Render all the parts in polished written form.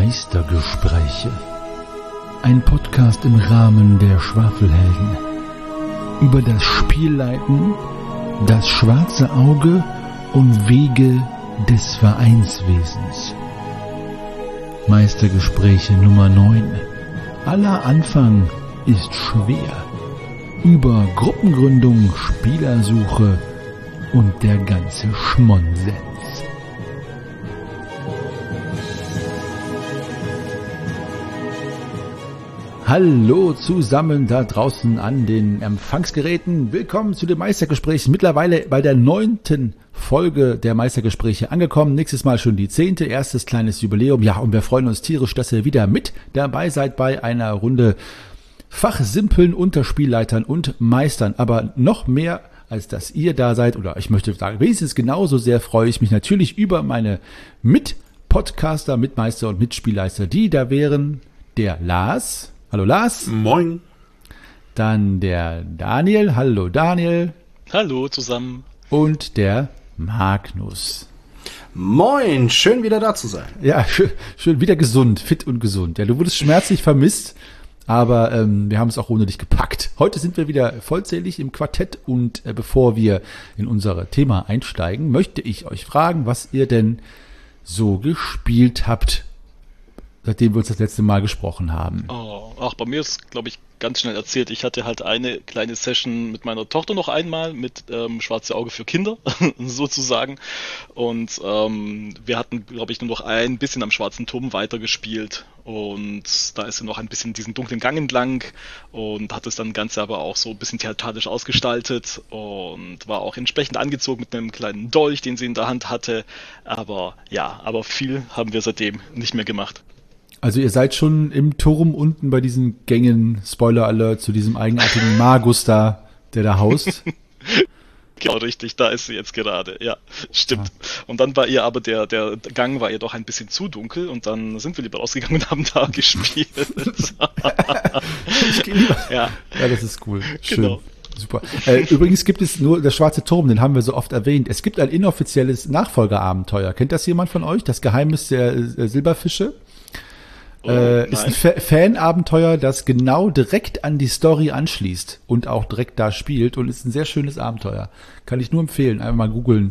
Meistergespräche. Ein Podcast im Rahmen der Schwafelhelden. Über das Spielleiten, das schwarze Auge und Wege des Vereinswesens. Meistergespräche Nummer 9. Aller Anfang ist schwer. Über Gruppengründung, Spielersuche und der ganze Schmonsens. Hallo zusammen da draußen an den Empfangsgeräten. Willkommen zu den Meistergesprächen. Mittlerweile bei der 9. Folge der Meistergespräche angekommen. Nächstes Mal schon die 10. Erstes kleines Jubiläum. Ja, und wir freuen uns tierisch, dass ihr wieder mit dabei seid bei einer Runde Fachsimpeln unter Spielleitern und Meistern. Aber noch mehr als dass ihr da seid, oder ich möchte sagen, wenigstens genauso sehr freue ich mich natürlich über meine Mit-Podcaster, Mitmeister und Mitspielleiter, die da wären der Lars. Hallo Lars. Moin. Dann der Daniel. Hallo Daniel. Hallo zusammen. Und der Magnus. Moin, schön wieder da zu sein. Ja, schön wieder gesund, fit und gesund. Ja, du wurdest schmerzlich vermisst, aber wir haben es auch ohne dich gepackt. Heute sind wir wieder vollzählig im Quartett und bevor wir in unser Thema einsteigen, möchte ich euch fragen, was ihr denn so gespielt habt, seitdem wir uns das letzte Mal gesprochen haben. Bei mir ist, glaube ich, ganz schnell erzählt. Ich hatte halt eine kleine Session mit meiner Tochter noch einmal, mit Schwarze Auge für Kinder, sozusagen. Und wir hatten, glaube ich, nur noch ein bisschen am Schwarzen Turm weitergespielt. Und da ist sie noch ein bisschen diesen dunklen Gang entlang und hat das dann Ganze aber auch so ein bisschen theatralisch ausgestaltet und war auch entsprechend angezogen mit einem kleinen Dolch, den sie in der Hand hatte. Aber viel haben wir seitdem nicht mehr gemacht. Also ihr seid schon im Turm unten bei diesen Gängen, Spoiler Alert, zu diesem eigenartigen Magus da, der da haust. Genau, richtig, da ist sie jetzt gerade, ja, stimmt. Und dann war ihr aber der Gang war ihr doch ein bisschen zu dunkel und dann sind wir lieber rausgegangen und haben da gespielt. Ich gehe lieber. Ja, das ist cool. Schön. Genau. Super. Übrigens gibt es nur der Schwarze Turm, den haben wir so oft erwähnt. Es gibt ein inoffizielles Nachfolgeabenteuer. Kennt das jemand von euch? Das Geheimnis der Silberfische? Ist ein Fanabenteuer, das genau direkt an die Story anschließt und auch direkt da spielt und ist ein sehr schönes Abenteuer. Kann ich nur empfehlen, einfach mal googeln.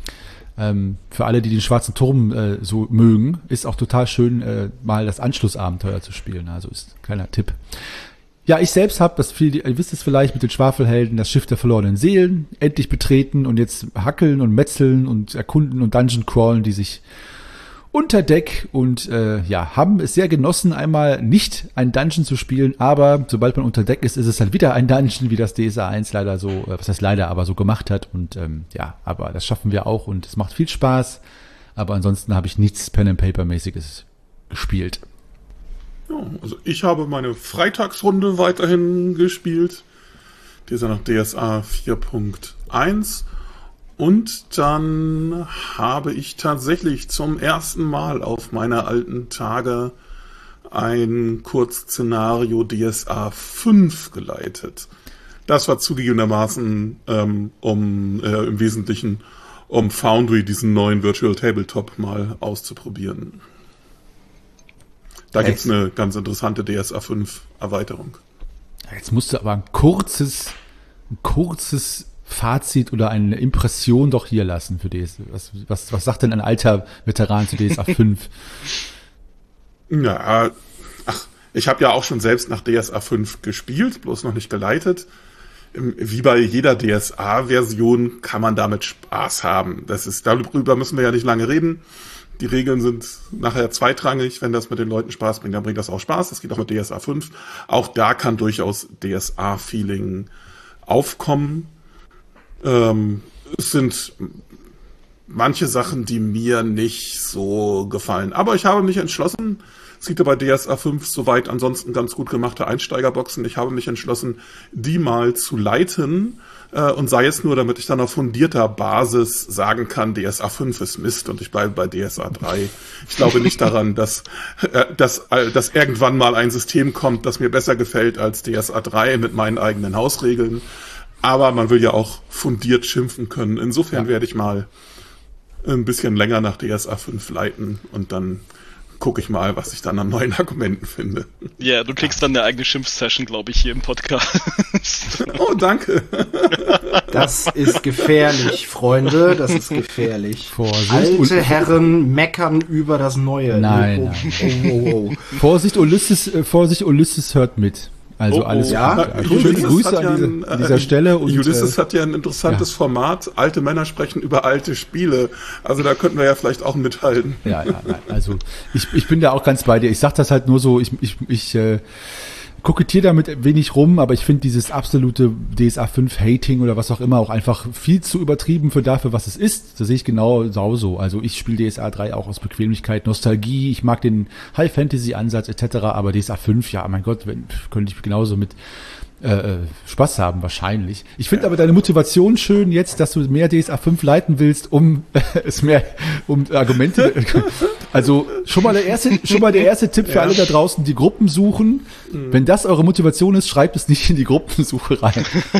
Für alle, die den Schwarzen Turm so mögen, ist auch total schön, mal das Anschlussabenteuer zu spielen. Also ist ein kleiner Tipp. Ja, ich selbst habe, ihr wisst es vielleicht, mit den Schwafelhelden das Schiff der verlorenen Seelen endlich betreten und jetzt hackeln und metzeln und erkunden und Dungeon crawlen, die sich unter Deck und haben es sehr genossen, einmal nicht ein Dungeon zu spielen, aber sobald man unter Deck ist, ist es dann wieder ein Dungeon, wie das DSA 1 leider so, was heißt leider, aber so gemacht hat und aber das schaffen wir auch und es macht viel Spaß, aber ansonsten habe ich nichts Pen-and-Paper-mäßiges gespielt. Ja, also ich habe meine Freitagsrunde weiterhin gespielt, die ist ja noch DSA 4.1. Und dann habe ich tatsächlich zum ersten Mal auf meine alten Tage ein Kurzszenario DSA 5 geleitet. Das war zugegebenermaßen im Wesentlichen um Foundry, diesen neuen Virtual Tabletop, mal auszuprobieren. Da gibt's eine ganz interessante DSA 5 Erweiterung. Jetzt musst du aber ein kurzes Fazit oder eine Impression doch hier lassen für DSA. Was sagt denn ein alter Veteran zu DSA 5? Ja, ich habe ja auch schon selbst nach DSA 5 gespielt, bloß noch nicht geleitet. Wie bei jeder DSA-Version kann man damit Spaß haben. Darüber müssen wir ja nicht lange reden. Die Regeln sind nachher zweitrangig. Wenn das mit den Leuten Spaß bringt, dann bringt das auch Spaß. Das geht auch mit DSA 5. Auch da kann durchaus DSA-Feeling aufkommen. Es sind manche Sachen, die mir nicht so gefallen. Aber ich habe mich entschlossen, es gibt ja bei DSA 5 soweit ansonsten ganz gut gemachte Einsteigerboxen. Ich habe mich entschlossen, die mal zu leiten und sei es nur, damit ich dann auf fundierter Basis sagen kann, DSA 5 ist Mist und ich bleibe bei DSA 3. Ich glaube nicht daran, dass irgendwann mal ein System kommt, das mir besser gefällt als DSA 3 mit meinen eigenen Hausregeln. Aber man will ja auch fundiert schimpfen können. Insofern werde ich mal ein bisschen länger nach DSA 5 leiten und dann gucke ich mal, was ich dann an neuen Argumenten finde. Ja, du kriegst dann eine eigene Schimpfsession, glaube ich, hier im Podcast. Oh, danke. Das ist gefährlich, Freunde, das ist gefährlich. Vorsicht. Alte Herren meckern über das Neue. Nein. Oh. Vorsicht, Ulysses hört mit. Also alles ja. gut. Schöne Grüße an dieser Stelle. Und, Ulysses hat ja ein interessantes Format. Alte Männer sprechen über alte Spiele. Also da könnten wir ja vielleicht auch mithalten. Ja, also ich bin da auch ganz bei dir. Ich sag das halt nur so, ich kokettiere damit wenig rum, aber ich finde dieses absolute DSA 5 Hating oder was auch immer auch einfach viel zu übertrieben für dafür, was es ist. Das sehe ich genau so. Also ich spiele DSA 3 auch aus Bequemlichkeit, Nostalgie, ich mag den High-Fantasy-Ansatz etc., aber DSA 5, ja, mein Gott, könnte ich genauso mit Spaß haben wahrscheinlich. Ich finde aber deine Motivation schön jetzt, dass du mehr DSA 5 leiten willst, um Argumente. Also schon mal der erste Tipp für alle da draußen, die Gruppen suchen. Wenn das eure Motivation ist, schreibt es nicht in die Gruppensuche rein.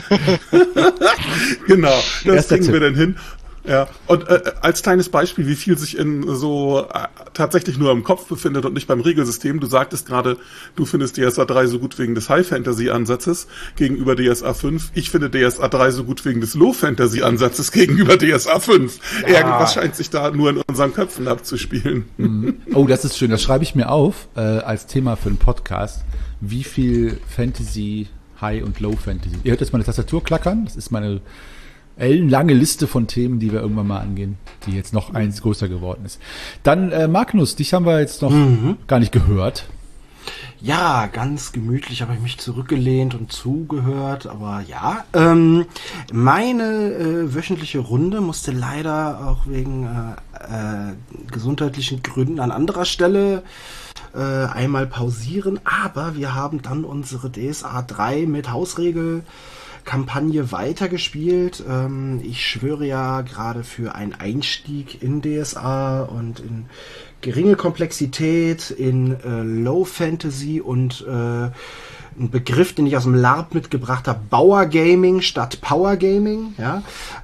Genau, das Erster kriegen Tipp. wir dann hin. Ja, und als kleines Beispiel, wie viel sich in so tatsächlich nur im Kopf befindet und nicht beim Regelsystem. Du sagtest gerade, du findest DSA 3 so gut wegen des High-Fantasy-Ansatzes gegenüber DSA 5. Ich finde DSA 3 so gut wegen des Low-Fantasy-Ansatzes gegenüber DSA 5. Ja. Irgendwas scheint sich da nur in unseren Köpfen abzuspielen. Oh, das ist schön. Das schreibe ich mir auf als Thema für einen Podcast. Wie viel Fantasy, High- und Low-Fantasy? Ihr hört jetzt meine Tastatur klackern. Das ist meine ellenlange Liste von Themen, die wir irgendwann mal angehen, die jetzt noch eins größer geworden ist. Dann Magnus, dich haben wir jetzt noch gar nicht gehört. Ja, ganz gemütlich habe ich mich zurückgelehnt und zugehört, aber ja. Meine wöchentliche Runde musste leider auch wegen gesundheitlichen Gründen an anderer Stelle einmal pausieren, aber wir haben dann unsere DSA 3 mit Hausregel-Kampagne weitergespielt. Ich schwöre ja gerade für einen Einstieg in DSA und in geringe Komplexität, in Low Fantasy und ein Begriff, den ich aus dem LARP mitgebracht habe, Bauer Gaming statt Power Gaming. Ja?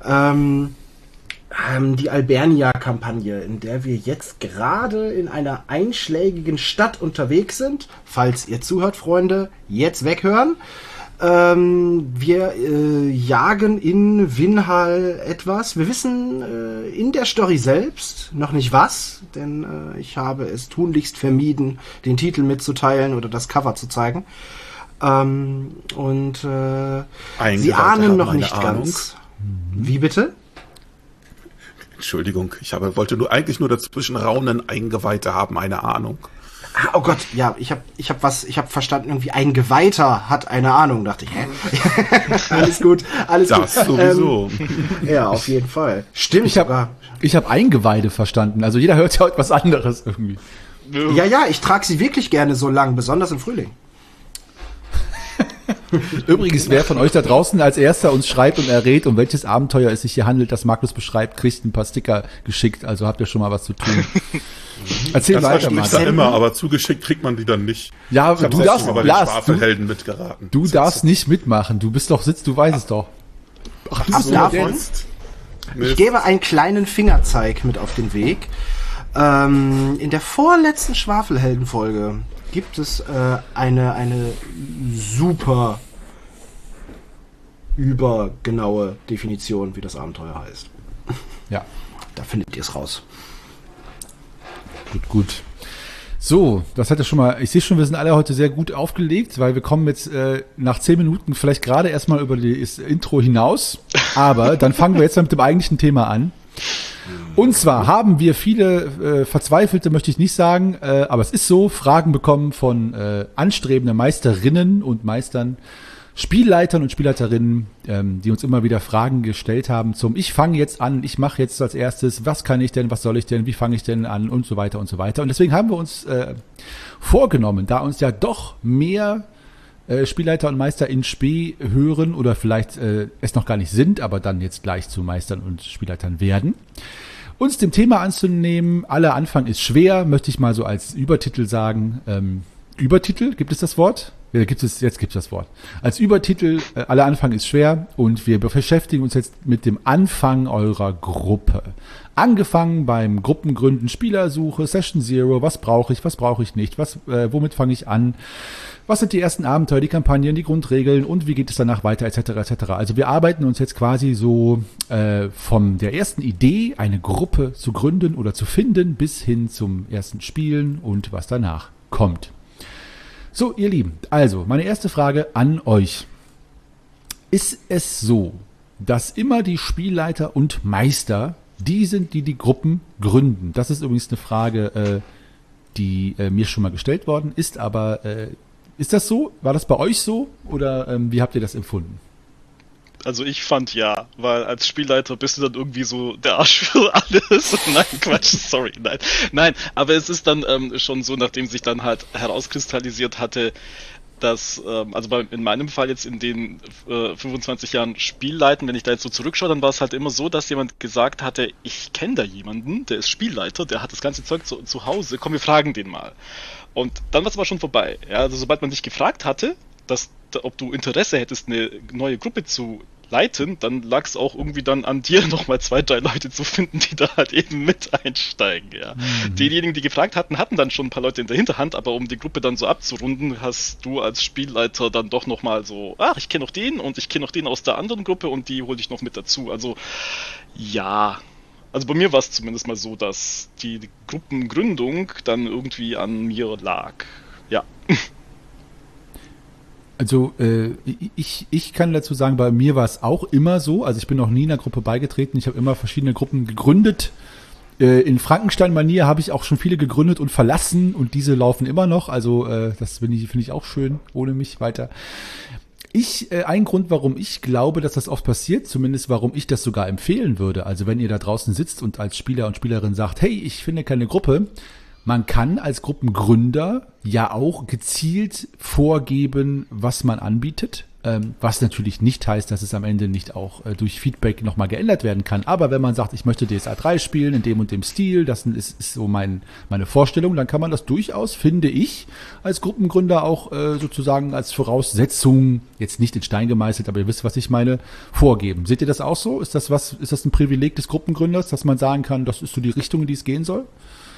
Die Albernia-Kampagne, in der wir jetzt gerade in einer einschlägigen Stadt unterwegs sind. Falls ihr zuhört, Freunde, jetzt weghören. Wir jagen in Winhall etwas. Wir wissen in der Story selbst noch nicht was, denn ich habe es tunlichst vermieden, den Titel mitzuteilen oder das Cover zu zeigen. Und Sie ahnen noch nicht ganz. Wie bitte? Entschuldigung, wollte eigentlich nur dazwischen raunen, Eingeweihte haben eine Ahnung. Ah, oh Gott, ja, ich hab verstanden, irgendwie ein Geweihter hat eine Ahnung, dachte ich, hä? Alles gut. Das sowieso. Ja, auf jeden Fall. Stimmt. Ich hab Eingeweide verstanden, also jeder hört ja heute was anderes irgendwie. Ja, ich trage sie wirklich gerne so lang, besonders im Frühling. Übrigens, wer von euch da draußen als erster uns schreibt und errät, um welches Abenteuer es sich hier handelt, das Magnus beschreibt, kriegt ein paar Sticker geschickt, also habt ihr schon mal was zu tun. Erzähl das weiter, Magnus. Das immer, aber zugeschickt kriegt man die dann nicht. Ja, du darfst mal bei den Schwafelhelden mitgeraten. Du darfst nicht mitmachen, du weißt es doch. Ach, davon? Ich gebe einen kleinen Fingerzeig mit auf den Weg. In der vorletzten Schwafelhelden-Folge gibt es eine super übergenaue Definition, wie das Abenteuer heißt. Ja. Da findet ihr es raus. Gut. So, das hat ja schon mal, ich sehe schon, wir sind alle heute sehr gut aufgelegt, weil wir kommen jetzt nach 10 Minuten vielleicht gerade erstmal über das Intro hinaus, aber dann fangen wir jetzt mit dem eigentlichen Thema an. Und zwar haben wir viele Verzweifelte, möchte ich nicht sagen, aber es ist so, Fragen bekommen von anstrebenden Meisterinnen und Meistern, Spielleitern und Spielleiterinnen, die uns immer wieder Fragen gestellt haben zum ich fange jetzt an, ich mache jetzt als erstes, was kann ich denn, was soll ich denn, wie fange ich denn an und so weiter und so weiter. Und deswegen haben wir uns vorgenommen, da uns ja doch mehr Spielleiter und Meister in Spee hören oder vielleicht es noch gar nicht sind, aber dann jetzt gleich zu Meistern und Spielleitern werden, uns dem Thema anzunehmen. Aller Anfang ist schwer, möchte ich mal so als Übertitel sagen. Übertitel, gibt es das Wort? Jetzt gibt's das Wort. Als Übertitel, aller Anfang ist schwer und wir beschäftigen uns jetzt mit dem Anfang eurer Gruppe. Angefangen beim Gruppengründen, Spielersuche, Session Zero, was brauche ich nicht, womit fange ich an, was sind die ersten Abenteuer, die Kampagnen, die Grundregeln und wie geht es danach weiter, etc. Also wir arbeiten uns jetzt quasi so von der ersten Idee, eine Gruppe zu gründen oder zu finden, bis hin zum ersten Spielen und was danach kommt. So, ihr Lieben, also meine erste Frage an euch. Ist es so, dass immer die Spielleiter und Meister die sind, die Gruppen gründen? Das ist übrigens eine Frage, die mir schon mal gestellt worden ist, aber ist das so? War das bei euch so oder wie habt ihr das empfunden? Also ich fand ja, weil als Spielleiter bist du dann irgendwie so der Arsch für alles. Nein, Quatsch, sorry, nein. Nein, aber es ist dann schon so, nachdem sich dann halt herauskristallisiert hatte, dass, in meinem Fall jetzt in den 25 Jahren Spielleiten, wenn ich da jetzt so zurückschaue, dann war es halt immer so, dass jemand gesagt hatte, ich kenne da jemanden, der ist Spielleiter, der hat das ganze Zeug zu Hause, komm, wir fragen den mal. Und dann war es aber schon vorbei. Ja, also sobald man dich gefragt hatte, ob du Interesse hättest, eine neue Gruppe zu leiten, dann lag es auch irgendwie dann an dir, nochmal 2, 3 Leute zu finden, die da halt eben mit einsteigen. Ja. Diejenigen, die gefragt hatten, hatten dann schon ein paar Leute in der Hinterhand, aber um die Gruppe dann so abzurunden, hast du als Spielleiter dann doch nochmal so, ich kenne noch den und ich kenne noch den aus der anderen Gruppe und die hole ich noch mit dazu. Also ja, also bei mir war es zumindest mal so, dass die Gruppengründung dann irgendwie an mir lag. Ja. Also ich kann dazu sagen, bei mir war es auch immer so, also ich bin noch nie einer Gruppe beigetreten, ich habe immer verschiedene Gruppen gegründet. In Frankenstein-Manier habe ich auch schon viele gegründet und verlassen und diese laufen immer noch, also das finde ich auch schön, ohne mich weiter. Ein Grund, warum ich glaube, dass das oft passiert, zumindest warum ich das sogar empfehlen würde, also wenn ihr da draußen sitzt und als Spieler und Spielerin sagt, hey, ich finde keine Gruppe, man kann als Gruppengründer ja auch gezielt vorgeben, was man anbietet, was natürlich nicht heißt, dass es am Ende nicht auch durch Feedback nochmal geändert werden kann. Aber wenn man sagt, ich möchte DSA 3 spielen in dem und dem Stil, das ist so meine Vorstellung, dann kann man das durchaus, finde ich, als Gruppengründer auch sozusagen als Voraussetzung, jetzt nicht in Stein gemeißelt, aber ihr wisst, was ich meine, vorgeben. Seht ihr das auch so? Ist das ein Privileg des Gruppengründers, dass man sagen kann, das ist so die Richtung, in die es gehen soll?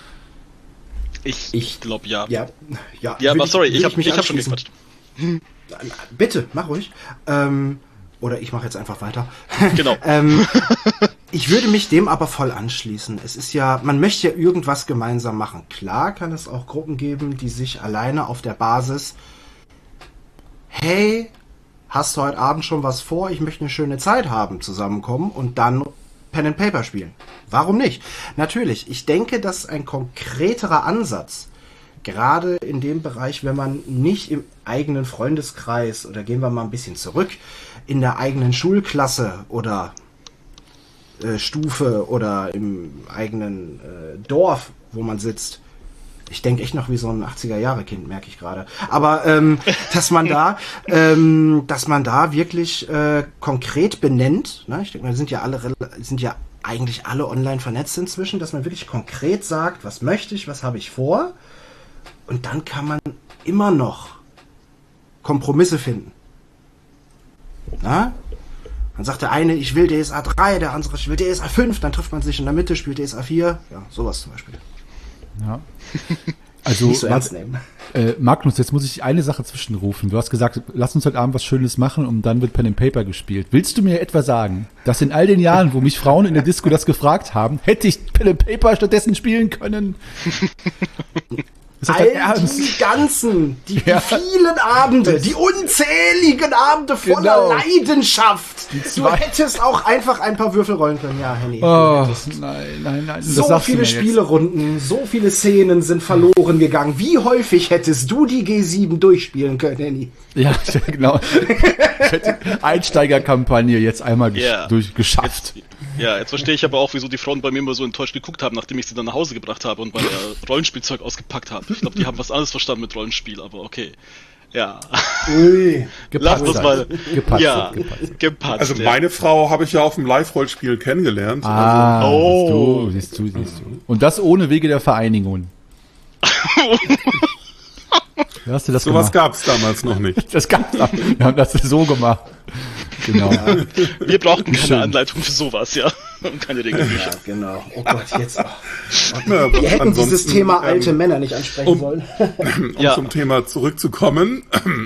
Ich glaube ja. Ja, aber sorry, ich hab schon gequatscht. Bitte, mach ruhig. Oder ich mache jetzt einfach weiter. Genau. Ich würde mich dem aber voll anschließen. Es ist ja, man möchte ja irgendwas gemeinsam machen. Klar kann es auch Gruppen geben, die sich alleine auf der Basis, hey, hast du heute Abend schon was vor? Ich möchte eine schöne Zeit haben, zusammenkommen und dann Pen and Paper spielen. Warum nicht? Natürlich, ich denke, dass ein konkreterer Ansatz, gerade in dem Bereich, wenn man nicht im eigenen Freundeskreis oder gehen wir mal ein bisschen zurück, in der eigenen Schulklasse oder Stufe oder im eigenen Dorf, wo man sitzt. Ich denke echt noch wie so ein 80er-Jahre-Kind, merke ich gerade. Aber dass man da wirklich konkret benennt, ne? Ich denke, wir sind ja eigentlich alle online vernetzt inzwischen, dass man wirklich konkret sagt, was möchte ich, was habe ich vor, und dann kann man immer noch Kompromisse finden. Na? Dann sagt der eine, ich will DSA 3, der andere, ich will DSA 5, dann trifft man sich in der Mitte, spielt DSA 4, ja, sowas zum Beispiel. Ja. Also, nicht so ernst nehmen. Magnus, jetzt muss ich eine Sache zwischenrufen. Du hast gesagt, lass uns heute Abend was Schönes machen und dann wird Pen and Paper gespielt. Willst du mir etwa sagen, dass in all den Jahren, wo mich Frauen in der Disco das gefragt haben, hätte ich Pen and Paper stattdessen spielen können? Die vielen Abende, die unzähligen Abende voller Leidenschaft. Du hättest auch einfach ein paar Würfel rollen können. Ja, Henny. Oh, nein. So viele Spielerunden, so viele Szenen sind verloren gegangen. Wie häufig hättest du die G7 durchspielen können, Henny? Ja, genau. Ich hätte Einsteigerkampagne jetzt einmal durchgeschafft. Jetzt verstehe ich aber auch, wieso die Frauen bei mir immer so enttäuscht geguckt haben, nachdem ich sie dann nach Hause gebracht habe und mein Rollenspielzeug ausgepackt habe. Ich glaube, die haben was anderes verstanden mit Rollenspiel, aber okay. Ja. Ui. Lass das mal. Gepatzt. Also meine Frau habe ich ja auf dem Live-Rollspiel kennengelernt. Siehst du. Und das ohne Wege der Vereinigung. Wie hast du das Sowas gemacht? gab es damals noch nicht. Das gab's noch. Wir haben das so gemacht. Genau. Ja, Wir brauchten keine Schön. Anleitung für sowas, ja. Und keine Regelbücher. ja, genau. Oh Gott, jetzt. Ja, Wir hätten ansonsten, dieses Thema alte Männer nicht ansprechen sollen. Um Ja. zum Thema zurückzukommen.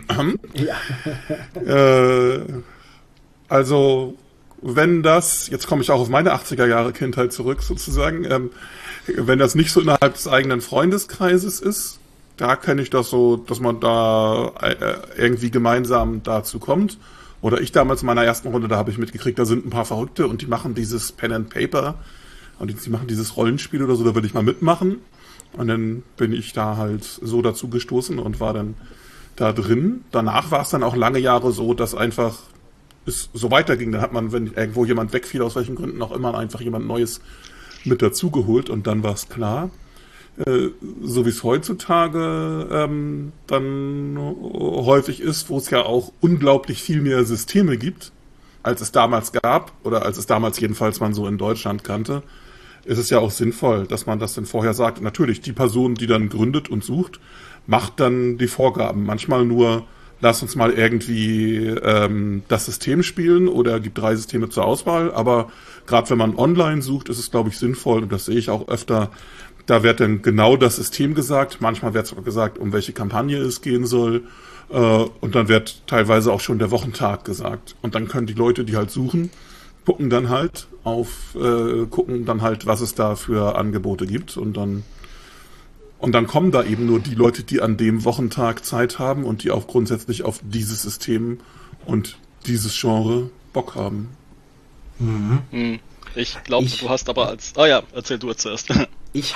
Ja. Also, wenn das, jetzt komme ich auch auf meine 80er Jahre Kindheit zurück sozusagen, wenn das nicht so innerhalb des eigenen Freundeskreises ist, da kenne ich das so, dass man da irgendwie gemeinsam dazu kommt. Oder ich damals in meiner ersten Runde, da habe ich mitgekriegt, da sind ein paar Verrückte und die machen dieses Pen and Paper und die machen dieses Rollenspiel oder so, da will ich mal mitmachen. Und dann bin ich da halt so dazu gestoßen und war dann da drin. Danach war es dann auch lange Jahre so, dass einfach es so weiterging. Dann hat man, wenn irgendwo jemand wegfiel, aus welchen Gründen auch immer, einfach jemand Neues mit dazugeholt und dann war es klar. So wie es heutzutage dann häufig ist, wo es ja auch unglaublich viel mehr Systeme gibt, als es damals gab, oder als es damals jedenfalls man so in Deutschland kannte, ist es ja auch sinnvoll, dass man das dann vorher sagt. Und natürlich, die Person, die dann gründet und sucht, macht dann die Vorgaben. Manchmal nur, lass uns mal irgendwie das System spielen oder gibt 3 Systeme zur Auswahl. Aber gerade wenn man online sucht, ist es, glaube ich, sinnvoll, und das sehe ich auch öfter, da wird dann genau das System gesagt. Manchmal wird sogar gesagt, um welche Kampagne es gehen soll. Und dann wird teilweise auch schon der Wochentag gesagt. Und dann können die Leute, die halt suchen, gucken dann halt, was es da für Angebote gibt. Und dann kommen da eben nur die Leute, die an dem Wochentag Zeit haben und die auch grundsätzlich auf dieses System und dieses Genre Bock haben. Hm. Ich glaube, du hast aber erzähl du jetzt zuerst. Ich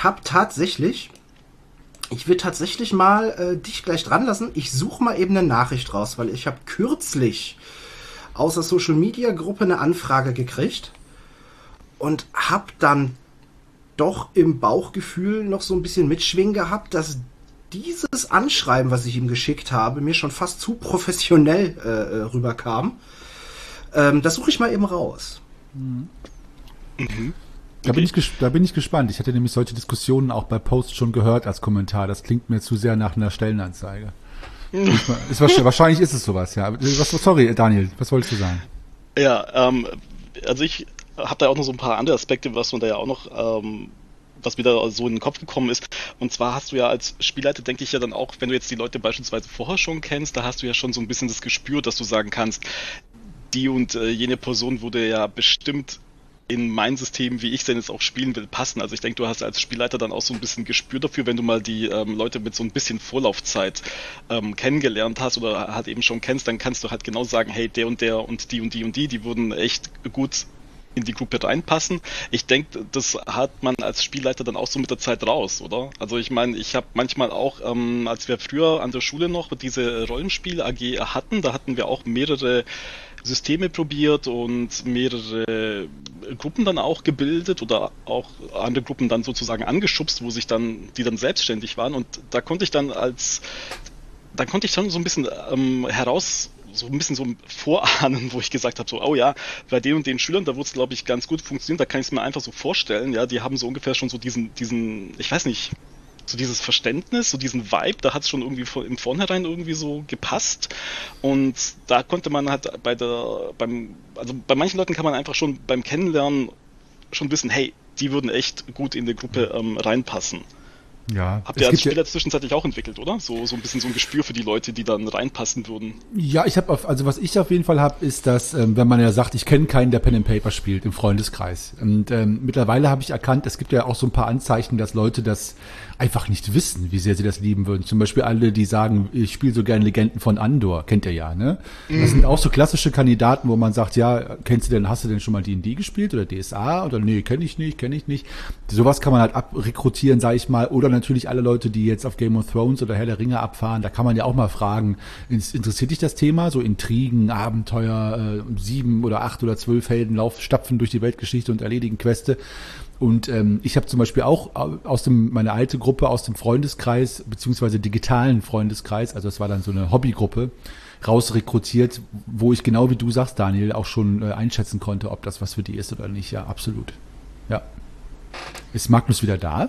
will tatsächlich mal dich gleich dran lassen. Ich suche mal eben eine Nachricht raus, weil ich habe kürzlich aus der Social Media Gruppe eine Anfrage gekriegt und habe dann doch im Bauchgefühl noch so ein bisschen mitschwingen gehabt, dass dieses Anschreiben, was ich ihm geschickt habe, mir schon fast zu professionell rüberkam. Das suche ich mal eben raus. Mhm. Da bin ich gespannt. Ich hatte nämlich solche Diskussionen auch bei Posts schon gehört als Kommentar. Das klingt mir zu sehr nach einer Stellenanzeige. Wahrscheinlich ist es sowas, ja. Sorry, Daniel, was wolltest du sagen? Ja, also ich habe da auch noch so ein paar andere Aspekte, was man da ja auch noch, was mir da so in den Kopf gekommen ist. Und zwar hast du ja als Spielleiter, denke ich ja dann auch, wenn du jetzt die Leute beispielsweise vorher schon kennst, da hast du ja schon so ein bisschen das Gespür, dass du sagen kannst, die und jene Person wurde ja bestimmt in mein System, wie ich es denn jetzt auch spielen will, passen. Also ich denke, du hast als Spielleiter dann auch so ein bisschen Gespür dafür, wenn du mal die Leute mit so ein bisschen Vorlaufzeit kennengelernt hast oder halt eben schon kennst, dann kannst du halt genau sagen, hey, der und der und die und die und die würden echt gut in die Gruppe reinpassen. Ich denke, das hat man als Spielleiter dann auch so mit der Zeit raus, oder? Also ich meine, ich habe manchmal auch, als wir früher an der Schule noch diese Rollenspiel-AG hatten, da hatten wir auch mehrere Systeme probiert und mehrere Gruppen dann auch gebildet oder auch andere Gruppen dann sozusagen angeschubst, die dann selbstständig waren, und da konnte ich dann schon so ein bisschen so ein bisschen so vorahnen, wo ich gesagt habe, so, oh ja, bei den und den Schülern, da wurde es, glaube ich, ganz gut funktionieren, da kann ich es mir einfach so vorstellen, ja, die haben so ungefähr schon so diesen, ich weiß nicht, so dieses Verständnis, so diesen Vibe, da hat es schon irgendwie im Vornherein irgendwie so gepasst, und da konnte man halt bei manchen Leuten kann man einfach schon beim Kennenlernen schon wissen, hey, die würden echt gut in die Gruppe reinpassen. Ja. Habt ihr als Spieler zwischenzeitlich auch entwickelt, oder? So ein bisschen so ein Gespür für die Leute, die dann reinpassen würden. Ja, was ich auf jeden Fall habe, ist, dass, wenn man ja sagt, ich kenne keinen, der Pen and Paper spielt im Freundeskreis. Und mittlerweile habe ich erkannt, es gibt ja auch so ein paar Anzeichen, dass Leute das einfach nicht wissen, wie sehr sie das lieben würden. Zum Beispiel alle, die sagen, ich spiele so gerne Legenden von Andor, kennt ihr ja, ne? Das sind auch so klassische Kandidaten, wo man sagt, ja, hast du denn schon mal D&D gespielt oder DSA? Oder nee, kenne ich nicht. Sowas kann man halt abrekrutieren, sage ich mal. Oder natürlich alle Leute, die jetzt auf Game of Thrones oder Herr der Ringe abfahren, da kann man ja auch mal fragen, interessiert dich das Thema? So Intrigen, Abenteuer, 7 oder 8 oder 12 Helden stapfen durch die Weltgeschichte und erledigen Queste. Und ich habe zum Beispiel auch meine alte Gruppe aus dem Freundeskreis, beziehungsweise digitalen Freundeskreis, also es war dann so eine Hobbygruppe, rausrekrutiert, wo ich genau wie du sagst, Daniel, auch schon einschätzen konnte, ob das was für die ist oder nicht. Ja, absolut. Ja. Ist Magnus wieder da?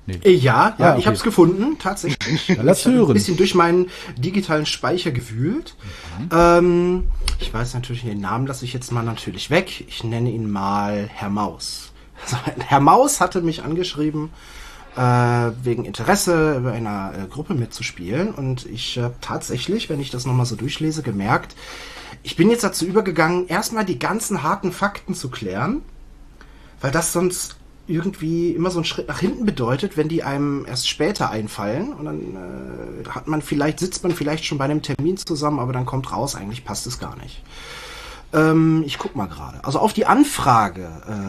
Nee. Ja, okay. Ich habe es gefunden, tatsächlich. Ja, lass hören. Ein bisschen durch meinen digitalen Speicher gewühlt. Ich weiß natürlich, den Namen lasse ich jetzt mal natürlich weg. Ich nenne ihn mal Herr Maus. Also, Herr Maus hatte mich angeschrieben, wegen Interesse bei einer Gruppe mitzuspielen. Und ich habe tatsächlich, wenn ich das nochmal so durchlese, gemerkt, ich bin jetzt dazu übergegangen, erstmal die ganzen harten Fakten zu klären, weil das sonst irgendwie immer so einen Schritt nach hinten bedeutet, wenn die einem erst später einfallen und dann sitzt man vielleicht schon bei einem Termin zusammen, aber dann kommt raus, eigentlich passt es gar nicht. Ich guck mal gerade. Also auf die Anfrage,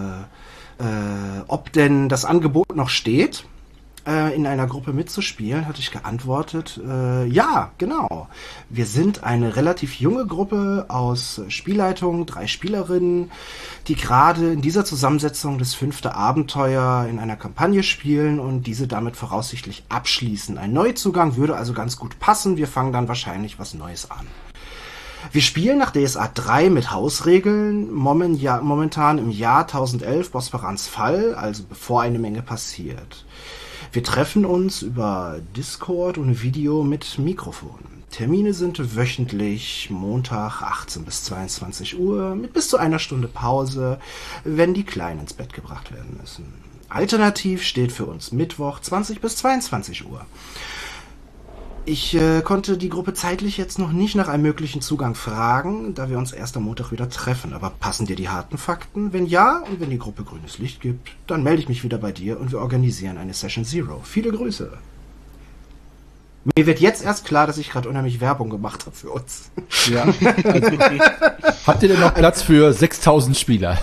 ob denn das Angebot noch steht, in einer Gruppe mitzuspielen, hatte ich geantwortet, ja, genau. Wir sind eine relativ junge Gruppe aus Spielleitung, 3 Spielerinnen, die gerade in dieser Zusammensetzung das 5. Abenteuer in einer Kampagne spielen und diese damit voraussichtlich abschließen. Ein Neuzugang würde also ganz gut passen. Wir fangen dann wahrscheinlich was Neues an. Wir spielen nach DSA 3 mit Hausregeln, momentan im Jahr 1011, Bosperans Fall, also bevor eine Menge passiert. Wir treffen uns über Discord und Video mit Mikrofon. Termine sind wöchentlich, Montag 18 bis 22 Uhr, mit bis zu einer Stunde Pause, wenn die Kleinen ins Bett gebracht werden müssen. Alternativ steht für uns Mittwoch 20 bis 22 Uhr. Ich konnte die Gruppe zeitlich jetzt noch nicht nach einem möglichen Zugang fragen, da wir uns erst am Montag wieder treffen. Aber passen dir die harten Fakten? Wenn ja und wenn die Gruppe grünes Licht gibt, dann melde ich mich wieder bei dir und wir organisieren eine Session Zero. Viele Grüße. Mir wird jetzt erst klar, dass ich gerade unheimlich Werbung gemacht habe für uns. Ja. Also, habt ihr denn noch Platz für 6000 Spieler?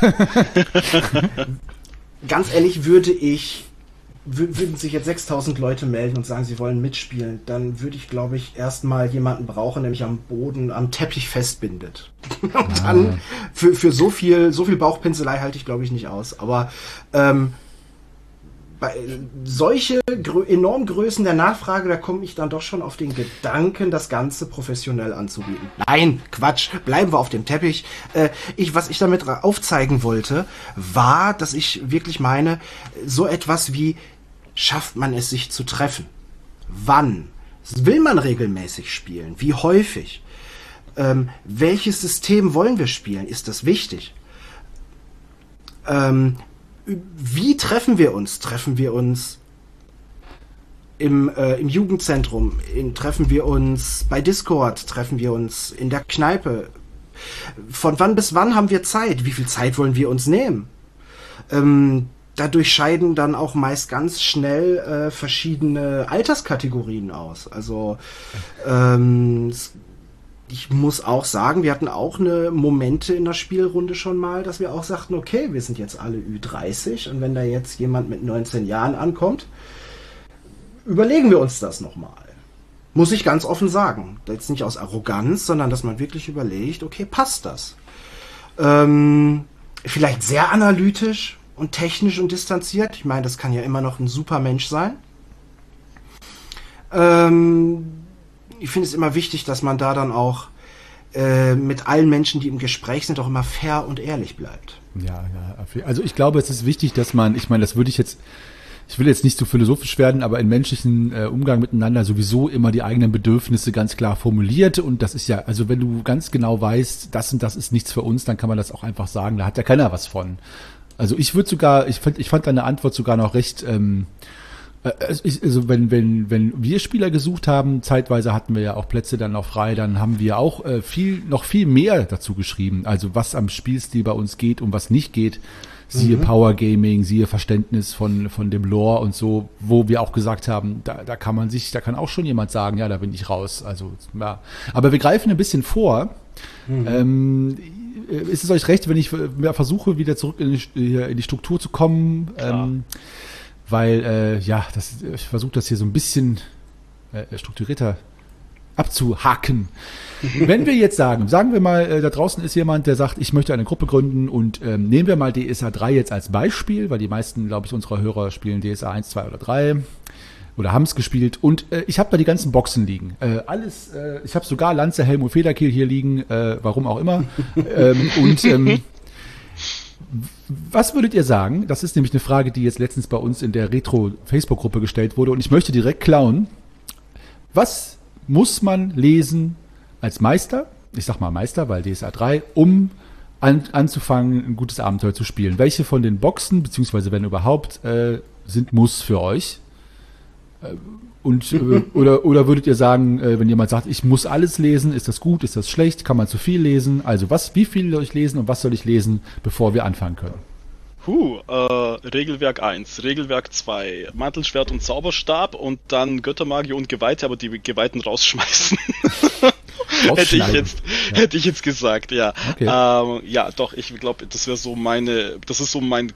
Ganz ehrlich, würden sich jetzt 6000 Leute melden und sagen, sie wollen mitspielen, dann würde ich, glaube ich, erstmal jemanden brauchen, der mich am Boden, am Teppich festbindet. Und dann, für so viel Bauchpinselei halte ich, glaube ich, nicht aus. Aber bei solche enormen Größen der Nachfrage, da komme ich dann doch schon auf den Gedanken, das Ganze professionell anzubieten. Nein, Quatsch, bleiben wir auf dem Teppich. Was ich damit aufzeigen wollte, war, dass ich wirklich meine, so etwas wie, schafft man es, sich zu treffen? Wann? Will man regelmäßig spielen? Wie häufig? Welches System wollen wir spielen? Ist das wichtig? Wie treffen wir uns? Treffen wir uns im Jugendzentrum? Treffen wir uns bei Discord? Treffen wir uns in der Kneipe? Von wann bis wann haben wir Zeit? Wie viel Zeit wollen wir uns nehmen? Dadurch scheiden dann auch meist ganz schnell verschiedene Alterskategorien aus. Also ich muss auch sagen, wir hatten auch Momente in der Spielrunde schon mal, dass wir auch sagten, okay, wir sind jetzt alle Ü30 und wenn da jetzt jemand mit 19 Jahren ankommt, überlegen wir uns das nochmal. Muss ich ganz offen sagen. Jetzt nicht aus Arroganz, sondern dass man wirklich überlegt, okay, passt das? Vielleicht sehr analytisch und technisch und distanziert. Ich meine, das kann ja immer noch ein super Mensch sein. Ich finde es immer wichtig, dass man da dann auch mit allen Menschen, die im Gespräch sind, auch immer fair und ehrlich bleibt. Ja, also ich glaube, es ist wichtig, dass man, ich meine, ich will jetzt nicht so philosophisch werden, aber im menschlichen Umgang miteinander sowieso immer die eigenen Bedürfnisse ganz klar formuliert und das ist ja, also wenn du ganz genau weißt, das und das ist nichts für uns, dann kann man das auch einfach sagen, da hat ja keiner was von. Also ich fand deine Antwort sogar noch recht, also wenn wir Spieler gesucht haben, zeitweise hatten wir ja auch Plätze dann noch frei, dann haben wir auch noch viel mehr dazu geschrieben, also was am Spielstil bei uns geht und was nicht geht, siehe Power Gaming, siehe Verständnis von dem Lore und so, wo wir auch gesagt haben, da kann auch schon jemand sagen, ja, da bin ich raus, also ja, aber wir greifen ein bisschen vor. Ist es euch recht, wenn ich versuche, wieder zurück in die Struktur zu kommen? Weil, ich versuche das hier so ein bisschen strukturierter abzuhaken. Wenn wir jetzt sagen wir mal, da draußen ist jemand, der sagt, ich möchte eine Gruppe gründen und nehmen wir mal DSA 3 jetzt als Beispiel, weil die meisten, glaube ich, unserer Hörer spielen DSA 1, 2 oder 3 oder haben es gespielt und ich habe da die ganzen Boxen liegen. Ich habe sogar Lanze, Helm und Federkiel hier liegen, warum auch immer. Was würdet ihr sagen? Das ist nämlich eine Frage, die jetzt letztens bei uns in der Retro-Facebook-Gruppe gestellt wurde und ich möchte direkt klauen. Was muss man lesen als Meister? Ich sag mal Meister, weil DSA 3, um anzufangen, ein gutes Abenteuer zu spielen. Welche von den Boxen, beziehungsweise wenn überhaupt, sind Muss für euch? Und oder würdet ihr sagen, wenn jemand sagt, ich muss alles lesen, ist das gut, ist das schlecht, kann man zu viel lesen? Also wie viel soll ich lesen und was soll ich lesen, bevor wir anfangen können? Regelwerk 1, Regelwerk 2, Mantelschwert und Zauberstab und dann Göttermagie und Geweihte, aber die Geweihten rausschmeißen. Hätte ich jetzt gesagt, ja. Okay. Ja, doch, ich glaube, das ist so mein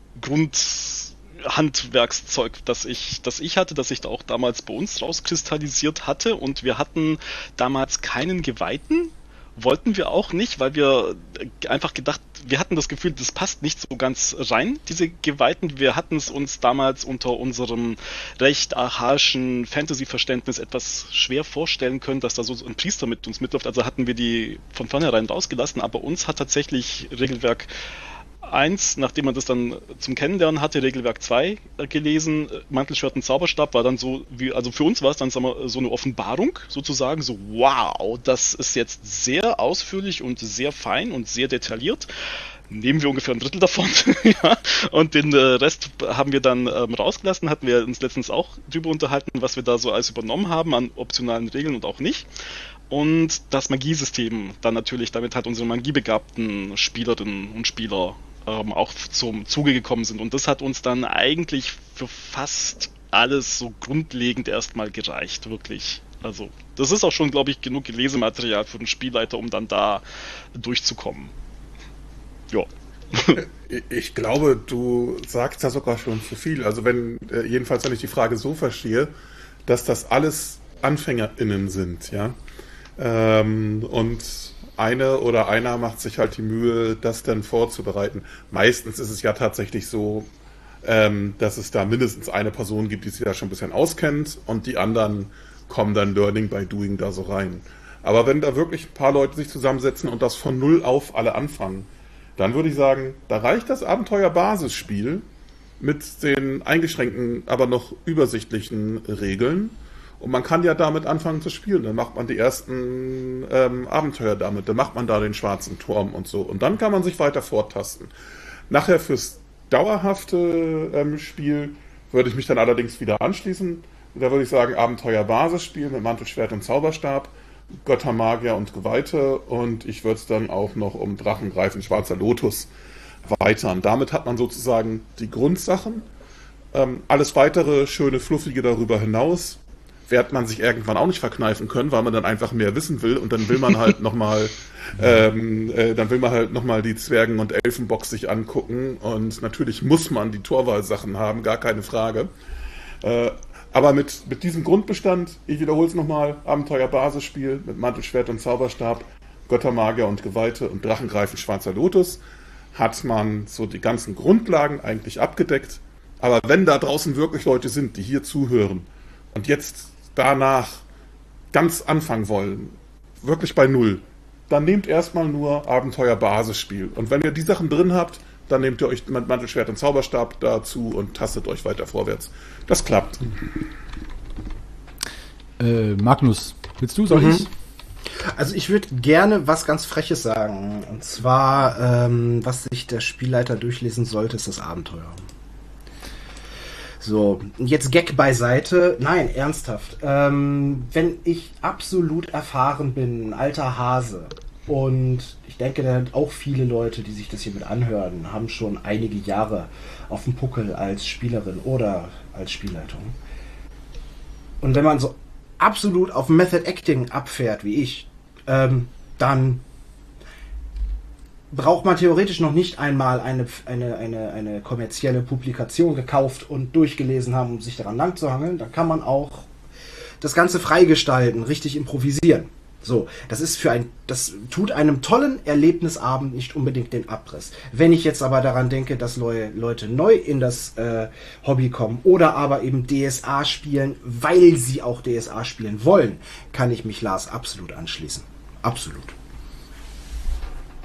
Grundhandwerkszeug, das ich hatte, das sich da auch damals bei uns rauskristallisiert hatte und wir hatten damals keinen Geweihten. Wollten wir auch nicht, weil wir einfach gedacht, wir hatten das Gefühl, das passt nicht so ganz rein, diese Geweihten. Wir hatten es uns damals unter unserem recht archaischen Fantasy-Verständnis etwas schwer vorstellen können, dass da so ein Priester mit uns mitläuft. Also hatten wir die von vornherein rausgelassen, aber uns hat tatsächlich Regelwerk 1, nachdem man das dann zum Kennenlernen hatte, Regelwerk 2 gelesen, Mantelschwert und Zauberstab war dann so, also für uns war es dann so eine Offenbarung sozusagen, so wow, das ist jetzt sehr ausführlich und sehr fein und sehr detailliert. Nehmen wir ungefähr ein Drittel davon, ja, und den Rest haben wir dann rausgelassen, hatten wir uns letztens auch drüber unterhalten, was wir da so alles übernommen haben an optionalen Regeln und auch nicht. Und das Magiesystem dann natürlich, damit halt unsere magiebegabten Spielerinnen und Spieler auch zum Zuge gekommen sind. Und das hat uns dann eigentlich für fast alles so grundlegend erstmal gereicht, wirklich. Also das ist auch schon, glaube ich, genug Lesematerial für den Spielleiter, um dann da durchzukommen. Ja. Ich glaube, du sagst da sogar schon zu viel. Also jedenfalls, wenn ich die Frage so verstehe, dass das alles AnfängerInnen sind, ja. Und eine oder einer macht sich halt die Mühe, das dann vorzubereiten. Meistens ist es ja tatsächlich so, dass es da mindestens eine Person gibt, die sich da schon ein bisschen auskennt und die anderen kommen dann Learning by Doing da so rein. Aber wenn da wirklich ein paar Leute sich zusammensetzen und das von null auf alle anfangen, dann würde ich sagen, da reicht das Abenteuer-Basisspiel mit den eingeschränkten, aber noch übersichtlichen Regeln. Und man kann ja damit anfangen zu spielen. Dann macht man die ersten Abenteuer damit. Dann macht man da den schwarzen Turm und so. Und dann kann man sich weiter vortasten. Nachher fürs dauerhafte Spiel würde ich mich dann allerdings wieder anschließen. Da würde ich sagen, Abenteuer-Basisspiel mit Mantelschwert und Zauberstab, Göttermagier und Geweihte. Und ich würde es dann auch noch um Drachen greifen, Schwarzer Lotus erweitern. Damit hat man sozusagen die Grundsachen. Alles weitere, schöne, fluffige darüber hinaus wird man sich irgendwann auch nicht verkneifen können, weil man dann einfach mehr wissen will und dann will man halt nochmal die Zwergen- und Elfenbox sich angucken und natürlich muss man die Torwahlsachen haben, gar keine Frage. Aber mit diesem Grundbestand, ich wiederhole es nochmal, Abenteuer-Basisspiel mit Mantelschwert und Zauberstab, Göttermagier und Geweihte und Drachengreifen Schwarzer Lotus, hat man so die ganzen Grundlagen eigentlich abgedeckt. Aber wenn da draußen wirklich Leute sind, die hier zuhören und jetzt danach ganz anfangen wollen, wirklich bei Null, dann nehmt erstmal nur Abenteuer-Basisspiel. Und wenn ihr die Sachen drin habt, dann nehmt ihr euch mit Mantelschwert und Zauberstab dazu und tastet euch weiter vorwärts. Das klappt. Magnus, willst du, soll ich? Also ich würde gerne was ganz Freches sagen. Und zwar, was sich der Spielleiter durchlesen sollte, ist das Abenteuer. So, jetzt Gag beiseite. Nein, ernsthaft. Wenn ich absolut erfahren bin, ein alter Hase, und ich denke, auch viele Leute, die sich das hier mit anhören, haben schon einige Jahre auf dem Puckel als Spielerin oder als Spielleitung. Und wenn man so absolut auf Method Acting abfährt, wie ich, dann braucht man theoretisch noch nicht einmal eine kommerzielle Publikation gekauft und durchgelesen haben, um sich daran lang zu hangeln. Da kann man auch das Ganze freigestalten, richtig improvisieren. So, das tut einem tollen Erlebnisabend nicht unbedingt den Abriss. Wenn ich jetzt aber daran denke, dass Leute neu in das Hobby kommen oder aber eben DSA spielen, weil sie auch DSA spielen wollen, kann ich mich Lars absolut anschließen. Absolut.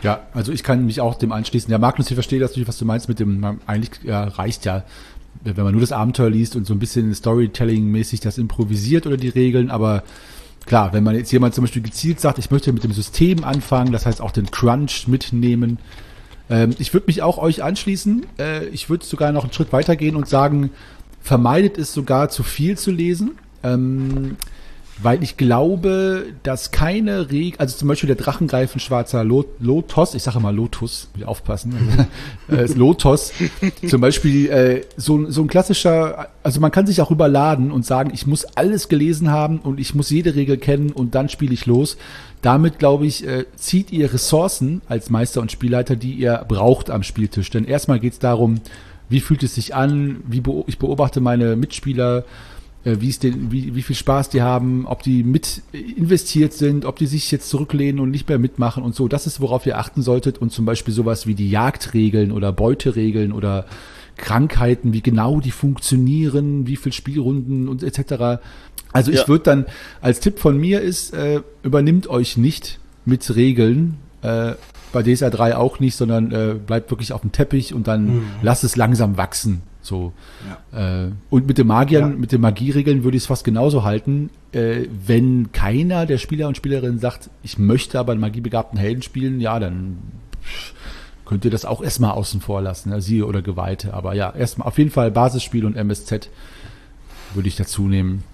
Ja, also ich kann mich auch dem anschließen. Ja, Magnus, ich verstehe das natürlich, was du meinst mit dem, eigentlich reicht ja, wenn man nur das Abenteuer liest und so ein bisschen Storytelling-mäßig das improvisiert oder die Regeln, aber klar, wenn man jetzt jemand zum Beispiel gezielt sagt, ich möchte mit dem System anfangen, das heißt auch den Crunch mitnehmen. Ich würde mich auch euch anschließen. Ich würde sogar noch einen Schritt weitergehen und sagen, vermeidet es sogar zu viel zu lesen. Weil ich glaube, dass keine Regel, also zum Beispiel der Drachengreifen-Schwarzer Lotos, ich sage mal Lotus, will aufpassen, Lotos, zum Beispiel so ein klassischer, also man kann sich auch überladen und sagen, ich muss alles gelesen haben und ich muss jede Regel kennen und dann spiele ich los. Damit, glaube ich, zieht ihr Ressourcen als Meister und Spielleiter, die ihr braucht am Spieltisch. Denn erstmal geht es darum, wie fühlt es sich an, ich beobachte meine Mitspieler, wie viel Spaß die haben, ob die mit investiert sind, ob die sich jetzt zurücklehnen und nicht mehr mitmachen und so. Das ist, worauf ihr achten solltet. Und zum Beispiel sowas wie die Jagdregeln oder Beuteregeln oder Krankheiten, wie genau die funktionieren, wie viel Spielrunden und etc. Also ich würde dann, als Tipp von mir ist, übernimmt euch nicht mit Regeln, bei DSA 3 auch nicht, sondern bleibt wirklich auf dem Teppich und dann lasst es langsam wachsen. So. Ja. Und mit den Magiern, mit den Magieregeln würde ich es fast genauso halten. Wenn keiner der Spieler und Spielerinnen sagt, ich möchte aber einen magiebegabten Helden spielen, ja, dann könnt ihr das auch erstmal außen vor lassen, ne? Siehe oder Geweihte. Aber ja, erstmal auf jeden Fall Basisspiel und MSZ würde ich dazu nehmen.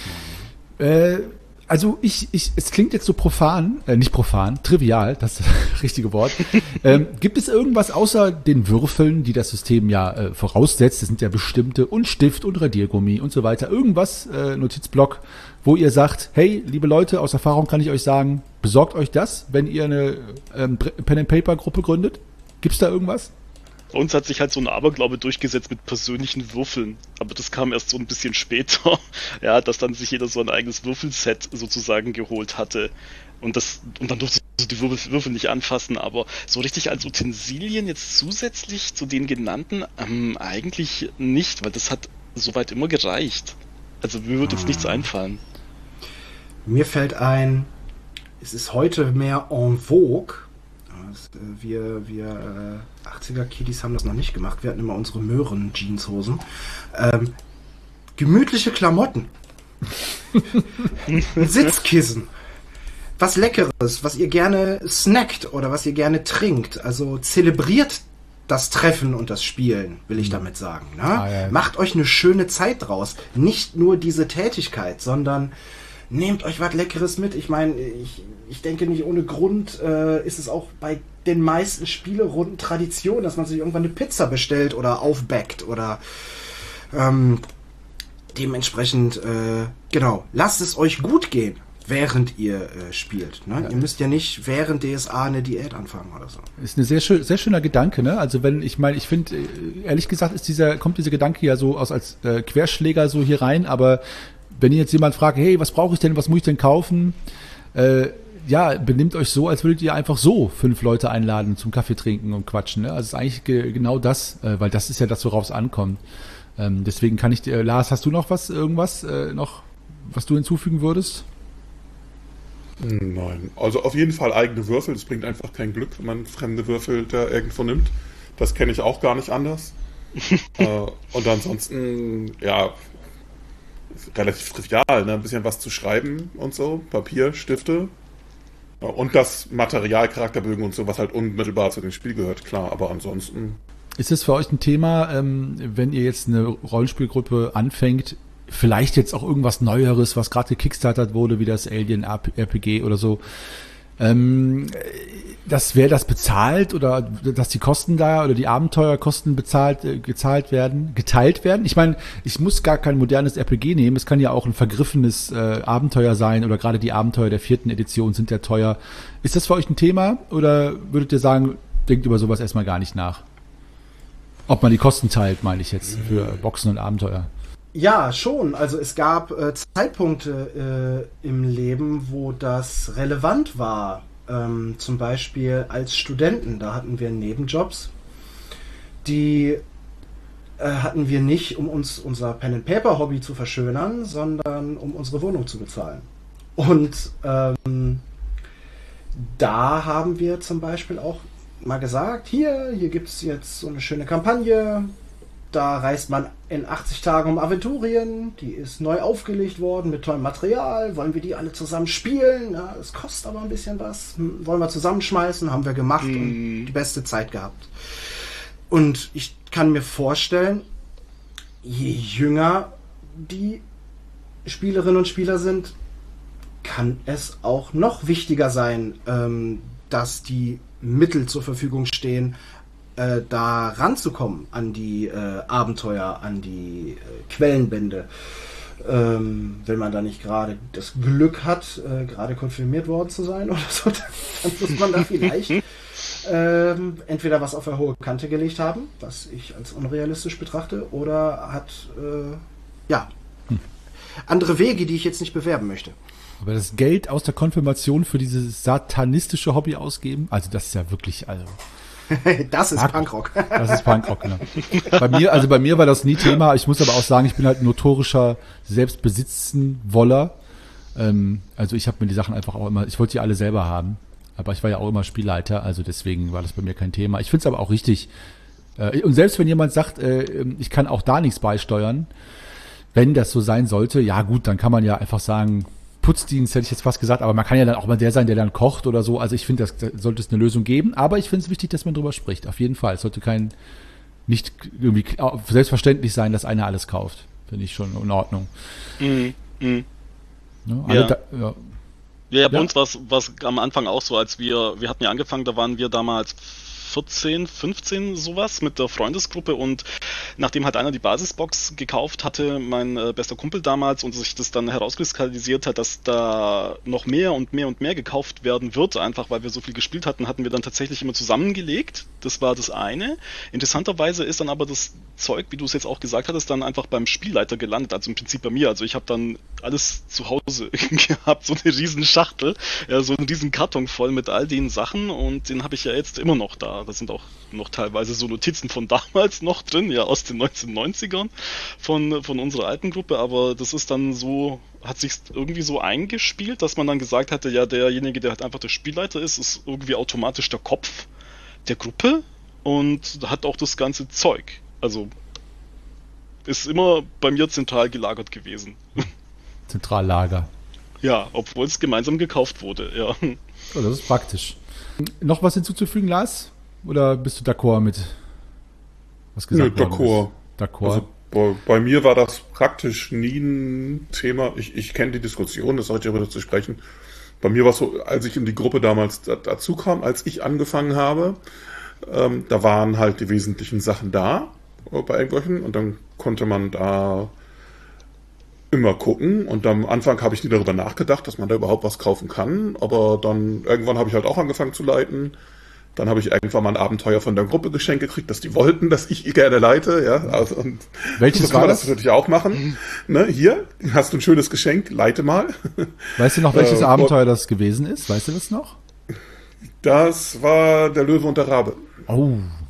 Also es klingt jetzt so profan, nicht profan, trivial, das ist das richtige Wort. Gibt es irgendwas außer den Würfeln, die das System ja voraussetzt, das sind ja bestimmte, und Stift und Radiergummi und so weiter, irgendwas, Notizblock, wo ihr sagt, hey, liebe Leute, aus Erfahrung kann ich euch sagen, besorgt euch das, wenn ihr eine Pen-and-Paper-Gruppe gründet? Gibt's da irgendwas? Bei uns hat sich halt so ein Aberglaube durchgesetzt mit persönlichen Würfeln. Aber das kam erst so ein bisschen später. Ja, dass dann sich jeder so ein eigenes Würfelset sozusagen geholt hatte. Und dann durfte du die Würfel nicht anfassen. Aber so richtig als Utensilien jetzt zusätzlich zu den genannten eigentlich nicht, weil das hat soweit immer gereicht. Also mir würde jetzt nichts einfallen. Mir fällt ein, es ist heute mehr en vogue. Wir 80er-Kiddies haben das noch nicht gemacht. Wir hatten immer unsere Möhren-Jeanshosen. Gemütliche Klamotten. Sitzkissen. Was Leckeres, was ihr gerne snackt oder was ihr gerne trinkt. Also zelebriert das Treffen und das Spielen, will ich damit sagen. Ne? Ja. Macht euch eine schöne Zeit draus. Nicht nur diese Tätigkeit, sondern nehmt euch was Leckeres mit. Ich meine, ich denke nicht ohne Grund ist es auch bei den meisten Spielerunden Tradition, dass man sich irgendwann eine Pizza bestellt oder aufbackt oder dementsprechend, genau, lasst es euch gut gehen, während ihr spielt. Ne? Ja. Ihr müsst ja nicht während DSA eine Diät anfangen oder so. Ist ein sehr schöner Gedanke, ne? Also ich finde, ehrlich gesagt kommt dieser Gedanke ja so als Querschläger so hier rein, aber wenn ihr jetzt jemand fragt, hey, was brauche ich denn, was muss ich denn kaufen? Benimmt euch so, als würdet ihr einfach so 5 Leute einladen zum Kaffee trinken und quatschen. Ne? Also es ist eigentlich genau das, weil das ist ja das, worauf es ankommt. Deswegen kann ich dir, Lars, hast du noch irgendwas was du hinzufügen würdest? Nein, also auf jeden Fall eigene Würfel. Das bringt einfach kein Glück, wenn man fremde Würfel da irgendwo nimmt. Das kenne ich auch gar nicht anders. Und ansonsten, ja, relativ trivial, ne? Ein bisschen was zu schreiben und so, Papier, Stifte und das Material, Charakterbögen und so, was halt unmittelbar zu dem Spiel gehört, klar, aber ansonsten... Ist es für euch ein Thema, wenn ihr jetzt eine Rollenspielgruppe anfängt, vielleicht jetzt auch irgendwas Neueres, was gerade gekickstartert wurde, wie das Alien RPG oder so, wäre das bezahlt oder dass die Kosten da oder die Abenteuerkosten geteilt werden? Ich meine, ich muss gar kein modernes RPG nehmen, es kann ja auch ein vergriffenes Abenteuer sein oder gerade die Abenteuer der 4. Edition sind ja teuer. Ist das für euch ein Thema oder würdet ihr sagen, denkt über sowas erstmal gar nicht nach? Ob man die Kosten teilt, meine ich jetzt, für Boxen und Abenteuer. Ja, schon. Also es gab Zeitpunkte im Leben, wo das relevant war. Zum Beispiel als Studenten. Da hatten wir Nebenjobs. Die hatten wir nicht, um uns unser Pen-and-Paper-Hobby zu verschönern, sondern um unsere Wohnung zu bezahlen. Und da haben wir zum Beispiel auch mal gesagt, hier gibt es jetzt so eine schöne Kampagne, da reist man in 80 Tagen um Aventurien, die ist neu aufgelegt worden mit tollem Material, wollen wir die alle zusammen spielen? Ja, es kostet aber ein bisschen was, wollen wir zusammenschmeißen, haben wir gemacht und die beste Zeit gehabt. Und ich kann mir vorstellen, je jünger die Spielerinnen und Spieler sind, kann es auch noch wichtiger sein, dass die Mittel zur Verfügung stehen, da ranzukommen an die Abenteuer, an die Quellenbände. Wenn man da nicht gerade das Glück hat, gerade konfirmiert worden zu sein oder so, dann muss man da vielleicht entweder was auf der hohe Kante gelegt haben, was ich als unrealistisch betrachte, oder hat andere Wege, die ich jetzt nicht bewerben möchte. Aber das Geld aus der Konfirmation für dieses satanistische Hobby ausgeben, also das ist ja wirklich, also das ist Punkrock. Das ist Punkrock, genau. Bei mir war das nie Thema. Ich muss aber auch sagen, ich bin halt ein notorischer Selbstbesitzen-Woller. Also ich habe mir die Sachen einfach auch immer, ich wollte die alle selber haben, aber ich war ja auch immer Spielleiter, also deswegen war das bei mir kein Thema. Ich finde es aber auch richtig. Und selbst wenn jemand sagt, ich kann auch da nichts beisteuern, wenn das so sein sollte, ja gut, dann kann man ja einfach sagen, Putzdienst hätte ich jetzt fast gesagt, aber man kann ja dann auch mal der sein, der dann kocht oder so. Also ich finde, da sollte es eine Lösung geben, aber ich finde es wichtig, dass man drüber spricht. Auf jeden Fall. Es sollte nicht irgendwie selbstverständlich sein, dass einer alles kauft. Finde ich schon in Ordnung. Ne? Ja, bei uns war es am Anfang auch so, als wir hatten ja angefangen, da waren wir damals 14, 15 sowas mit der Freundesgruppe, und nachdem halt einer die Basisbox gekauft hatte, mein bester Kumpel damals, und sich das dann herauskristallisiert hat, dass da noch mehr und mehr und mehr gekauft werden wird, einfach weil wir so viel gespielt hatten, hatten wir dann tatsächlich immer zusammengelegt. Das war das eine. Interessanterweise ist dann aber das Zeug, wie du es jetzt auch gesagt hattest, dann einfach beim Spielleiter gelandet, also im Prinzip bei mir. Also ich habe dann alles zu Hause gehabt, so eine riesen Schachtel, ja, so einen riesen Karton voll mit all den Sachen, und den habe ich ja jetzt immer noch da. Da sind auch noch teilweise so Notizen von damals noch drin, ja, aus den 1990ern von unserer alten Gruppe, aber das ist dann so, hat sich irgendwie so eingespielt, dass man dann gesagt hatte, ja, derjenige, der halt einfach der Spielleiter ist irgendwie automatisch der Kopf der Gruppe und hat auch das ganze Zeug. Also ist immer bei mir zentral gelagert gewesen. Zentrallager. Ja, obwohl es gemeinsam gekauft wurde, ja. Oh, das ist praktisch. Noch was hinzuzufügen, Lars? Oder bist du d'accord mit was gesagt worden ist? D'accord. Also bei mir war das praktisch nie ein Thema. Ich kenne die Diskussion, das sollte ich darüber zu sprechen. Bei mir war es so, als ich in die Gruppe damals dazu kam, als ich angefangen habe, da waren halt die wesentlichen Sachen da bei irgendwelchen, und dann konnte man da immer gucken, und am Anfang habe ich nie darüber nachgedacht, dass man da überhaupt was kaufen kann, aber dann irgendwann habe ich halt auch angefangen zu leiten. Dann habe ich irgendwann mal ein Abenteuer von der Gruppe geschenkt gekriegt, dass die wollten, dass ich gerne leite, ja. Also, und welches so kann man das natürlich auch machen. Ne, hier hast du ein schönes Geschenk, leite mal. Weißt du noch, welches Abenteuer das gewesen ist? Weißt du das noch? Das war der Löwe und der Rabe. Oh.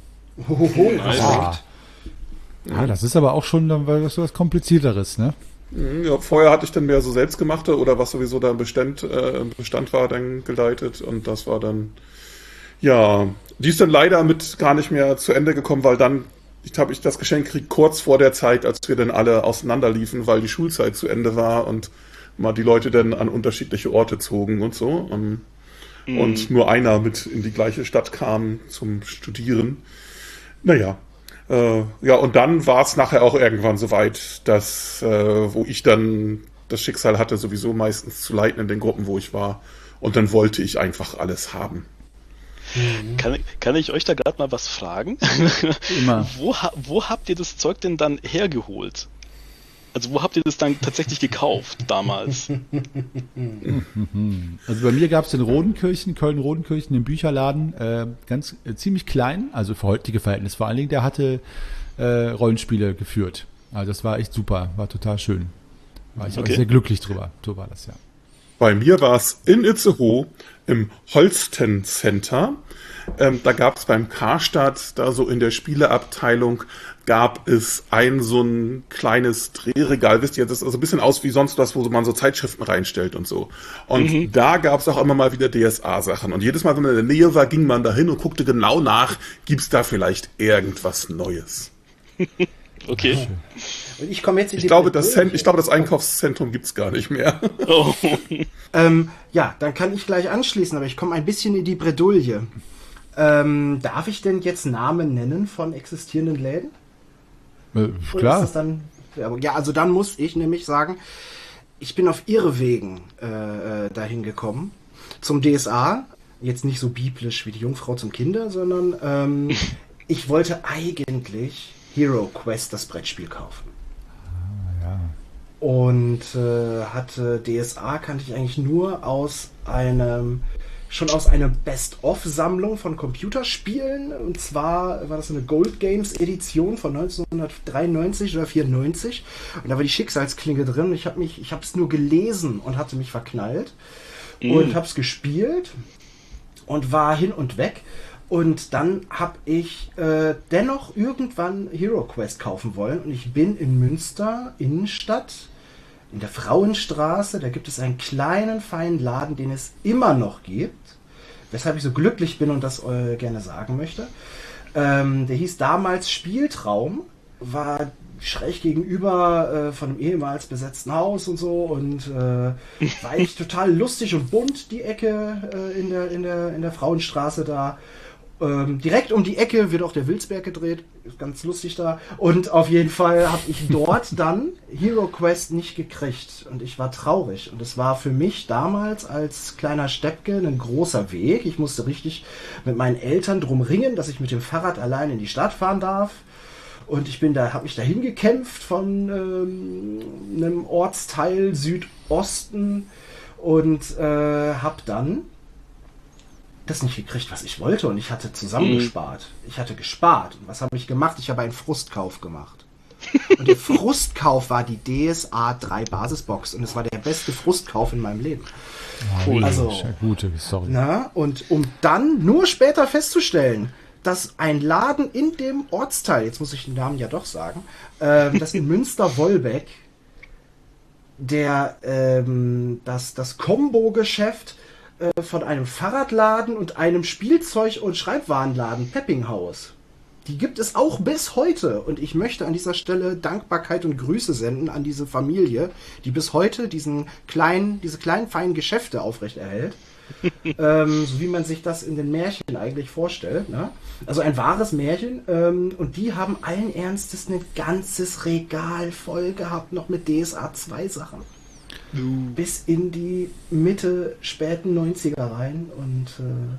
Nice. Ja, das ist aber auch schon dann so was Komplizierteres, ne? Ja, vorher hatte ich dann mehr so selbstgemachte oder was sowieso da im Bestand war, dann geleitet, und das war dann, ja, die ist dann leider mit gar nicht mehr zu Ende gekommen, weil dann habe ich das Geschenk gekriegt kurz vor der Zeit, als wir dann alle auseinanderliefen, weil die Schulzeit zu Ende war und mal die Leute dann an unterschiedliche Orte zogen und so. Und nur einer mit in die gleiche Stadt kam zum Studieren. Naja. Ja, und dann war es nachher auch irgendwann soweit, dass, wo ich dann das Schicksal hatte, sowieso meistens zu leiten in den Gruppen, wo ich war. Und dann wollte ich einfach alles haben. Kann ich euch da gerade mal was fragen? Immer. Wo habt ihr das Zeug denn dann hergeholt? Also wo habt ihr das dann tatsächlich gekauft damals? Also bei mir gab es in Rodenkirchen, Köln-Rodenkirchen, den Bücherladen, ziemlich klein, also für heutige Verhältnisse vor allen Dingen, der hatte Rollenspiele geführt. Also das war echt super, war total schön. War ich auch sehr glücklich drüber. So war das, ja. Bei mir war es in Itzehoe im Holsten Center. Da gab es beim Karstadt, da so in der Spieleabteilung, gab es so ein kleines Drehregal. Wisst ihr, das sieht so ein bisschen aus wie sonst was, wo man so Zeitschriften reinstellt und so. Und da gab es auch immer mal wieder DSA-Sachen. Und jedes Mal, wenn man in der Nähe war, ging man da hin und guckte genau nach, gibt's da vielleicht irgendwas Neues. Okay. Und ich komme jetzt in Ich glaube, das Einkaufszentrum gibt's gar nicht mehr. Oh. Ja, dann kann ich gleich anschließen, aber ich komme ein bisschen in die Bredouille. Darf ich denn jetzt Namen nennen von existierenden Läden? Klar. Ist das dann, ja, also dann muss ich nämlich sagen, ich bin auf Irrwegen dahin gekommen zum DSA. Jetzt nicht so biblisch wie die Jungfrau zum Kinder, sondern ich wollte eigentlich Hero Quest, das Brettspiel, kaufen. Ja. Und hatte DSA kannte ich eigentlich nur aus einer Best-of-Sammlung von Computerspielen. Und zwar war das eine Gold Games Edition von 1993 oder 94. Und da war die Schicksalsklinge drin. Ich habe es nur gelesen und hatte mich verknallt. Und habe es gespielt und war hin und weg. Und dann habe ich dennoch irgendwann Hero Quest kaufen wollen. Und ich bin in Münster, Innenstadt, in der Frauenstraße. Da gibt es einen kleinen, feinen Laden, den es immer noch gibt. Weshalb ich so glücklich bin und das gerne sagen möchte. Der hieß damals Spieltraum. War schräg gegenüber von einem ehemals besetzten Haus und so. Und war eigentlich total lustig und bunt, die Ecke in der Frauenstraße da. Direkt um die Ecke wird auch der Wilsberg gedreht. Ist ganz lustig da. Und auf jeden Fall habe ich dort dann Hero Quest nicht gekriegt. Und ich war traurig. Und es war für mich damals als kleiner Steppke ein großer Weg. Ich musste richtig mit meinen Eltern drum ringen, dass ich mit dem Fahrrad allein in die Stadt fahren darf. Und habe mich dahin gekämpft von einem Ortsteil Südosten und habe dann das nicht gekriegt, was ich wollte, und ich hatte zusammengespart. Ich hatte gespart. Und was habe ich gemacht? Ich habe einen Frustkauf gemacht. Und der Frustkauf war die DSA 3 Basisbox, und es war der beste Frustkauf in meinem Leben. Cool. Also, gute Story. Und um dann nur später festzustellen, dass ein Laden in dem Ortsteil, jetzt muss ich den Namen ja doch sagen, das in Münster-Wolbeck, das Kombo-Geschäft von einem Fahrradladen und einem Spielzeug- und Schreibwarenladen, Peppinghaus. Die gibt es auch bis heute. Und ich möchte an dieser Stelle Dankbarkeit und Grüße senden an diese Familie, die bis heute diese kleinen, feinen Geschäfte aufrechterhält. So wie man sich das in den Märchen eigentlich vorstellt. Ne? Also ein wahres Märchen. Und die haben allen Ernstes ein ganzes Regal voll gehabt, noch mit DSA 2 Sachen. Bis in die Mitte, späten 90er rein. Und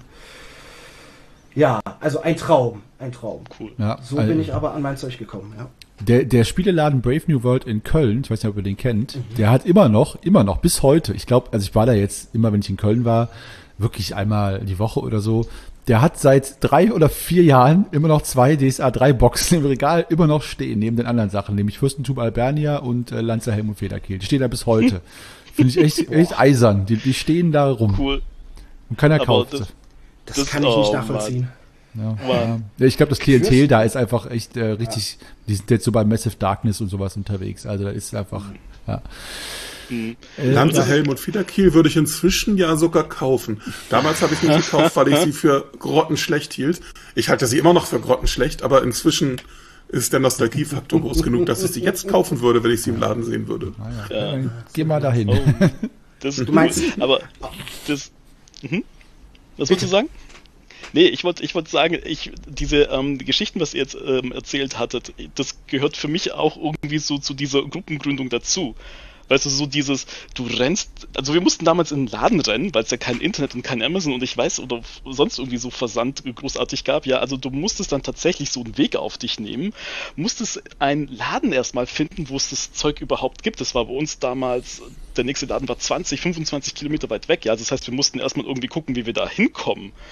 ja, also ein Traum. Cool. Ja, so bin ich aber an mein Zeug gekommen. Ja. Der Spieleladen Brave New World in Köln, ich weiß nicht, ob ihr den kennt, der hat immer noch bis heute, ich glaube, also ich war da jetzt immer, wenn ich in Köln war, wirklich einmal die Woche oder so, der hat seit 3 oder 4 Jahren immer noch 2 DSA 3 Boxen im Regal immer noch stehen, neben den anderen Sachen, nämlich Fürstentum Albernia und Lanzer Helm und Federkiel. Die stehen da bis heute. Finde ich echt eisern. Die stehen da rum. Cool. Und keiner kauft sie. Das kann ich nicht nachvollziehen. Ja. Ich glaube, das Klientel da ist einfach echt richtig, die sind jetzt so bei Massive Darkness und sowas unterwegs. Also da ist einfach, ja. Lanze, Helm und Federkiel würde ich inzwischen ja sogar kaufen. Damals habe ich nicht gekauft, weil ich sie für grottenschlecht hielt. Ich halte sie immer noch für grottenschlecht, aber inzwischen ist der Nostalgiefaktor groß genug, dass ich sie jetzt kaufen würde, wenn ich sie im Laden sehen würde. Geh mal dahin. Oh, das ist cool. Aber das... Was wolltest du sagen? Nee, ich wollte sagen, diese Geschichten, was ihr jetzt erzählt hattet, das gehört für mich auch irgendwie so zu dieser Gruppengründung dazu. Weißt du, so dieses, du rennst, also wir mussten damals in den Laden rennen, weil es ja kein Internet und kein Amazon und ich weiß, oder sonst irgendwie so Versand großartig gab, ja, also du musstest dann tatsächlich so einen Weg auf dich nehmen, musstest einen Laden erstmal finden, wo es das Zeug überhaupt gibt. Das war bei uns damals, der nächste Laden war 20, 25 Kilometer weit weg, ja, das heißt, wir mussten erstmal irgendwie gucken, wie wir da hinkommen.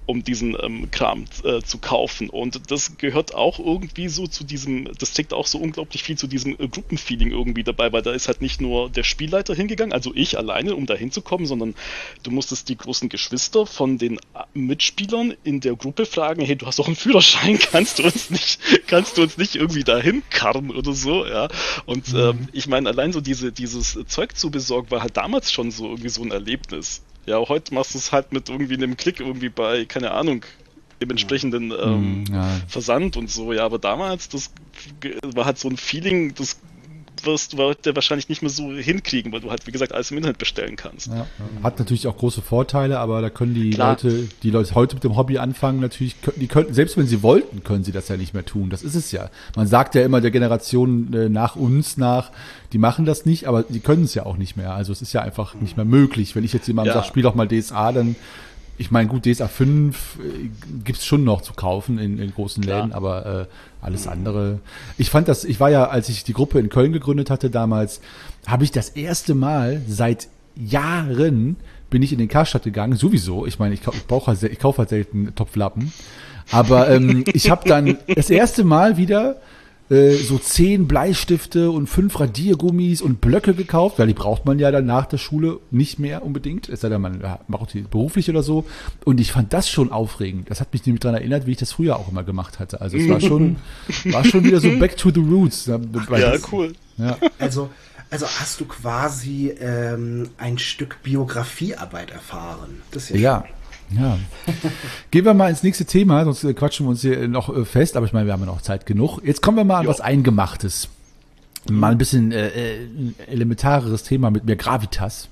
um diesen Kram zu kaufen. Und das gehört auch irgendwie so zu diesem, das trägt auch so unglaublich viel zu diesem Gruppenfeeling irgendwie dabei, weil da ist halt nicht nur der Spielleiter hingegangen, also ich alleine, um da hinzukommen, sondern du musstest die großen Geschwister von den Mitspielern in der Gruppe fragen, hey, du hast doch einen Führerschein, kannst du uns nicht irgendwie dahin karren oder so, ja. Und ich meine, allein so dieses Zeug zu besorgen, war halt damals schon so irgendwie so ein Erlebnis. Ja, heute machst du es halt mit irgendwie einem Klick irgendwie bei, keine Ahnung, dem entsprechenden Versand und so. Ja, aber damals, das war halt so ein Feeling, das wirst du heute wahrscheinlich nicht mehr so hinkriegen, weil du halt, wie gesagt, alles im Internet bestellen kannst. Ja, hat natürlich auch große Vorteile, aber da können die Leute heute mit dem Hobby anfangen, natürlich, die könnten, selbst wenn sie wollten, können sie das ja nicht mehr tun. Das ist es ja. Man sagt ja immer der Generation nach uns nach, die machen das nicht, aber die können es ja auch nicht mehr. Also es ist ja einfach nicht mehr möglich. Wenn ich jetzt jemandem sage, spiel doch mal DSA, dann, ich meine, gut, DSA 5 gibt's schon noch zu kaufen in großen Läden, aber alles andere. Ich war ja, als ich die Gruppe in Köln gegründet hatte damals, habe ich das erste Mal seit Jahren bin ich in den Karstadt gegangen, sowieso. Ich meine, ich kaufe halt selten Topflappen. Aber ich habe dann das erste Mal wieder so 10 Bleistifte und 5 Radiergummis und Blöcke gekauft, weil die braucht man ja dann nach der Schule nicht mehr unbedingt, es sei denn, man macht die beruflich oder so. Und ich fand das schon aufregend. Das hat mich nämlich daran erinnert, wie ich das früher auch immer gemacht hatte. Also es war schon wieder so back to the roots. Ja, cool. Ja. Also hast du quasi ein Stück Biografiearbeit erfahren. Das ist ja. Ja. Gehen wir mal ins nächste Thema, sonst quatschen wir uns hier noch fest, aber ich meine, wir haben ja noch Zeit genug. Jetzt kommen wir mal an was Eingemachtes. Mal ein bisschen elementareres Thema mit mehr Gravitas.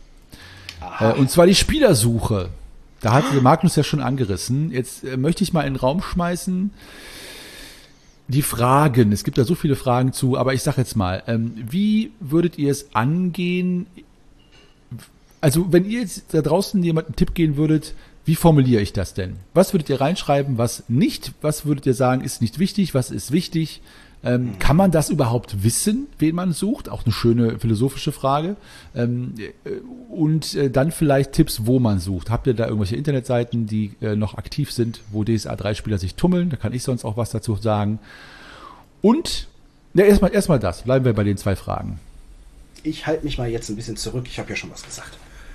Und zwar die Spielersuche. Da hat Magnus ja schon angerissen. Jetzt möchte ich mal in den Raum schmeißen, die Fragen. Es gibt da so viele Fragen zu, aber ich sage jetzt mal, wie würdet ihr es angehen? Also wenn ihr jetzt da draußen jemandem einen Tipp geben würdet, wie formuliere ich das denn? Was würdet ihr reinschreiben, was nicht? Was würdet ihr sagen, ist nicht wichtig? Was ist wichtig? Kann man das überhaupt wissen, wen man sucht? Auch eine schöne philosophische Frage. Und dann vielleicht Tipps, wo man sucht. Habt ihr da irgendwelche Internetseiten, die noch aktiv sind, wo DSA 3-Spieler sich tummeln? Da kann ich sonst auch was dazu sagen. Und erstmal das. Bleiben wir bei den 2 Fragen. Ich halte mich mal jetzt ein bisschen zurück. Ich habe ja schon was gesagt.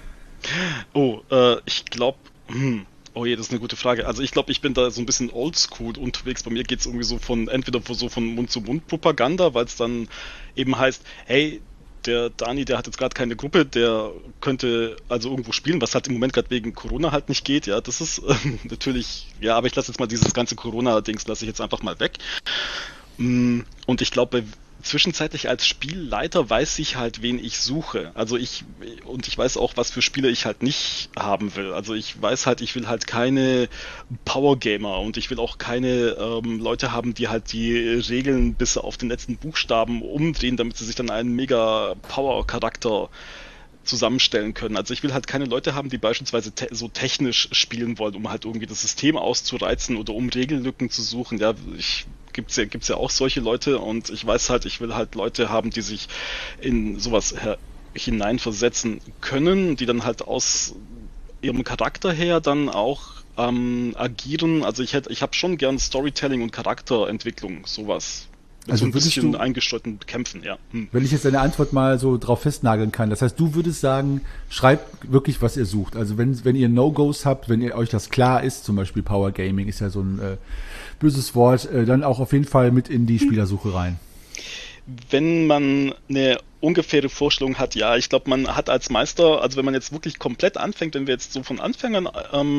Ich glaube, das ist eine gute Frage. Also ich glaube, ich bin da so ein bisschen oldschool unterwegs. Bei mir geht es irgendwie so entweder von Mund-zu-Mund-Propaganda, weil es dann eben heißt, hey, der Dani, der hat jetzt gerade keine Gruppe, der könnte also irgendwo spielen, was halt im Moment gerade wegen Corona halt nicht geht. Ja, das ist natürlich, ja, aber ich lasse jetzt mal dieses ganze Corona-Dings, lasse ich jetzt einfach mal weg. Und ich glaube, zwischenzeitlich als Spielleiter weiß ich halt, wen ich suche. Also ich weiß auch, was für Spieler ich halt nicht haben will. Also ich weiß halt, ich will halt keine Power-Gamer und ich will auch keine Leute haben, die halt die Regeln bis auf den letzten Buchstaben umdrehen, damit sie sich dann einen mega Power-Charakter zusammenstellen können. Also ich will halt keine Leute haben, die beispielsweise so technisch spielen wollen, um halt irgendwie das System auszureizen oder um Regellücken zu suchen. Ja, gibt's ja auch solche Leute und ich weiß halt, ich will halt Leute haben, die sich in sowas hineinversetzen können, die dann halt aus ihrem Charakter her dann auch agieren. Also ich habe schon gern Storytelling und Charakterentwicklung, sowas. Also so ein bisschen eingestreuten Kämpfen, ja. Wenn ich jetzt deine Antwort mal so drauf festnageln kann, das heißt, du würdest sagen, schreibt wirklich, was ihr sucht. Also wenn ihr No-Gos habt, wenn ihr euch das klar ist, zum Beispiel Power Gaming ist ja so ein böses Wort, dann auch auf jeden Fall mit in die Spielersuche rein. Wenn man eine ungefähre Vorstellung hat, ja, ich glaube, man hat als Meister, also wenn man jetzt wirklich komplett anfängt, wenn wir jetzt so von Anfängern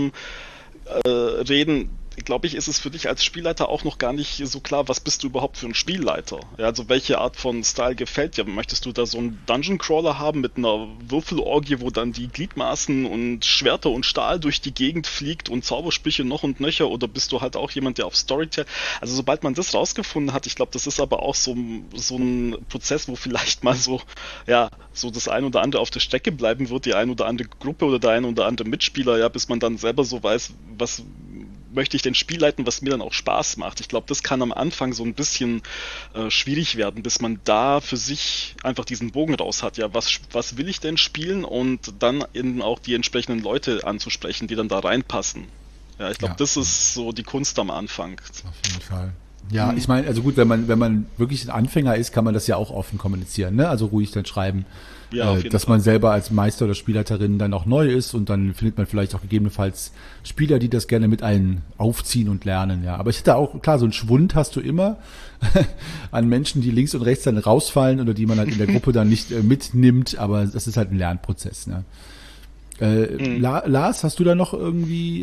reden, glaube ich, ist es für dich als Spielleiter auch noch gar nicht so klar, was bist du überhaupt für ein Spielleiter? Ja, also welche Art von Style gefällt dir? Möchtest du da so einen Dungeon Crawler haben mit einer Würfelorgie, wo dann die Gliedmaßen und Schwerter und Stahl durch die Gegend fliegt und Zaubersprüche noch und nöcher? Oder bist du halt auch jemand, der auf Storytelling... Also sobald man das rausgefunden hat, ich glaube, das ist aber auch so ein Prozess, wo vielleicht mal so das ein oder andere auf der Strecke bleiben wird, die ein oder andere Gruppe oder der ein oder andere Mitspieler, ja, bis man dann selber so weiß, was möchte ich denn Spiel leiten, was mir dann auch Spaß macht. Ich glaube, das kann am Anfang so ein bisschen schwierig werden, bis man da für sich einfach diesen Bogen raus hat. Ja, was will ich denn spielen und dann eben auch die entsprechenden Leute anzusprechen, die dann da reinpassen. Ja, ich glaube, das ist so die Kunst am Anfang. Auf jeden Fall. Ja, ich meine, also gut, wenn man wirklich ein Anfänger ist, kann man das ja auch offen kommunizieren, ne? Also ruhig dann schreiben, dass man selber als Meister oder Spielleiterin dann auch neu ist und dann findet man vielleicht auch gegebenenfalls Spieler, die das gerne mit einem aufziehen und lernen, ja. Aber ich hätte auch, klar, so einen Schwund hast du immer an Menschen, die links und rechts dann rausfallen oder die man halt in der Gruppe dann nicht mitnimmt, aber das ist halt ein Lernprozess, ne? Lars, hast du da noch irgendwie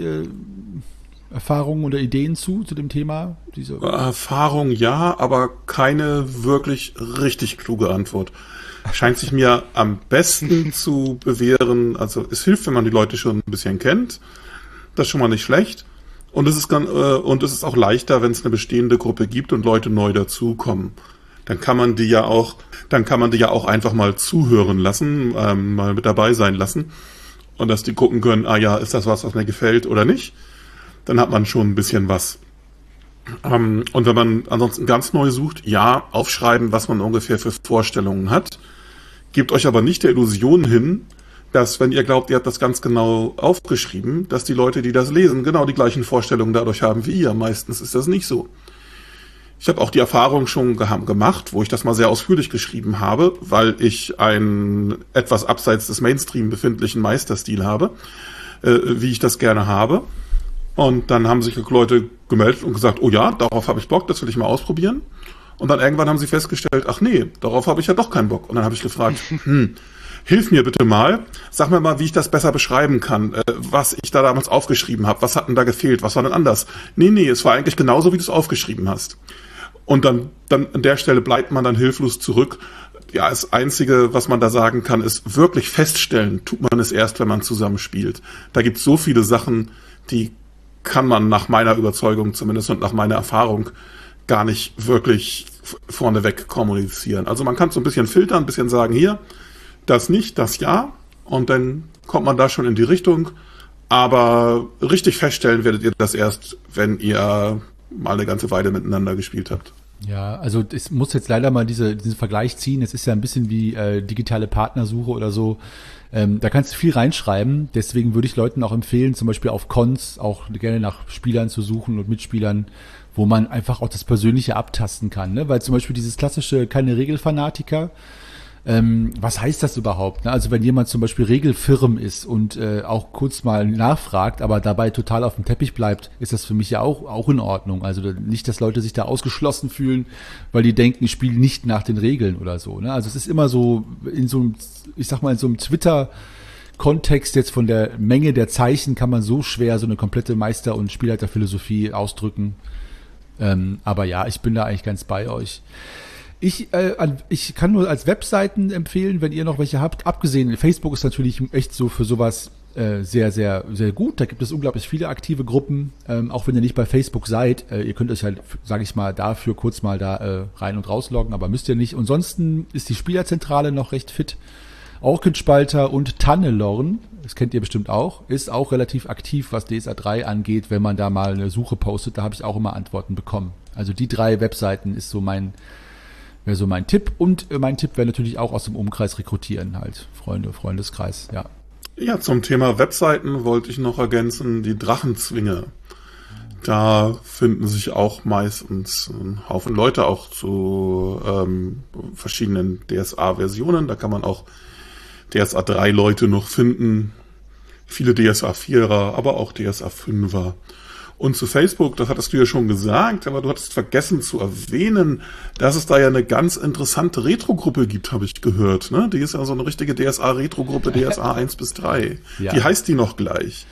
Erfahrungen oder Ideen zu dem Thema? Erfahrung ja, aber keine wirklich richtig kluge Antwort. Scheint sich mir am besten zu bewähren. Also es hilft, wenn man die Leute schon ein bisschen kennt. Das ist schon mal nicht schlecht. Und es ist auch leichter, wenn es eine bestehende Gruppe gibt und Leute neu dazukommen. Dann kann man die ja auch einfach mal zuhören lassen, mal mit dabei sein lassen. Und dass die gucken können, ist das was mir gefällt oder nicht? Dann hat man schon ein bisschen was. Und wenn man ansonsten ganz neu sucht, aufschreiben, was man ungefähr für Vorstellungen hat. Gebt euch aber nicht der Illusion hin, dass, wenn ihr glaubt, ihr habt das ganz genau aufgeschrieben, dass die Leute, die das lesen, genau die gleichen Vorstellungen dadurch haben wie ihr. Meistens ist das nicht so. Ich habe auch die Erfahrung schon gemacht, wo ich das mal sehr ausführlich geschrieben habe, weil ich einen etwas abseits des Mainstream befindlichen Meisterstil habe, wie ich das gerne habe. Und dann haben sich Leute gemeldet und gesagt, oh ja, darauf habe ich Bock, das will ich mal ausprobieren. Und dann irgendwann haben sie festgestellt, ach nee, darauf habe ich ja doch keinen Bock. Und dann habe ich gefragt, hilf mir bitte mal, sag mir mal, wie ich das besser beschreiben kann, was ich da damals aufgeschrieben habe, was hat denn da gefehlt, was war denn anders? Nee, es war eigentlich genauso, wie du es aufgeschrieben hast. Und dann an der Stelle bleibt man dann hilflos zurück. Ja, das Einzige, was man da sagen kann, ist wirklich feststellen, tut man es erst, wenn man zusammenspielt. Da gibt es so viele Sachen, die kann man nach meiner Überzeugung zumindest und nach meiner Erfahrung gar nicht wirklich vorneweg kommunizieren. Also man kann so ein bisschen filtern, ein bisschen sagen, hier, das nicht, das ja, und dann kommt man da schon in die Richtung. Aber richtig feststellen werdet ihr das erst, wenn ihr mal eine ganze Weile miteinander gespielt habt. Ja, also es muss jetzt leider mal diesen Vergleich ziehen. Es ist ja ein bisschen wie digitale Partnersuche oder so. Da kannst du viel reinschreiben. Deswegen würde ich Leuten auch empfehlen, zum Beispiel auf Cons auch gerne nach Spielern zu suchen und Mitspielern, wo man einfach auch das Persönliche abtasten kann. Ne? Weil zum Beispiel dieses klassische, keine Regelfanatiker, was heißt das überhaupt? Ne? Also wenn jemand zum Beispiel regelfirm ist und auch kurz mal nachfragt, aber dabei total auf dem Teppich bleibt, ist das für mich ja auch in Ordnung. Also nicht, dass Leute sich da ausgeschlossen fühlen, weil die denken, ich spiele nicht nach den Regeln oder so. Ne? Also es ist immer so, in so einem Twitter-Kontext jetzt von der Menge der Zeichen kann man so schwer so eine komplette Meister- und Spielleiterphilosophie ausdrücken. Aber ja, ich bin da eigentlich ganz bei euch. Ich kann nur als Webseiten empfehlen, wenn ihr noch welche habt. Abgesehen, Facebook ist natürlich echt so für sowas sehr, sehr, sehr gut. Da gibt es unglaublich viele aktive Gruppen. Auch wenn ihr nicht bei Facebook seid, ihr könnt euch halt, sage ich mal, dafür kurz mal da rein und rausloggen, aber müsst ihr nicht. Ansonsten ist die Spielerzentrale noch recht fit. Orkenspalter und Tannelorn, das kennt ihr bestimmt auch, ist auch relativ aktiv, was DSA 3 angeht, wenn man da mal eine Suche postet. Da habe ich auch immer Antworten bekommen. Also die 3 Webseiten ist wäre so mein Tipp. Und mein Tipp wäre natürlich auch aus dem Umkreis rekrutieren halt. Freundeskreis, ja. Ja, zum Thema Webseiten wollte ich noch ergänzen, die Drachenzwinge. Da finden sich auch meistens ein Haufen Leute auch zu verschiedenen DSA-Versionen. Da kann man auch DSA 3 Leute noch finden. Viele DSA 4er, aber auch DSA 5er. Und zu Facebook, das hattest du ja schon gesagt, aber du hattest vergessen zu erwähnen, dass es da ja eine ganz interessante Retro-Gruppe gibt, habe ich gehört. Ne? Die ist ja so eine richtige DSA-Retro-Gruppe, DSA 1 bis 3. Ja. Wie heißt die noch gleich?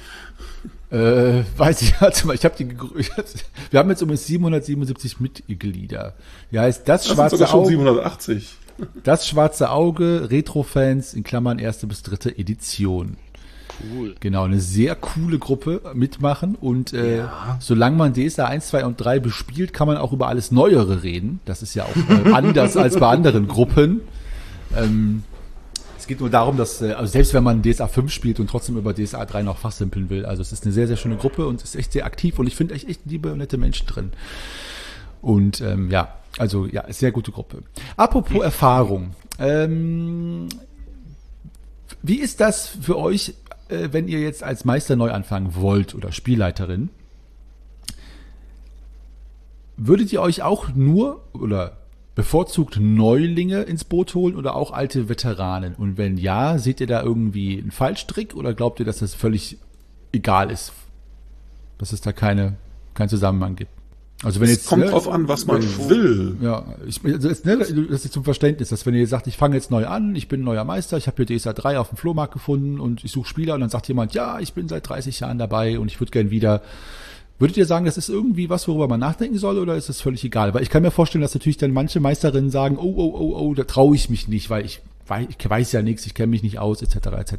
Weiß ich, warte mal, wir haben jetzt um 777 Mitglieder. Die heißt das schwarze sind sogar schon Auge. 780. Das schwarze Auge, Retro-Fans, in Klammern 1. bis 3. Edition. Cool. Genau, eine sehr coole Gruppe mitmachen und solange man DSA 1, 2 und 3 bespielt, kann man auch über alles Neuere reden. Das ist ja auch anders als bei anderen Gruppen. Es geht nur darum, dass, also selbst wenn man DSA 5 spielt und trotzdem über DSA 3 noch fachsimpeln will, also es ist eine sehr, sehr schöne Gruppe und ist echt sehr aktiv und ich finde echt liebe, nette Menschen drin. Und sehr gute Gruppe. Apropos Erfahrung. Wie ist das für euch? wenn ihr jetzt als Meister neu anfangen wollt oder Spielleiterin, würdet ihr euch auch nur oder bevorzugt Neulinge ins Boot holen oder auch alte Veteranen? Und wenn ja, seht ihr da irgendwie einen Fallstrick oder glaubt ihr, dass das völlig egal ist? Dass es da keinen Zusammenhang gibt? Also wenn Es kommt drauf an, was man will. Ja, das ist zum Verständnis, dass wenn ihr sagt, ich fange jetzt neu an, ich bin neuer Meister, ich habe hier DSA 3 auf dem Flohmarkt gefunden und ich suche Spieler und dann sagt jemand, ja, ich bin seit 30 Jahren dabei und ich würde gern wieder. Würdet ihr sagen, das ist irgendwie was, worüber man nachdenken soll oder ist das völlig egal? Weil ich kann mir vorstellen, dass natürlich dann manche Meisterinnen sagen, oh, da traue ich mich nicht, weil ich weiß ja nichts, ich kenne mich nicht aus, etc. etc.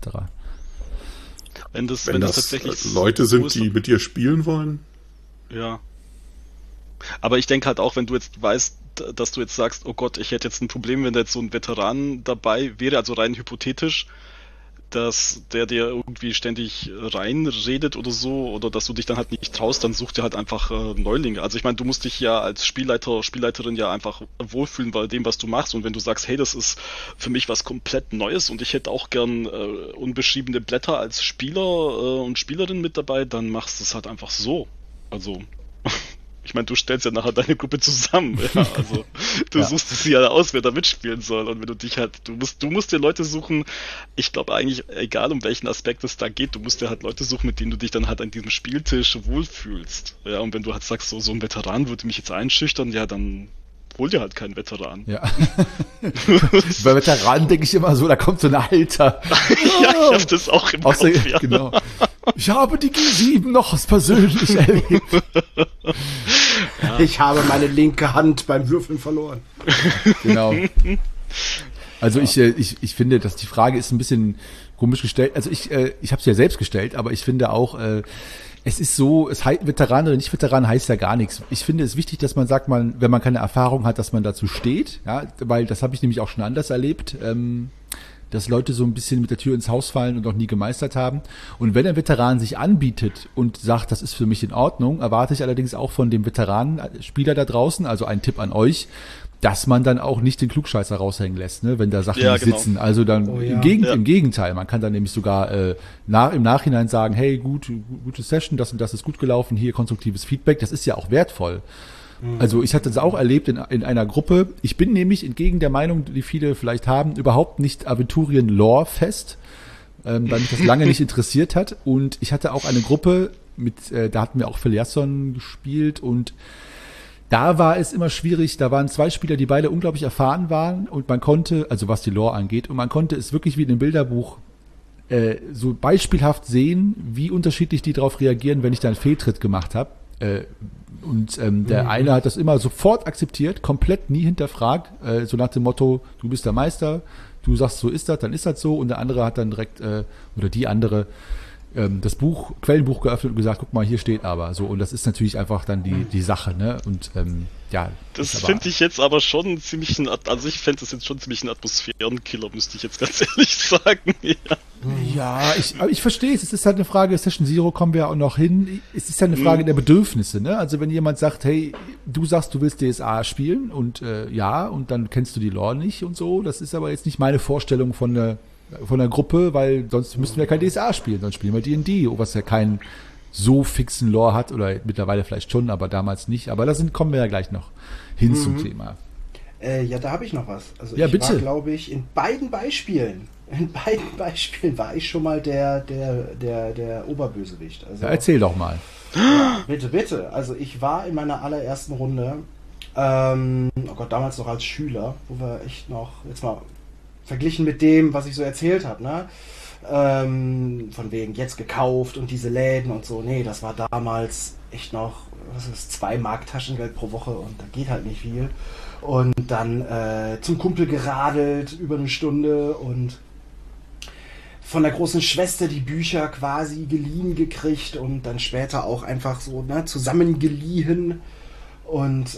Wenn das tatsächlich Leute sind, die mit dir spielen wollen. Ja. Aber ich denke halt auch, wenn du jetzt weißt, dass du jetzt sagst, oh Gott, ich hätte jetzt ein Problem, wenn da jetzt so ein Veteran dabei wäre, also rein hypothetisch, dass der dir irgendwie ständig reinredet oder so, oder dass du dich dann halt nicht traust, dann such dir halt einfach Neulinge. Also ich meine, du musst dich ja als Spielleiter, Spielleiterin ja einfach wohlfühlen bei dem, was du machst. Und wenn du sagst, hey, das ist für mich was komplett Neues und ich hätte auch gern unbeschriebene Blätter als Spieler und Spielerin mit dabei, dann machst du es halt einfach so. Also ich meine, du stellst ja nachher deine Gruppe zusammen, ja, also du suchst es ja aus, wer da mitspielen soll und wenn du dich halt, du musst dir Leute suchen, ich glaube eigentlich, egal um welchen Aspekt es da geht, du musst dir halt Leute suchen, mit denen du dich dann halt an diesem Spieltisch wohlfühlst, ja, und wenn du halt sagst, so ein Veteran würde mich jetzt einschüchtern, ja, dann hol dir halt keinen Veteran. Ja. Bei Veteranen denke ich immer so, da kommt so ein Alter. Ja, ich habe das auch im Kopf, ja. Genau. Ich habe die G7 noch persönlich erlebt. Ja. Ich habe meine linke Hand beim Würfeln verloren. Genau. Also ich finde, dass die Frage ist ein bisschen komisch gestellt. Also ich habe es ja selbst gestellt, aber ich finde auch, es ist so, Veteran oder nicht Veteran heißt ja gar nichts. Ich finde es wichtig, dass man sagt, wenn man keine Erfahrung hat, dass man dazu steht, ja, weil das habe ich nämlich auch schon anders erlebt, dass Leute so ein bisschen mit der Tür ins Haus fallen und noch nie gemeistert haben. Und wenn ein Veteran sich anbietet und sagt, das ist für mich in Ordnung, erwarte ich allerdings auch von dem Veteranenspieler da draußen, also ein Tipp an euch, dass man dann auch nicht den Klugscheißer raushängen lässt, ne, wenn da Sachen nicht sitzen. Also dann im Gegenteil, man kann dann nämlich sogar im Nachhinein sagen, hey, gute Session, das und das ist gut gelaufen, hier konstruktives Feedback, das ist ja auch wertvoll. Also ich hatte das auch erlebt in einer Gruppe. Ich bin nämlich entgegen der Meinung, die viele vielleicht haben, überhaupt nicht Aventurien-Lore-fest, weil mich das lange nicht interessiert hat. Und ich hatte auch eine Gruppe, da hatten wir auch Filiasson gespielt und da war es immer schwierig, da waren 2 Spieler, die beide unglaublich erfahren waren und man konnte, also was die Lore angeht, und man konnte es wirklich wie in einem Bilderbuch so beispielhaft sehen, wie unterschiedlich die darauf reagieren, wenn ich da einen Fehltritt gemacht habe. Der eine hat das immer sofort akzeptiert, komplett nie hinterfragt, so nach dem Motto, du bist der Meister, du sagst, so ist das, dann ist das so, und der andere hat dann direkt, oder die andere, das Quellenbuch geöffnet und gesagt, guck mal, hier steht aber so, und das ist natürlich einfach dann die Sache, ne, und ja. Das finde ich jetzt aber schon ziemlich also ich fände das jetzt schon ziemlich ein Atmosphärenkiller, müsste ich jetzt ganz ehrlich sagen. Ja, ich verstehe es. Es ist halt eine Frage, Session Zero kommen wir auch noch hin. Es ist halt eine Frage der Bedürfnisse, ne? Also wenn jemand sagt, hey, du sagst, du willst DSA spielen und und dann kennst du die Lore nicht und so, das ist aber jetzt nicht meine Vorstellung von der Gruppe, weil sonst müssten wir kein DSA spielen, dann spielen wir D&D, was ja keinen so fixen Lore hat, oder mittlerweile vielleicht schon, aber damals nicht. Aber kommen wir ja gleich noch hin zum Thema. Ja, da habe ich noch was. Also ja, ich bitte. war, glaube ich, in beiden Beispielen war ich schon mal der Oberbösewicht. Also, ja, erzähl doch mal. Ja, bitte. Also ich war in meiner allerersten Runde, oh Gott, damals noch als Schüler, wo wir echt noch, jetzt mal verglichen mit dem, was ich so erzählt habe, ne? Von wegen jetzt gekauft und diese Läden und so. Nee, das war damals echt noch, 2 Mark Taschengeld pro Woche und da geht halt nicht viel. Und dann zum Kumpel geradelt über eine Stunde und von der großen Schwester die Bücher quasi geliehen gekriegt und dann später auch einfach so zusammengeliehen. Und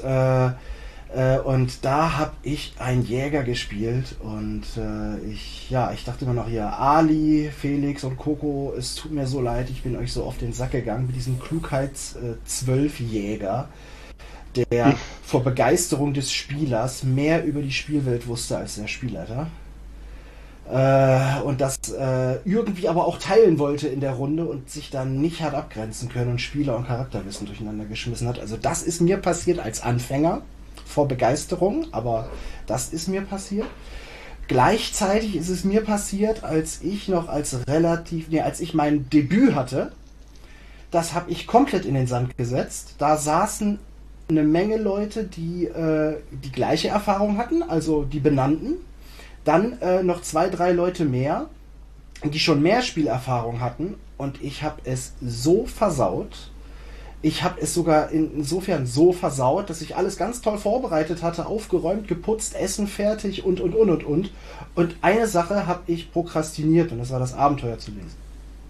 da habe ich einen Jäger gespielt und ich dachte immer noch hier, Ali, Felix und Coco, es tut mir so leid, ich bin euch so auf den Sack gegangen mit diesem Klugheits-12-Jäger, der vor Begeisterung des Spielers mehr über die Spielwelt wusste als der Spielleiter. Und das irgendwie aber auch teilen wollte in der Runde und sich dann nicht hat abgrenzen können und Spieler und Charakterwissen durcheinander geschmissen hat. Also das ist mir passiert als Anfänger vor Begeisterung, aber das ist mir passiert. Gleichzeitig ist es mir passiert, als ich mein Debüt hatte. Das habe ich komplett in den Sand gesetzt. Da saßen eine Menge Leute, die die gleiche Erfahrung hatten, also die Benannten. Dann noch 2, 3 Leute mehr, die schon mehr Spielerfahrung hatten. Und ich habe es so versaut. Ich habe es sogar insofern so versaut, dass ich alles ganz toll vorbereitet hatte, aufgeräumt, geputzt, Essen fertig und. Und eine Sache habe ich prokrastiniert und das war das Abenteuer zu lesen.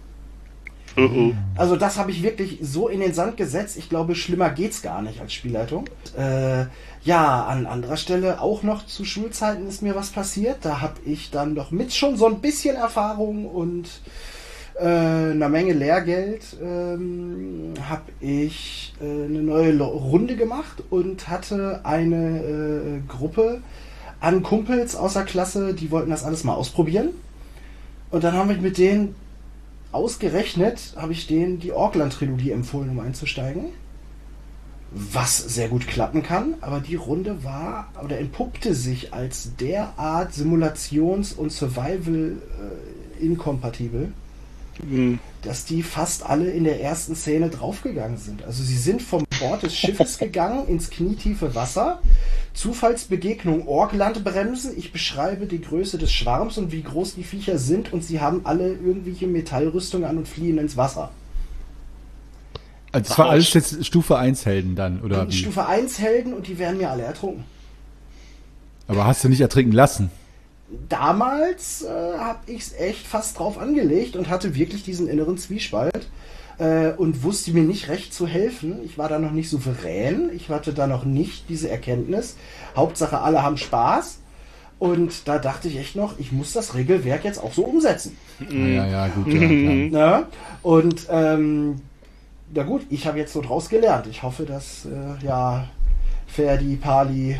Also das habe ich wirklich so in den Sand gesetzt. Ich glaube, schlimmer geht's gar nicht als Spielleitung. An anderer Stelle auch noch zu Schulzeiten ist mir was passiert. Da habe ich dann doch mit schon so ein bisschen Erfahrung und einer Menge Lehrgeld habe ich eine neue Runde gemacht und hatte eine Gruppe an Kumpels aus der Klasse, die wollten das alles mal ausprobieren. Und dann haben wir mit denen ausgerechnet, habe ich denen die Orkland-Trilogie empfohlen, um einzusteigen. Was sehr gut klappen kann, aber die Runde entpuppte sich als derart Simulations- und Survival-inkompatibel, dass die fast alle in der ersten Szene draufgegangen sind. Also sie sind vom Bord des Schiffes gegangen ins knietiefe Wasser. Zufallsbegegnung Orklandbremsen. Ich beschreibe die Größe des Schwarms und wie groß die Viecher sind und sie haben alle irgendwelche Metallrüstungen an und fliehen ins Wasser. Also das war alles jetzt Stufe 1 Helden dann, oder wie? Stufe 1 Helden und die werden mir alle ertrunken. Aber hast du nicht ertrinken lassen? Damals habe ich es echt fast drauf angelegt und hatte wirklich diesen inneren Zwiespalt und wusste mir nicht recht zu helfen. Ich war da noch nicht souverän, ich hatte da noch nicht diese Erkenntnis. Hauptsache, alle haben Spaß. Und da dachte ich echt noch, ich muss das Regelwerk jetzt auch so umsetzen. Ja, gut, ja, klar. Ja, und na gut, ich habe jetzt so draus gelernt. Ich hoffe, dass Ferdi, Pali,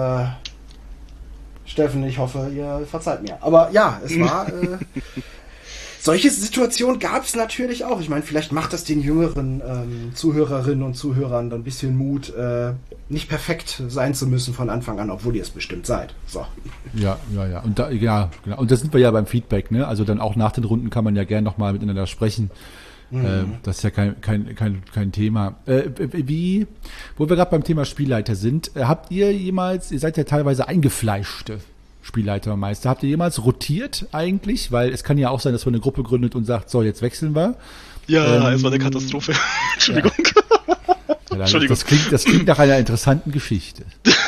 Steffen, ich hoffe, ihr verzeiht mir. Aber ja, es war solche Situationen gab es natürlich auch. Ich meine, vielleicht macht das den jüngeren Zuhörerinnen und Zuhörern dann ein bisschen Mut, nicht perfekt sein zu müssen von Anfang an, obwohl ihr es bestimmt seid. So. Ja. Und genau. Und da sind wir ja beim Feedback, ne? Also dann auch nach den Runden kann man ja gerne nochmal miteinander sprechen. Das ist ja kein Thema. Wo wir gerade beim Thema Spielleiter sind, habt ihr jemals, ihr seid ja teilweise eingefleischte Spielleitermeister, habt ihr jemals rotiert eigentlich? Weil es kann ja auch sein, dass man eine Gruppe gründet und sagt, so, jetzt wechseln wir. Ja, es war eine Katastrophe. Entschuldigung. Ja, Entschuldigung. Das klingt nach einer interessanten Geschichte.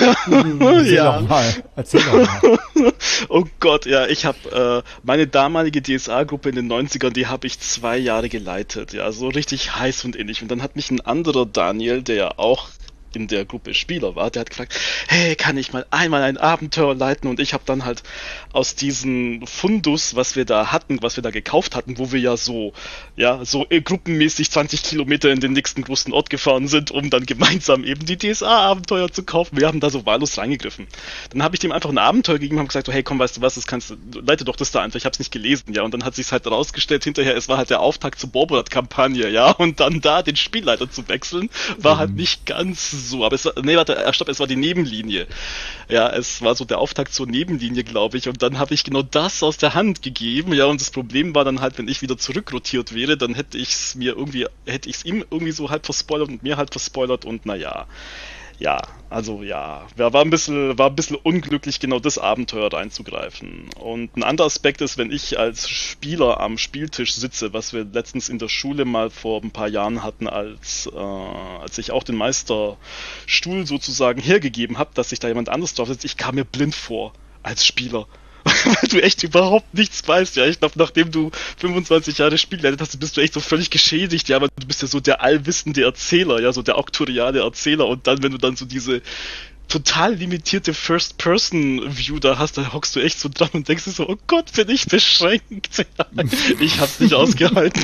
Erzähl doch mal. Oh Gott, ja, ich habe meine damalige DSA-Gruppe in den 90ern, die habe ich 2 Jahre geleitet, ja, so richtig heiß und innig. Und dann hat mich ein anderer Daniel, der ja auch in der Gruppe Spieler war, der hat gefragt, hey, kann ich mal einmal ein Abenteuer leiten? Und ich habe dann halt aus diesem Fundus, was wir da gekauft hatten, wo wir ja so gruppenmäßig 20 Kilometer in den nächsten großen Ort gefahren sind, um dann gemeinsam eben die DSA-Abenteuer zu kaufen. Wir haben da so wahllos reingegriffen. Dann habe ich dem einfach ein Abenteuer gegeben und habe gesagt, hey, komm, weißt du was, leite doch das da einfach, ich habe es nicht gelesen, ja. Und dann hat sich's halt rausgestellt hinterher, es war halt der Auftakt zur Borborat-Kampagne, ja. Und dann da den Spielleiter zu wechseln, war halt nicht ganz so, aber es war die Nebenlinie. Ja, es war so der Auftakt zur Nebenlinie, glaube ich, und dann habe ich genau das aus der Hand gegeben, ja, und das Problem war dann halt, wenn ich wieder zurückrotiert wäre, dann hätte ich es ihm irgendwie so halb verspoilert und mir halb verspoilert und naja. Ja, also ja, war ein bisschen unglücklich, genau das Abenteuer reinzugreifen. Und ein anderer Aspekt ist, wenn ich als Spieler am Spieltisch sitze, was wir letztens in der Schule mal vor ein paar Jahren hatten, als ich auch den Meisterstuhl sozusagen hergegeben habe, dass sich da jemand anderes drauf sitzt, ich kam mir blind vor als Spieler. Weil du echt überhaupt nichts weißt, ja. Ich glaube, nachdem du 25 Jahre Spiel geleitet hast, bist du echt so völlig geschädigt, ja, aber du bist ja so der allwissende Erzähler, ja, so der auktoriale Erzähler und dann, wenn du dann so diese total limitierte First-Person-View da hast, da hockst du echt so dran und denkst dir so, oh Gott, bin ich beschränkt. Ja, ich hab's nicht ausgehalten.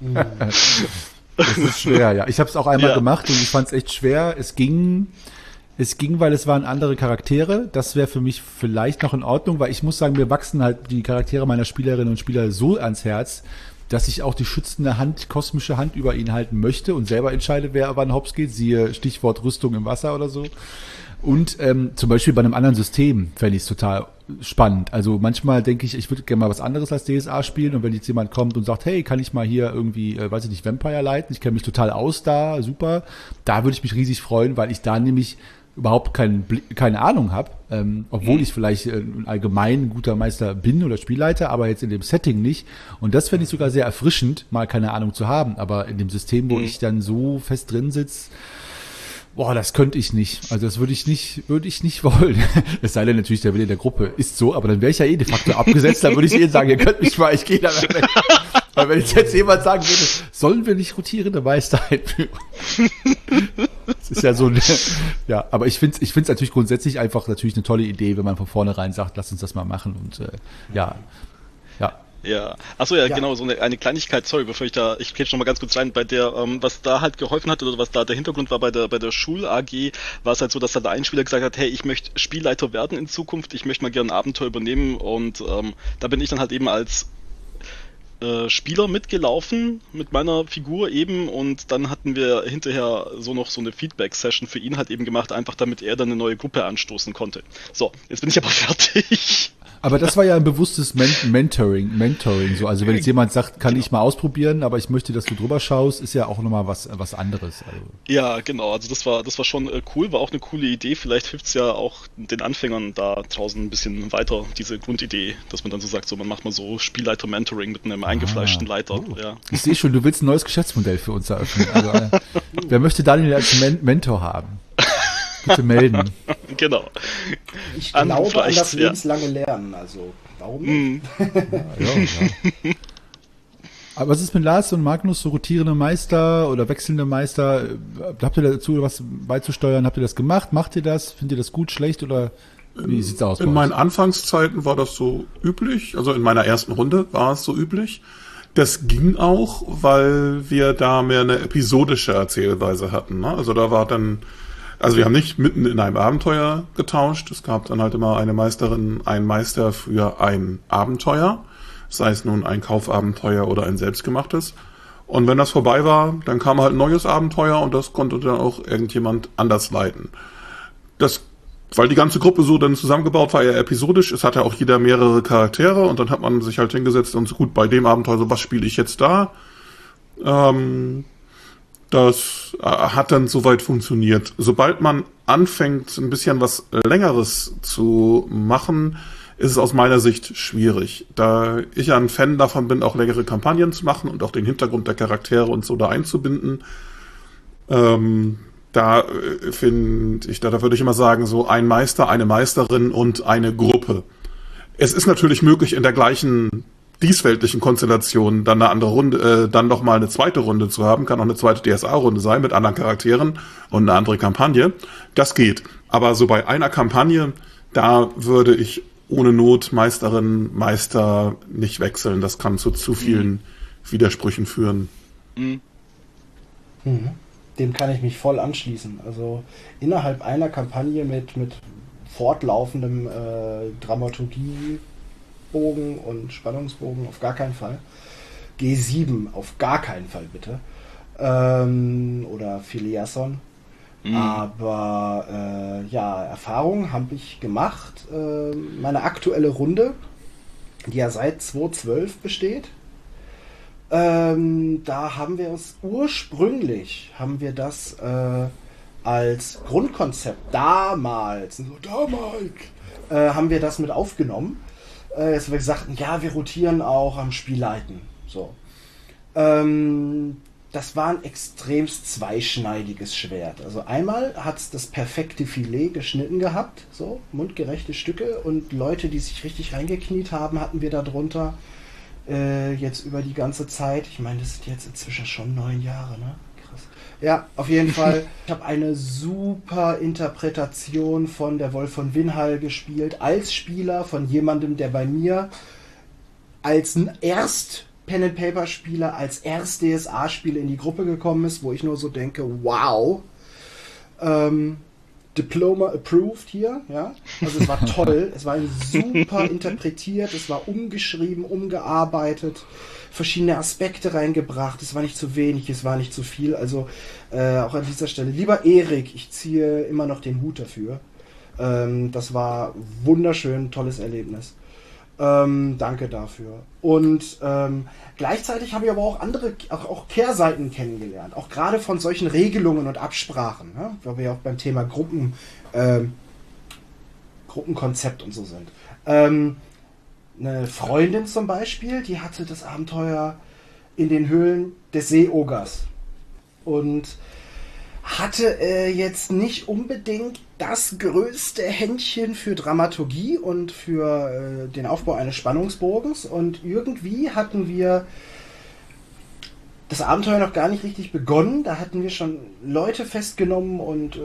Das ist schwer, ja. Ich habe es auch einmal gemacht und ich fand es echt schwer. Es ging Es ging, weil es waren andere Charaktere. Das wäre für mich vielleicht noch in Ordnung, weil ich muss sagen, mir wachsen halt die Charaktere meiner Spielerinnen und Spieler so ans Herz, dass ich auch die schützende Hand, kosmische Hand über ihn halten möchte und selber entscheide, wer wann hops geht. Siehe Stichwort Rüstung im Wasser oder so. Und zum Beispiel bei einem anderen System fände ich es total spannend. Also manchmal denke ich würde gerne mal was anderes als DSA spielen und wenn jetzt jemand kommt und sagt, hey, kann ich mal hier irgendwie, weiß ich nicht, Vampire leiten? Ich kenne mich total aus da, super. Da würde ich mich riesig freuen, weil ich da nämlich überhaupt keine Ahnung habe, obwohl ich vielleicht allgemein ein guter Meister bin oder Spielleiter, aber jetzt in dem Setting nicht. Und das fände ich sogar sehr erfrischend, mal keine Ahnung zu haben. Aber in dem System, wo ich dann so fest drin sitze, boah, das könnte ich nicht. Also das würde ich nicht wollen. Es sei denn natürlich, der Wille der Gruppe ist so, aber dann wäre ich ja de facto abgesetzt, dann würde ich eh sagen, ihr könnt mich mal, ich gehe da weg. Weil wenn jetzt jemand sagen würde, sollen wir nicht rotierende Meister einführen? Das ist ja so ja, aber ich finde es natürlich grundsätzlich einfach natürlich eine tolle Idee, wenn man von vornherein sagt, lass uns das mal machen und ja. Ja, achso, ja, genau, so eine Kleinigkeit, sorry, bevor ich grätsch noch mal ganz kurz rein, bei der, was da halt geholfen hat, oder was da der Hintergrund war bei der Schul-AG, war es halt so, dass da der ein Spieler gesagt hat, hey, ich möchte Spielleiter werden in Zukunft, ich möchte mal gerne ein Abenteuer übernehmen und da bin ich dann halt eben als Spieler mitgelaufen mit meiner Figur eben und dann hatten wir hinterher so noch so eine Feedback-Session für ihn halt eben gemacht, einfach damit er dann eine neue Gruppe anstoßen konnte. So, jetzt bin ich aber fertig. Aber das war ja ein bewusstes Mentoring so. Also wenn jetzt jemand sagt, kann ich mal ausprobieren, aber ich möchte, dass du drüber schaust, ist ja auch nochmal was anderes. Also. Ja, genau. Also das war schon cool, war auch eine coole Idee. Vielleicht hilft's ja auch den Anfängern da draußen ein bisschen weiter, diese Grundidee, dass man dann so sagt, so man macht mal so Spielleiter-Mentoring mit einem eingefleischten Leiter. Oh. Ja. Ich sehe schon, du willst ein neues Geschäftsmodell für uns eröffnen. Also, wer möchte Daniel als Mentor haben? Bitte melden. Genau. Ich glaube an das lebenslange Lernen, also warum nicht? Ja. Aber was ist mit Lars und Magnus, so rotierende Meister oder wechselnde Meister? Habt ihr dazu was beizusteuern? Habt ihr das gemacht? Macht ihr das? Findet ihr das gut, schlecht oder wie sieht's aus? In meinen Anfangszeiten war das so üblich, also in meiner ersten Runde war es so üblich. Das ging auch, weil wir da mehr eine episodische Erzählweise hatten. Ne? Also da war dann, also wir haben nicht mitten in einem Abenteuer getauscht. Es gab dann halt immer eine Meisterin, einen Meister für ein Abenteuer, sei es nun ein Kaufabenteuer oder ein selbstgemachtes. Und wenn das vorbei war, dann kam halt ein neues Abenteuer und das konnte dann auch irgendjemand anders leiten. Das, weil die ganze Gruppe so dann zusammengebaut war, eher episodisch. Es hatte auch jeder mehrere Charaktere und dann hat man sich halt hingesetzt und so gut bei dem Abenteuer, so was spiele ich jetzt da? Das hat dann soweit funktioniert. Sobald man anfängt, ein bisschen was Längeres zu machen, ist es aus meiner Sicht schwierig. Da ich ja ein Fan davon bin, auch längere Kampagnen zu machen und auch den Hintergrund der Charaktere und so da einzubinden, da finde ich, da würde ich immer sagen, so ein Meister, eine Meisterin und eine Gruppe. Es ist natürlich möglich, in der gleichen diesweltlichen Konstellation dann eine andere Runde, dann noch mal eine zweite Runde zu haben, kann auch eine zweite DSA-Runde sein mit anderen Charakteren und eine andere Kampagne. Das geht. Aber so bei einer Kampagne, da würde ich ohne Not Meisterin, Meister nicht wechseln. Das kann zu vielen Widersprüchen führen. Mhm. Dem kann ich mich voll anschließen. Also innerhalb einer Kampagne mit fortlaufendem Dramaturgie Bogen und Spannungsbogen auf gar keinen Fall. G7 auf gar keinen Fall bitte. Oder Filiasson. Aber ja, Erfahrungen habe ich gemacht. Meine aktuelle Runde, die ja seit 2012 besteht, da haben wir es ursprünglich, das als Grundkonzept damals, haben wir das mit aufgenommen. Jetzt haben wir gesagt, ja, wir rotieren auch am Spielleiten. So. Das war ein extremst zweischneidiges Schwert. Also einmal hat es das perfekte Filet geschnitten gehabt, so mundgerechte Stücke, und Leute, die sich richtig reingekniet haben, hatten wir da drunter jetzt über die ganze Zeit. Ich meine, das sind jetzt inzwischen schon 9 Jahre, ne? Krass. Ja, auf jeden Fall. Ich habe eine super Interpretation von der Wolf von Winhall gespielt, als Spieler von jemandem, der bei mir als Pen-and-Paper-Spieler, als erst DSA-Spieler in die Gruppe gekommen ist, wo ich nur so denke, wow. Diploma approved hier, ja. Also es war toll, es war super interpretiert, es war umgeschrieben, umgearbeitet, verschiedene Aspekte reingebracht, es war nicht zu wenig, es war nicht zu viel, also auch an dieser Stelle, lieber Erik, ich ziehe immer noch den Hut dafür. Das war wunderschön, tolles Erlebnis. Danke dafür. Und gleichzeitig habe ich aber auch andere, auch Kehrseiten kennengelernt. Auch gerade von solchen Regelungen und Absprachen, ne? Weil wir ja auch beim Thema Gruppenkonzept und so sind. Eine Freundin zum Beispiel, die hatte das Abenteuer in den Höhlen des Seeogers. Und hatte jetzt nicht unbedingt das größte Händchen für Dramaturgie und für den Aufbau eines Spannungsbogens. Und irgendwie hatten wir das Abenteuer noch gar nicht richtig begonnen. Da hatten wir schon Leute festgenommen und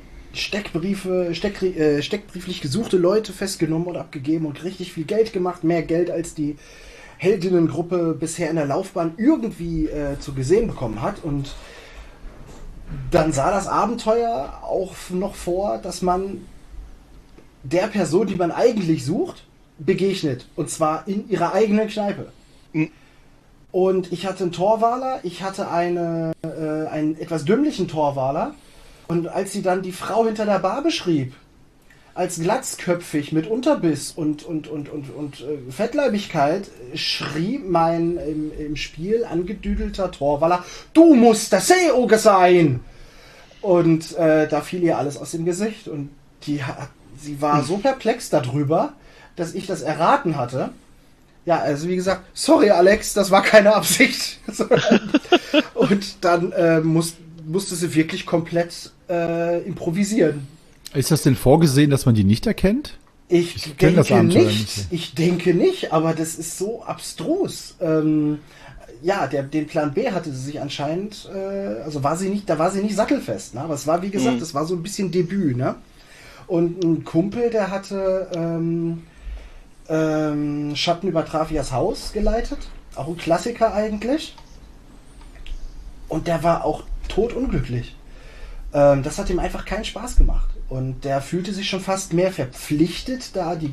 steckbrieflich gesuchte Leute festgenommen und abgegeben und richtig viel Geld gemacht. Mehr Geld als die Heldinnengruppe bisher in der Laufbahn irgendwie zu gesehen bekommen hat. Und dann sah das Abenteuer auch noch vor, dass man der Person, die man eigentlich sucht, begegnet. Und zwar in ihrer eigenen Kneipe. Mhm. Und ich hatte einen Torwaler, ich hatte einen etwas dümmlichen Torwaler. Und als sie dann die Frau hinter der Bar beschrieb, als glatzköpfig mit Unterbiss und Fettleibigkeit, schrie mein im Spiel angedüdelter Torwaller: Du musst das Seeoger sein! Und da fiel ihr alles aus dem Gesicht. Und sie war so perplex darüber, dass ich das erraten hatte. Ja, also wie gesagt, sorry Alex, das war keine Absicht. Und dann musste sie wirklich komplett improvisieren. Ist das denn vorgesehen, dass man die nicht erkennt? Ich denke nicht, aber das ist so abstrus. Ja, den Plan B hatte sie sich anscheinend, da war sie nicht sattelfest, ne? Aber es war, wie gesagt, es war so ein bisschen Debüt, ne? Und ein Kumpel, der hatte Schatten über Trafias Haus geleitet, auch ein Klassiker eigentlich. Und der war auch totunglücklich. Das hat ihm einfach keinen Spaß gemacht. Und der fühlte sich schon fast mehr verpflichtet, da die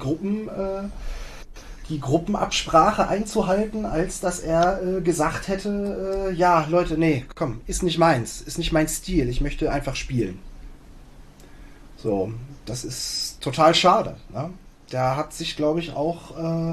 Gruppenabsprache einzuhalten, als dass er gesagt hätte, ja, Leute, nee, komm, ist nicht meins, ist nicht mein Stil, ich möchte einfach spielen. So, das ist total schade. Ne? Der hat sich, glaube ich, auch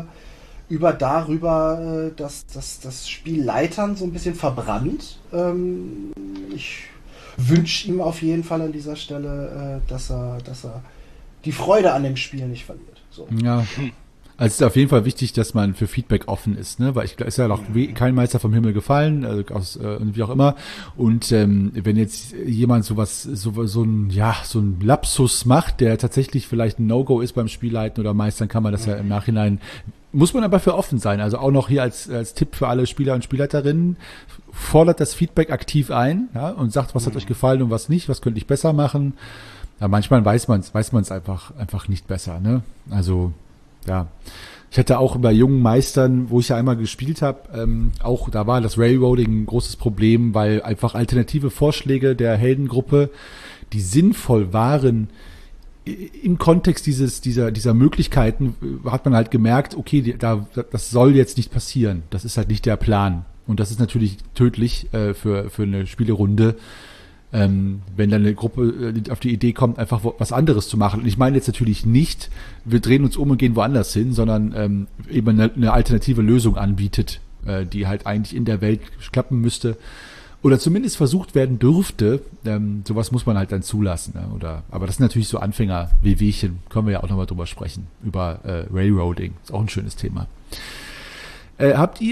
darüber das Spielleitern so ein bisschen verbrannt. Ich wünsche ihm auf jeden Fall an dieser Stelle, dass er die Freude an dem Spiel nicht verliert. So. Ja. Also es ist auf jeden Fall wichtig, dass man für Feedback offen ist, ne? Weil ist ja noch kein Meister vom Himmel gefallen, wie auch immer. Und wenn jetzt jemand so ein Lapsus macht, der tatsächlich vielleicht ein No-Go ist beim Spielleiten oder Meistern, kann man das ja im Nachhinein, muss man aber für offen sein. Also auch noch hier als Tipp für alle Spieler und Spielleiterinnen: Fordert das Feedback aktiv ein, ja, und sagt, was hat euch gefallen und was nicht, was könnte ich besser machen. Ja, manchmal weiß man es einfach nicht besser, ne? Also ja, ich hatte auch bei jungen Meistern, wo ich ja einmal gespielt habe, auch da war das Railroading ein großes Problem, weil einfach alternative Vorschläge der Heldengruppe, die sinnvoll waren, im Kontext dieser Möglichkeiten, hat man halt gemerkt, okay, das soll jetzt nicht passieren. Das ist halt nicht der Plan. Und das ist natürlich tödlich für eine Spielerunde, wenn dann eine Gruppe auf die Idee kommt, einfach was anderes zu machen. Und ich meine jetzt natürlich nicht, wir drehen uns um und gehen woanders hin, sondern eben eine alternative Lösung anbietet, die halt eigentlich in der Welt klappen müsste oder zumindest versucht werden dürfte. Sowas muss man halt dann zulassen. Ne? Aber das sind natürlich so Anfänger-Wehwehchen, können wir ja auch nochmal drüber sprechen, über Railroading. Ist auch ein schönes Thema. Hatte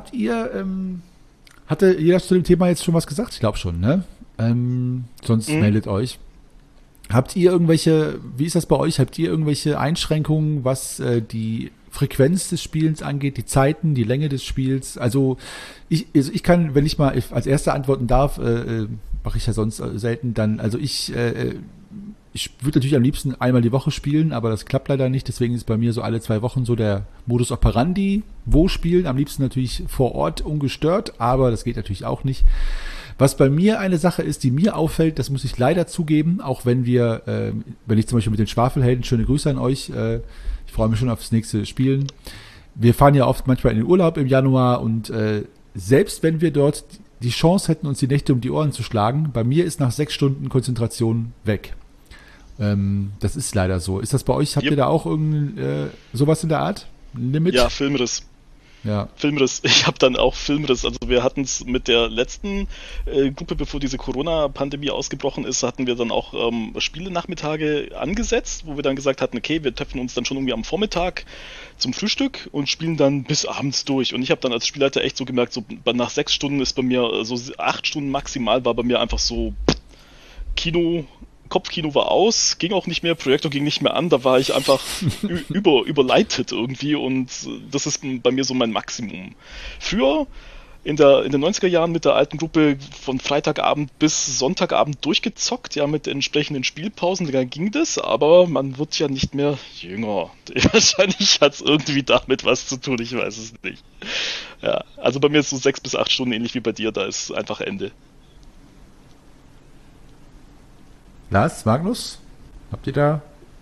jeder zu dem Thema jetzt schon was gesagt? Ich glaube schon, ne? Sonst meldet euch. Habt ihr wie ist das bei euch? Habt ihr irgendwelche Einschränkungen, was die Frequenz des Spielens angeht, die Zeiten, die Länge des Spiels? Also ich kann, wenn ich mal als Erster antworten darf, mache ich ja sonst selten, dann, also ich würde natürlich am liebsten einmal die Woche spielen, aber das klappt leider nicht, deswegen ist bei mir so alle 2 Wochen so der Modus operandi, wo spielen, am liebsten natürlich vor Ort ungestört, aber das geht natürlich auch nicht. Was bei mir eine Sache ist, die mir auffällt, das muss ich leider zugeben, auch wenn wenn ich zum Beispiel mit den Schwafelhelden, schöne Grüße an euch, ich freue mich schon aufs nächste Spielen. Wir fahren ja oft manchmal in den Urlaub im Januar und selbst wenn wir dort die Chance hätten, uns die Nächte um die Ohren zu schlagen, bei mir ist nach 6 Stunden Konzentration weg. Das ist leider so. Ist das bei euch, habt ihr da auch sowas in der Art? Ein Limit? Ja, Filmriss. Ja. Filmriss. Ich habe dann auch Filmriss. Also wir hatten es mit der letzten Gruppe, bevor diese Corona-Pandemie ausgebrochen ist, hatten wir dann auch Spiele-Nachmittage angesetzt, wo wir dann gesagt hatten, okay, wir treffen uns dann schon irgendwie am Vormittag zum Frühstück und spielen dann bis abends durch. Und ich habe dann als Spielleiter echt so gemerkt, so nach 6 Stunden ist bei mir, so 8 Stunden maximal war bei mir einfach so Kopfkino war aus, ging auch nicht mehr, Projektor ging nicht mehr an, da war ich einfach überleitet irgendwie und das ist bei mir so mein Maximum. Früher, in den 90er Jahren mit der alten Gruppe von Freitagabend bis Sonntagabend durchgezockt, ja, mit entsprechenden Spielpausen, da ging das, aber man wird ja nicht mehr jünger. Wahrscheinlich hat es irgendwie damit was zu tun, ich weiß es nicht. Ja, also bei mir ist so 6 bis 8 Stunden ähnlich wie bei dir, da ist einfach Ende. Lars, Magnus, habt ihr da?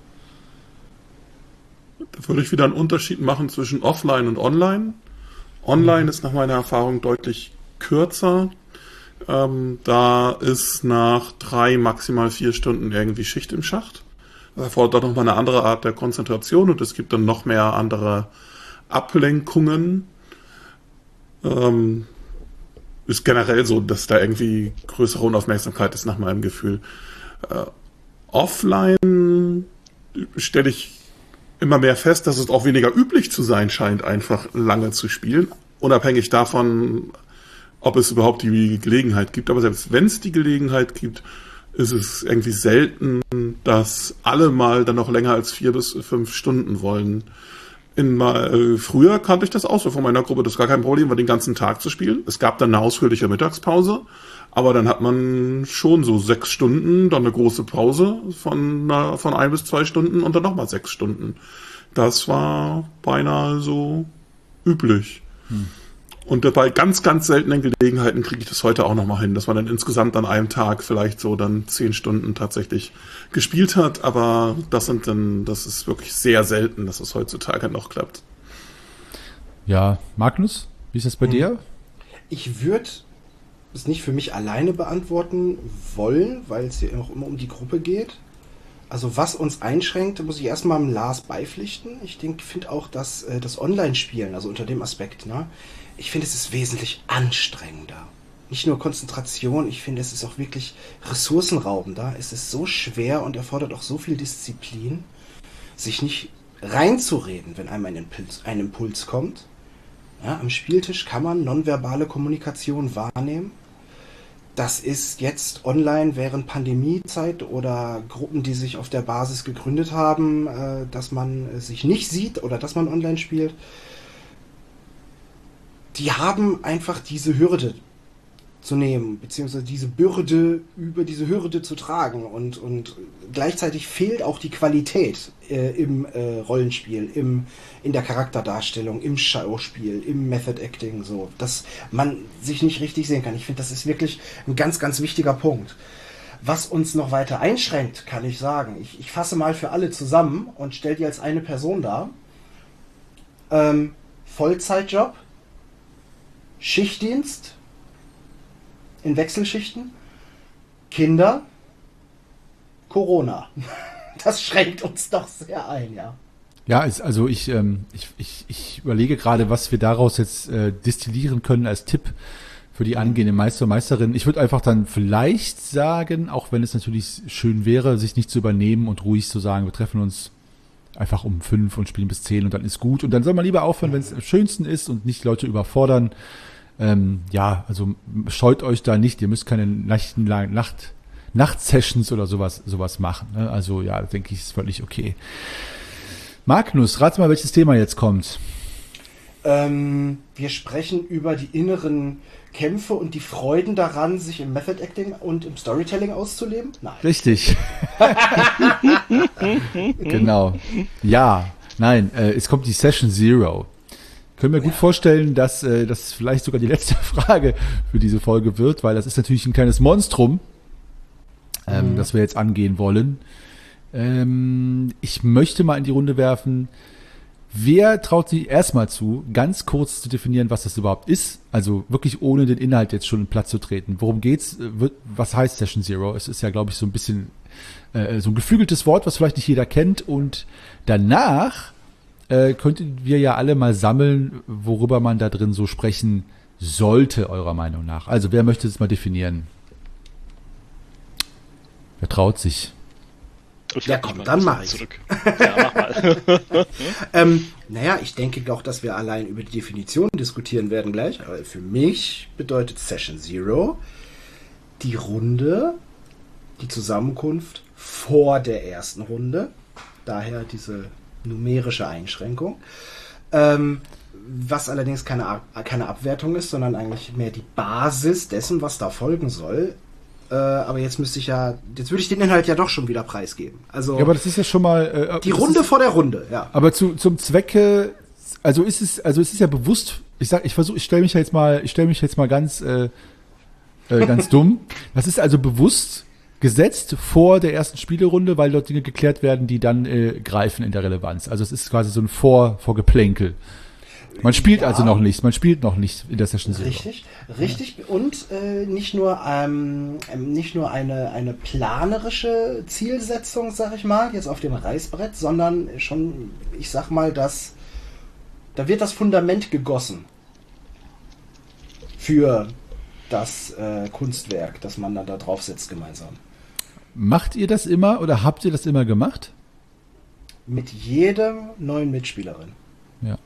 Da würde ich wieder einen Unterschied machen zwischen Offline und Online. Online ist nach meiner Erfahrung deutlich kürzer. Da ist nach 3, maximal 4 Stunden irgendwie Schicht im Schacht. Das erfordert doch nochmal eine andere Art der Konzentration und es gibt dann noch mehr andere Ablenkungen. Ist generell so, dass da irgendwie größere Unaufmerksamkeit ist nach meinem Gefühl. Offline stelle ich immer mehr fest, dass es auch weniger üblich zu sein scheint, einfach lange zu spielen, unabhängig davon, ob es überhaupt die Gelegenheit gibt. Aber selbst wenn es die Gelegenheit gibt, ist es irgendwie selten, dass alle mal dann noch länger als 4 bis 5 Stunden wollen. Früher kannte ich das auch so von meiner Gruppe, das gar kein Problem war, den ganzen Tag zu spielen. Es gab dann eine ausführliche Mittagspause, aber dann hat man schon so 6 Stunden, dann eine große Pause von 1 bis 2 Stunden und dann nochmal 6 Stunden. Das war beinahe so üblich. Und bei ganz, ganz seltenen Gelegenheiten kriege ich das heute auch nochmal hin, dass man dann insgesamt an einem Tag vielleicht so dann 10 Stunden tatsächlich gespielt hat, aber das ist wirklich sehr selten, dass es heutzutage noch klappt. Ja, Magnus, wie ist das bei dir? Ich würde es nicht für mich alleine beantworten wollen, weil es ja auch immer um die Gruppe geht. Also was uns einschränkt, muss ich erstmal dem Lars beipflichten. Ich finde auch, dass das Online-Spielen, also unter dem Aspekt, ne, ich finde, es ist wesentlich anstrengender. Nicht nur Konzentration, ich finde, es ist auch wirklich ressourcenraubender. Es ist so schwer und erfordert auch so viel Disziplin, sich nicht reinzureden, wenn einem ein Impuls kommt. Ja, am Spieltisch kann man nonverbale Kommunikation wahrnehmen. Das ist jetzt online während Pandemiezeit oder Gruppen, die sich auf der Basis gegründet haben, dass man sich nicht sieht oder dass man online spielt. Die haben einfach diese Hürde zu nehmen, beziehungsweise diese Bürde über diese Hürde zu tragen und gleichzeitig fehlt auch die Qualität im Rollenspiel, in der Charakterdarstellung, im Schauspiel, im Method Acting, so, dass man sich nicht richtig sehen kann. Ich finde, das ist wirklich ein ganz, ganz wichtiger Punkt. Was uns noch weiter einschränkt, kann ich sagen. Ich fasse mal für alle zusammen und stelle die als eine Person dar. Vollzeitjob, Schichtdienst in Wechselschichten, Kinder, Corona. Das schränkt uns doch sehr ein, ja. Ja, also ich überlege gerade, was wir daraus jetzt destillieren können als Tipp für die angehende Meister und Meisterin. Ich würde einfach dann vielleicht sagen, auch wenn es natürlich schön wäre, sich nicht zu übernehmen und ruhig zu sagen, wir treffen uns einfach um 5 und spielen bis 10 und dann ist gut. Und dann soll man lieber aufhören, wenn es am schönsten ist und nicht Leute überfordern. Ja, also scheut euch da nicht, ihr müsst keine Nachtsessions oder sowas machen. Ne? Also ja, denke ich, ist völlig okay. Magnus, rate mal, welches Thema jetzt kommt. Wir sprechen über die inneren Kämpfe und die Freuden daran, sich im Method Acting und im Storytelling auszuleben? Nein. Richtig. Genau. Ja, nein, es kommt die Session Zero. Können wir gut vorstellen, dass das vielleicht sogar die letzte Frage für diese Folge wird, weil das ist natürlich ein kleines Monstrum, das wir jetzt angehen wollen. Ich möchte mal in die Runde werfen, wer traut sich erstmal zu, ganz kurz zu definieren, was das überhaupt ist? Also wirklich ohne den Inhalt jetzt schon platt zu treten. Worum geht's? Was heißt Session Zero? Es ist ja, glaube ich, so ein bisschen so ein geflügeltes Wort, was vielleicht nicht jeder kennt. Und danach könnten wir ja alle mal sammeln, worüber man da drin so sprechen sollte, eurer Meinung nach. Also wer möchte es mal definieren? Wer traut sich? Ja, komm, dann mach ich. Zurück. Ja, mach mal. Naja, ich denke doch, dass wir allein über die Definition diskutieren werden gleich. Aber für mich bedeutet Session Zero die Runde, die Zusammenkunft vor der ersten Runde. Daher diese numerische Einschränkung. Was allerdings keine Abwertung ist, sondern eigentlich mehr die Basis dessen, was da folgen soll. Aber jetzt würde ich den Inhalt ja doch schon wieder preisgeben. Also ja, aber das ist ja schon mal die Runde vor der Runde, ja. Aber zum Zwecke, also ist es ja bewusst. Ich stelle mich jetzt mal ganz dumm. Das ist also bewusst gesetzt vor der ersten Spielerunde, weil dort Dinge geklärt werden, die dann greifen in der Relevanz. Also es ist quasi so ein Vorgeplänkel. Man spielt also noch nicht in der Session Zero. Richtig. Und nicht nur eine planerische Zielsetzung, sag ich mal, jetzt auf dem Reißbrett, sondern schon, ich sag mal, da wird das Fundament gegossen für das Kunstwerk, das man dann da draufsetzt gemeinsam. Macht ihr das immer oder habt ihr das immer gemacht? Mit jedem neuen Mitspielerin. Ja.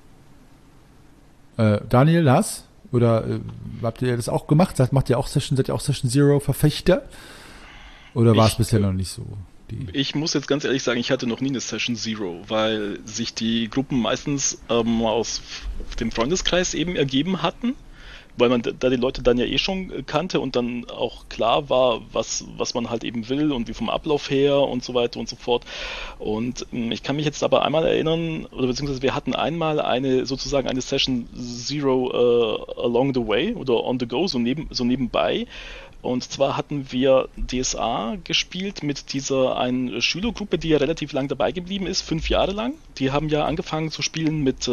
Daniel, Lars? Oder habt ihr das auch gemacht? Seid ihr auch Session Zero Verfechter? Oder war es bisher noch nicht so? Ich muss jetzt ganz ehrlich sagen, ich hatte noch nie eine Session Zero, weil sich die Gruppen meistens aus dem Freundeskreis eben ergeben hatten, weil man da die Leute dann ja eh schon kannte und dann auch klar war, was man halt eben will und wie vom Ablauf her und so weiter und so fort. Und ich kann mich jetzt aber einmal erinnern, oder beziehungsweise wir hatten einmal eine Session Zero along the way oder on the go, so nebenbei. Und zwar hatten wir DSA gespielt mit dieser einen Schülergruppe, die ja relativ lang dabei geblieben ist, 5 Jahre lang. Die haben ja angefangen zu spielen mit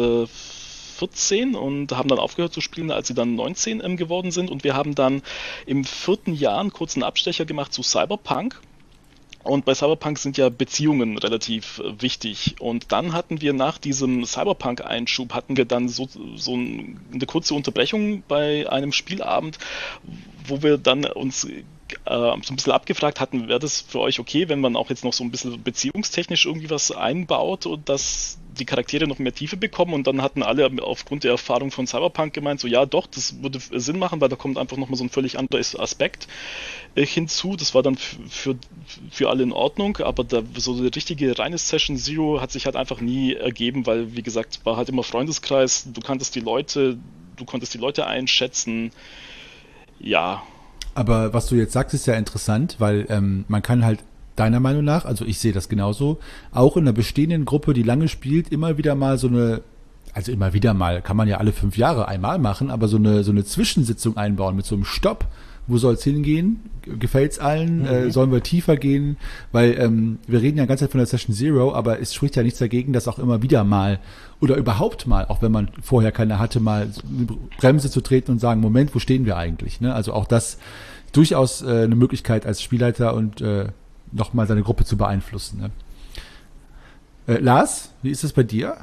14 und haben dann aufgehört zu spielen, als sie dann 19 geworden sind. Und wir haben dann im 4. Jahr einen kurzen Abstecher gemacht zu Cyberpunk. Und bei Cyberpunk sind ja Beziehungen relativ wichtig. Und dann hatten wir nach diesem Cyberpunk-Einschub dann so eine kurze Unterbrechung bei einem Spielabend, wo wir dann uns so ein bisschen abgefragt hatten, wäre das für euch okay, wenn man auch jetzt noch so ein bisschen beziehungstechnisch irgendwie was einbaut und dass die Charaktere noch mehr Tiefe bekommen, und dann hatten alle aufgrund der Erfahrung von Cyberpunk gemeint, so ja doch, das würde Sinn machen, weil da kommt einfach nochmal so ein völlig anderes Aspekt hinzu. Das war dann für alle in Ordnung, aber so eine richtige reine Session Zero hat sich halt einfach nie ergeben, weil, wie gesagt, war halt immer Freundeskreis, du konntest die Leute einschätzen, ja. Aber was du jetzt sagst, ist ja interessant, weil man kann halt deiner Meinung nach, also ich sehe das genauso, auch in einer bestehenden Gruppe, die lange spielt, immer wieder mal kann man ja alle 5 Jahre einmal machen, aber so eine Zwischensitzung einbauen mit so einem Stopp. Wo soll es hingehen? Gefällt's allen? Sollen wir tiefer gehen? Weil wir reden ja die ganze Zeit von der Session Zero, aber es spricht ja nichts dagegen, dass auch immer wieder mal oder überhaupt mal, auch wenn man vorher keine hatte, mal eine Bremse zu treten und sagen, Moment, wo stehen wir eigentlich? Ne? Also auch das durchaus eine Möglichkeit als Spielleiter und nochmal seine Gruppe zu beeinflussen. Ne? Lars, wie ist es bei dir?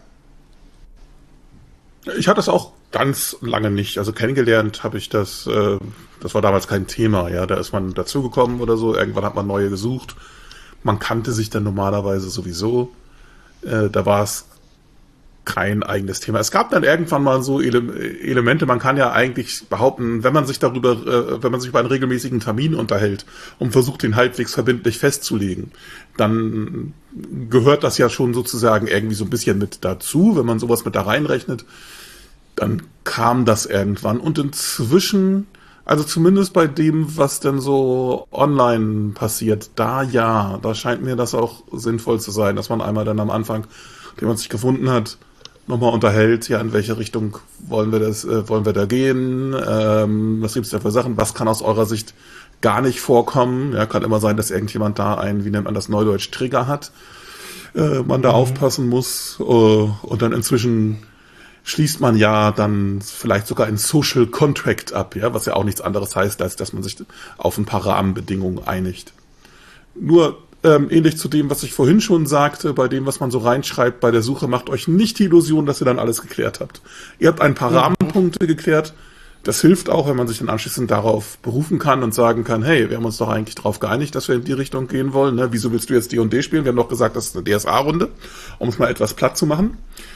Ich hatte es auch ganz lange nicht. Also kennengelernt habe ich das war damals kein Thema. Ja, da ist man dazugekommen oder so. Irgendwann hat man neue gesucht. Man kannte sich dann normalerweise sowieso. Da war es kein eigenes Thema. Es gab dann irgendwann mal so Elemente. Man kann ja eigentlich behaupten, wenn man sich über einen regelmäßigen Termin unterhält und versucht, den halbwegs verbindlich festzulegen, dann gehört das ja schon sozusagen irgendwie so ein bisschen mit dazu, wenn man sowas mit da reinrechnet. Dann kam das irgendwann. Und inzwischen, also zumindest bei dem, was denn so online passiert, da scheint mir das auch sinnvoll zu sein, dass man einmal dann am Anfang, den man sich gefunden hat, nochmal unterhält, ja, in welche Richtung wollen wir da gehen, was gibt's da für Sachen, was kann aus eurer Sicht gar nicht vorkommen, ja, kann immer sein, dass irgendjemand da einen, wie nennt man das, Neudeutsch, Trigger hat, man da aufpassen muss, und dann inzwischen schließt man ja dann vielleicht sogar ein Social Contract ab, ja, was ja auch nichts anderes heißt, als dass man sich auf ein paar Rahmenbedingungen einigt. Nur ähnlich zu dem, was ich vorhin schon sagte, bei dem, was man so reinschreibt bei der Suche, macht euch nicht die Illusion, dass ihr dann alles geklärt habt. Ihr habt ein paar Rahmenpunkte geklärt. Das hilft auch, wenn man sich dann anschließend darauf berufen kann und sagen kann, hey, wir haben uns doch eigentlich darauf geeinigt, dass wir in die Richtung gehen wollen. Ne? Wieso willst du jetzt D&D spielen? Wir haben doch gesagt, das ist eine DSA-Runde, um es mal etwas platt zu machen.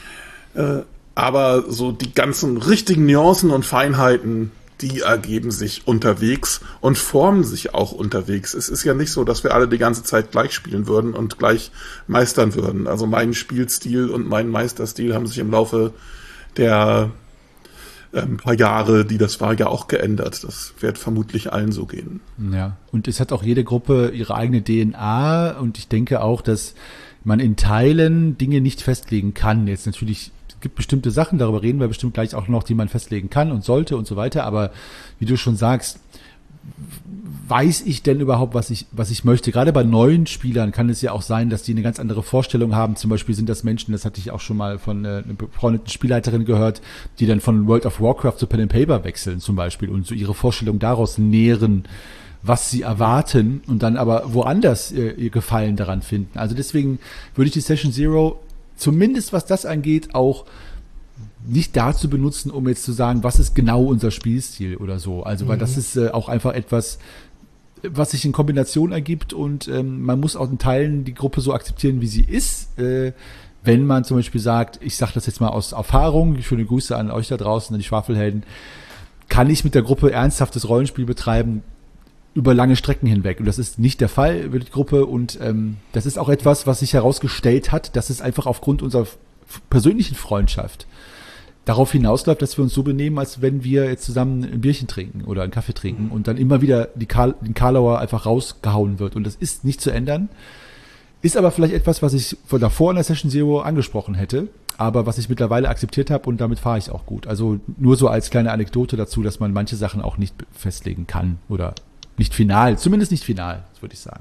Aber so die ganzen richtigen Nuancen und Feinheiten, die ergeben sich unterwegs und formen sich auch unterwegs. Es ist ja nicht so, dass wir alle die ganze Zeit gleich spielen würden und gleich meistern würden. Also mein Spielstil und mein Meisterstil haben sich im Laufe der paar Jahre, die das war, ja auch geändert. Das wird vermutlich allen so gehen. Ja, und es hat auch jede Gruppe ihre eigene DNA und ich denke auch, dass man in Teilen Dinge nicht festlegen kann. Jetzt natürlich gibt bestimmte Sachen, darüber reden wir bestimmt gleich auch noch, die man festlegen kann und sollte und so weiter, aber wie du schon sagst, weiß ich denn überhaupt, was ich möchte? Gerade bei neuen Spielern kann es ja auch sein, dass die eine ganz andere Vorstellung haben. Zum Beispiel sind das Menschen, das hatte ich auch schon mal von einer befreundeten Spielleiterin gehört, die dann von World of Warcraft zu Pen and Paper wechseln zum Beispiel und so ihre Vorstellung daraus nähren, was sie erwarten und dann aber woanders ihr Gefallen daran finden. Also deswegen würde ich die Session Zero zumindest was das angeht, auch nicht dazu benutzen, um jetzt zu sagen, was ist genau unser Spielstil oder so. Also, weil das ist auch einfach etwas, was sich in Kombination ergibt und man muss auch in Teilen die Gruppe so akzeptieren, wie sie ist. Wenn man zum Beispiel sagt, ich sage das jetzt mal aus Erfahrung, schöne Grüße an euch da draußen, an die Schwafelhelden, kann ich mit der Gruppe ernsthaftes Rollenspiel betreiben, über lange Strecken hinweg. Und das ist nicht der Fall mit der Gruppe. Und das ist auch etwas, was sich herausgestellt hat, dass es einfach aufgrund unserer persönlichen Freundschaft darauf hinausläuft, dass wir uns so benehmen, als wenn wir jetzt zusammen ein Bierchen trinken oder einen Kaffee trinken und dann immer wieder den Karlauer einfach rausgehauen wird. Und das ist nicht zu ändern. Ist aber vielleicht etwas, was ich von davor in der Session Zero angesprochen hätte, aber was ich mittlerweile akzeptiert habe und damit fahre ich auch gut. Also nur so als kleine Anekdote dazu, dass man manche Sachen auch nicht festlegen kann oder nicht final, zumindest nicht final, würde ich sagen.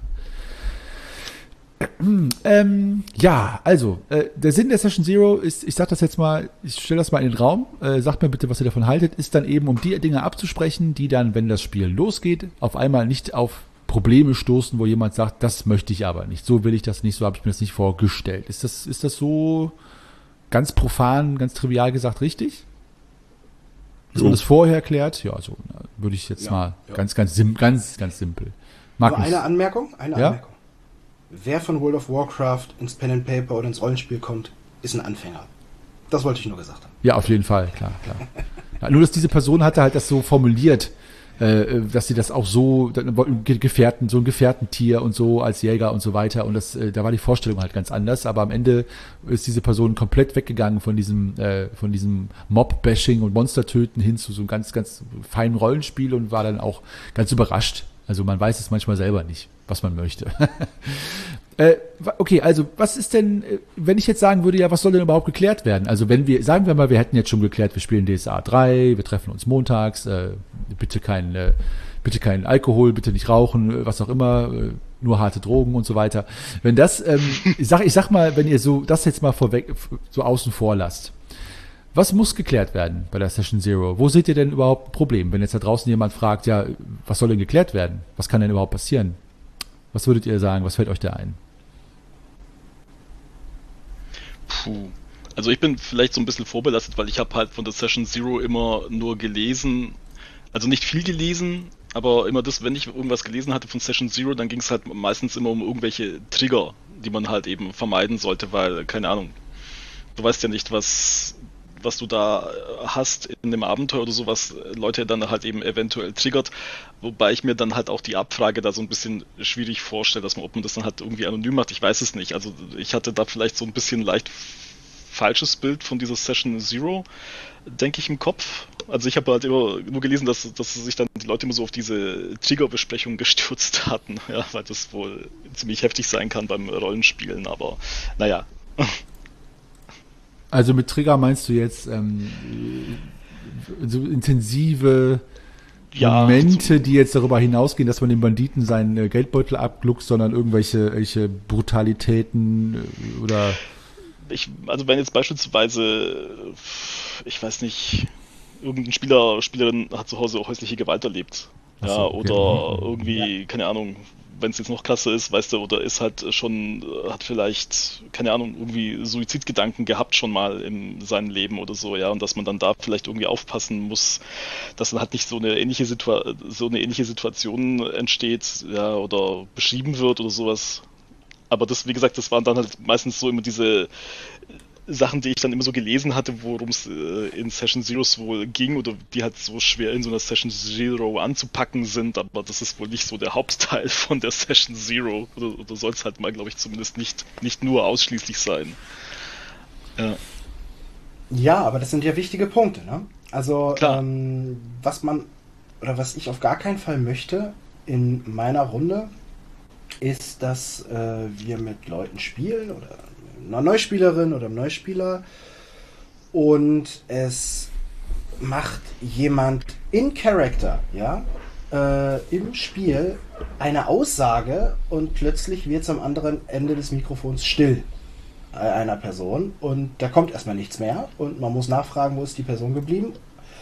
Ja, also, der Sinn der Session Zero ist, ich sage das jetzt mal, ich stelle das mal in den Raum, sagt mir bitte, was ihr davon haltet, ist dann eben, um die Dinge abzusprechen, die dann, wenn das Spiel losgeht, auf einmal nicht auf Probleme stoßen, wo jemand sagt, das möchte ich aber nicht, so will ich das nicht, so habe ich mir das nicht vorgestellt. Ist das so ganz profan, ganz trivial gesagt richtig? Ist man das vorher erklärt? Ja, so würde ich jetzt mal ganz simpel. Nur eine Anmerkung. Wer von World of Warcraft ins Pen and Paper oder ins Rollenspiel kommt, ist ein Anfänger. Das wollte ich nur gesagt haben. Ja, auf jeden Fall, klar. Ja, nur, dass diese Person hatte halt das so formuliert, dass sie das auch so, so ein Gefährtentier und so als Jäger und so weiter und das, da war die Vorstellung halt ganz anders, aber am Ende ist diese Person komplett weggegangen von diesem Mob-Bashing und Monster-Töten hin zu so einem ganz, ganz feinen Rollenspiel und war dann auch ganz überrascht. Also man weiß es manchmal selber nicht, was man möchte. Okay, also was ist denn, wenn ich jetzt sagen würde, ja, was soll denn überhaupt geklärt werden? Also wenn wir, sagen wir mal, wir hätten jetzt schon geklärt, wir spielen DSA 3, wir treffen uns montags, bitte kein Alkohol, bitte nicht rauchen, was auch immer, nur harte Drogen und so weiter. Wenn das, ich sag mal, wenn ihr so das jetzt mal vorweg, so außen vor lasst, was muss geklärt werden bei der Session Zero? Wo seht ihr denn überhaupt ein Problem? Wenn jetzt da draußen jemand fragt, ja, was soll denn geklärt werden? Was kann denn überhaupt passieren? Was würdet ihr sagen? Was fällt euch da ein? Also ich bin vielleicht so ein bisschen vorbelastet, weil ich habe halt von der Session Zero immer nur gelesen, also nicht viel gelesen, aber immer das, wenn ich irgendwas gelesen hatte von Session Zero, dann ging es halt meistens immer um irgendwelche Trigger, die man halt eben vermeiden sollte, weil, keine Ahnung, du weißt ja nicht, was du da hast in dem Abenteuer oder so, was Leute dann halt eben eventuell triggert, wobei ich mir dann halt auch die Abfrage da so ein bisschen schwierig vorstelle, ob man das dann halt irgendwie anonym macht, ich weiß es nicht. Also ich hatte da vielleicht so ein bisschen leicht falsches Bild von dieser Session Zero, denke ich, im Kopf. Also ich habe halt immer nur gelesen, dass sich dann die Leute immer so auf diese Triggerbesprechung gestürzt hatten, ja, weil das wohl ziemlich heftig sein kann beim Rollenspielen, aber naja. Also mit Trigger meinst du jetzt so intensive Momente, die jetzt darüber hinausgehen, dass man den Banditen seinen Geldbeutel abgluckst, sondern irgendwelche Brutalitäten oder... Also wenn jetzt beispielsweise, ich weiß nicht, irgendein Spielerin hat zu Hause häusliche Gewalt erlebt. Ja, so, okay. Oder irgendwie, keine Ahnung, wenn es jetzt noch klasse ist, weißt du, oder ist halt schon, hat vielleicht, keine Ahnung, irgendwie Suizidgedanken gehabt schon mal in seinem Leben oder so, ja, und dass man dann da vielleicht irgendwie aufpassen muss, dass dann halt nicht so eine ähnliche Situation entsteht, ja, oder beschrieben wird oder sowas. Aber das, wie gesagt, das waren dann halt meistens so immer diese Sachen, die ich dann immer so gelesen hatte, worum es in Session Zeros wohl ging oder die halt so schwer in so einer Session Zero anzupacken sind, aber das ist wohl nicht so der Hauptteil von der Session Zero oder soll es halt mal, glaube ich, zumindest nicht nur ausschließlich sein. Ja, aber das sind ja wichtige Punkte, ne? Also, was ich auf gar keinen Fall möchte in meiner Runde, ist, dass wir mit Leuten spielen oder einer Neuspielerin oder einem Neuspieler und es macht jemand in Character, ja, im Spiel eine Aussage und plötzlich wird es am anderen Ende des Mikrofons still einer Person und da kommt erstmal nichts mehr und man muss nachfragen, wo ist die Person geblieben.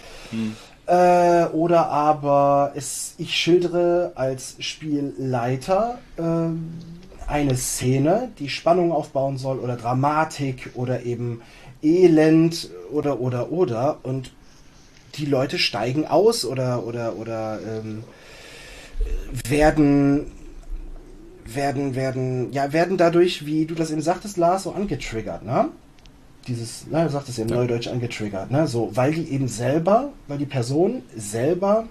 Oder aber ich schildere als Spielleiter eine Szene, die Spannung aufbauen soll oder Dramatik oder eben Elend oder und die Leute steigen aus oder werden dadurch, wie du das eben sagtest, Lars, so angetriggert, ne? Du sagtest ja im Neudeutsch angetriggert, ne? So, weil die Person selber,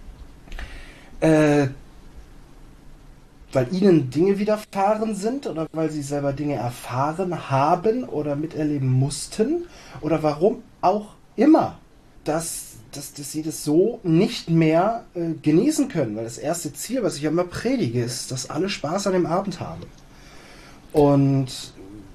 weil ihnen Dinge widerfahren sind oder weil sie selber Dinge erfahren haben oder miterleben mussten oder warum auch immer, dass sie das so nicht mehr genießen können, weil das erste Ziel, was ich ja immer predige, ist, dass alle Spaß an dem Abend haben. Und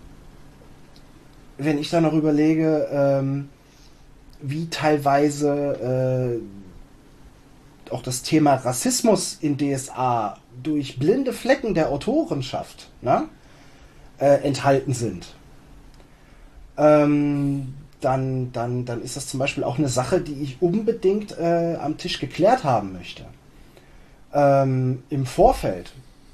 wenn ich dann noch überlege, wie teilweise auch das Thema Rassismus in DSA durch blinde Flecken der Autorenschaft, ne, enthalten sind, dann ist das zum Beispiel auch eine Sache, die ich unbedingt am Tisch geklärt haben möchte. Im Vorfeld.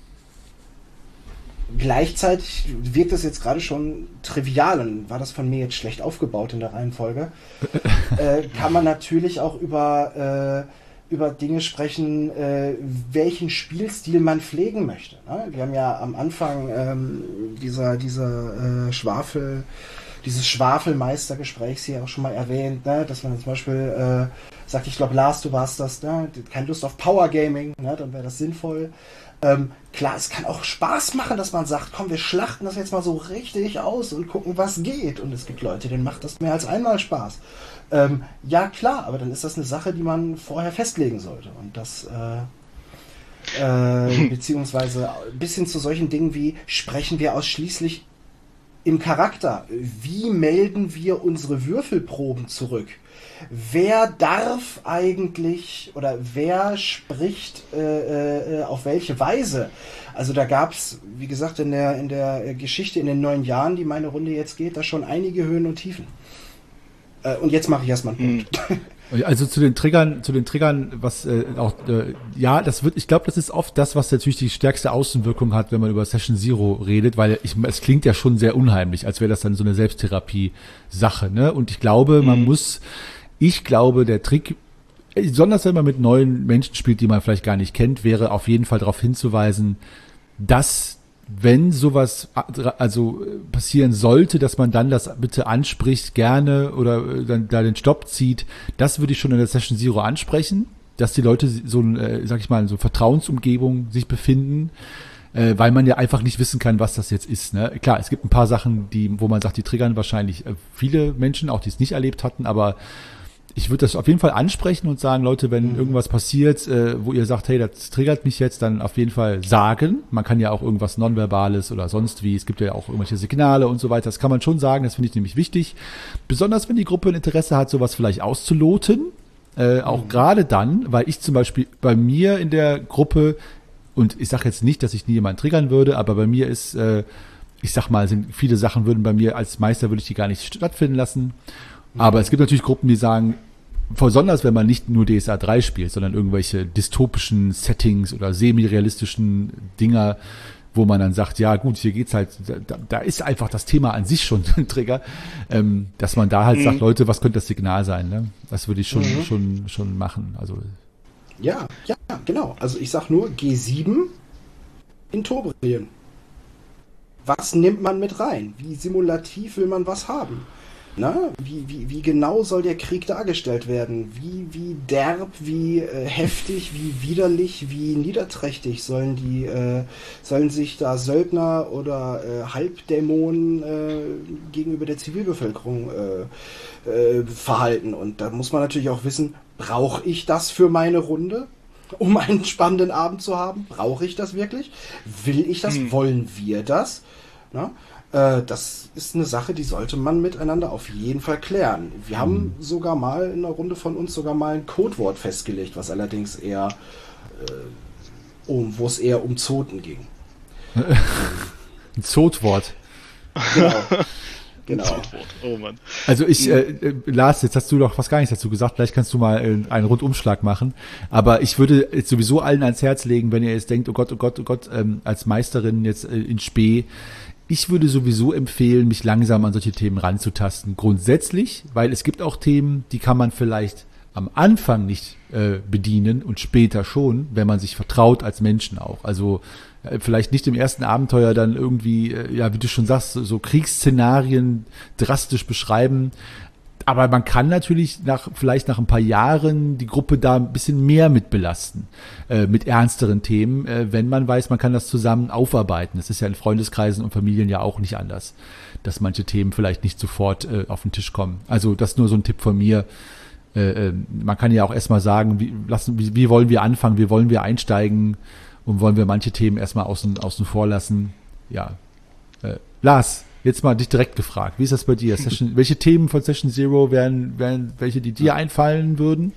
Gleichzeitig wirkt das jetzt gerade schon trivial und war das von mir jetzt schlecht aufgebaut in der Reihenfolge. Kann man natürlich auch über Dinge sprechen, welchen Spielstil man pflegen möchte. Ne? Wir haben ja am Anfang dieses Schwafelmeistergesprächs hier auch schon mal erwähnt, ne? Dass man zum Beispiel sagt, ich glaube, Lars, du warst das, ne? Keine Lust auf Power Gaming, ne? Dann wäre das sinnvoll. Klar, es kann auch Spaß machen, dass man sagt, komm, wir schlachten das jetzt mal so richtig aus und gucken, was geht. Und es gibt Leute, denen macht das mehr als einmal Spaß. Ja, klar, aber dann ist das eine Sache, die man vorher festlegen sollte. Und das, beziehungsweise bis hin zu solchen Dingen wie, sprechen wir ausschließlich im Charakter? Wie melden wir unsere Würfelproben zurück? Wer darf eigentlich oder wer spricht auf welche Weise? Also da gab es, wie gesagt, in der Geschichte in den 9 Jahren, die meine Runde jetzt geht, da schon einige Höhen und Tiefen. Und jetzt mache ich erstmal einen Punkt. Also zu den Triggern, was ich glaube, das ist oft das, was natürlich die stärkste Außenwirkung hat, wenn man über Session Zero redet, weil es klingt ja schon sehr unheimlich, als wäre das dann so eine Selbsttherapie-Sache, ne? Und ich glaube, der Trick, besonders wenn man mit neuen Menschen spielt, die man vielleicht gar nicht kennt, wäre auf jeden Fall darauf hinzuweisen, dass wenn sowas passieren sollte, dass man dann das bitte anspricht, gerne oder dann da den Stopp zieht. Das würde ich schon in der Session Zero ansprechen, dass die Leute so Vertrauensumgebung sich befinden, weil man ja einfach nicht wissen kann, was das jetzt ist. Ne? Klar, es gibt ein paar Sachen, wo man sagt, die triggern wahrscheinlich viele Menschen, auch die es nicht erlebt hatten, aber ich würde das auf jeden Fall ansprechen und sagen, Leute, wenn irgendwas passiert, wo ihr sagt, hey, das triggert mich jetzt, dann auf jeden Fall sagen. Man kann ja auch irgendwas Nonverbales oder sonst wie, es gibt ja auch irgendwelche Signale und so weiter, das kann man schon sagen, das finde ich nämlich wichtig. Besonders, wenn die Gruppe ein Interesse hat, sowas vielleicht auszuloten. Auch gerade dann, weil ich zum Beispiel bei mir in der Gruppe, und ich sage jetzt nicht, dass ich nie jemanden triggern würde, aber bei mir ist, ich sag mal, sind viele Sachen würden bei mir als Meister, würde ich die gar nicht stattfinden lassen. Aber es gibt natürlich Gruppen, die sagen, besonders wenn man nicht nur DSA 3 spielt, sondern irgendwelche dystopischen Settings oder semi-realistischen Dinger, wo man dann sagt, ja gut, hier geht's halt, da ist einfach das Thema an sich schon ein Trigger, dass man da halt sagt, Leute, was könnte das Signal sein? Ne? Das würde ich schon machen. Also ja, genau. Also ich sag nur G7 in Tobrien. Was nimmt man mit rein? Wie simulativ will man was haben? Na, wie genau soll der Krieg dargestellt werden? Wie derb, wie heftig, wie widerlich, wie niederträchtig sollen sich da Söldner oder Halbdämonen gegenüber der Zivilbevölkerung verhalten? Und da muss man natürlich auch wissen, brauche ich das für meine Runde, um einen spannenden Abend zu haben? Brauche ich das wirklich? Will ich das? Wollen wir das? Na? Das ist eine Sache, die sollte man miteinander auf jeden Fall klären. Wir haben sogar mal in einer Runde von uns ein Codewort festgelegt, was allerdings eher wo es eher um Zoten ging. Ein Zotwort. Genau. Oh Mann. Also Lars, jetzt hast du doch fast gar nichts dazu gesagt, vielleicht kannst du mal einen Rundumschlag machen, aber ich würde jetzt sowieso allen ans Herz legen, wenn ihr jetzt denkt, oh Gott, als Meisterin jetzt in Spee, ich würde sowieso empfehlen, mich langsam an solche Themen ranzutasten. Grundsätzlich, weil es gibt auch Themen, die kann man vielleicht am Anfang nicht bedienen und später schon, wenn man sich vertraut als Menschen auch. Also vielleicht nicht im ersten Abenteuer dann irgendwie, wie du schon sagst, so Kriegsszenarien drastisch beschreiben. Aber man kann natürlich vielleicht nach ein paar Jahren die Gruppe da ein bisschen mehr mit belasten, mit ernsteren Themen, wenn man weiß, man kann das zusammen aufarbeiten. Das ist ja in Freundeskreisen und Familien ja auch nicht anders, dass manche Themen vielleicht nicht sofort auf den Tisch kommen. Also das ist nur so ein Tipp von mir. Man kann ja auch erstmal sagen, wie wollen wir anfangen, wie wollen wir einsteigen und wollen wir manche Themen erstmal außen vor lassen. Ja, Lars, jetzt mal dich direkt gefragt. Wie ist das bei dir? Welche Themen von Session Zero wären welche, die dir einfallen würden?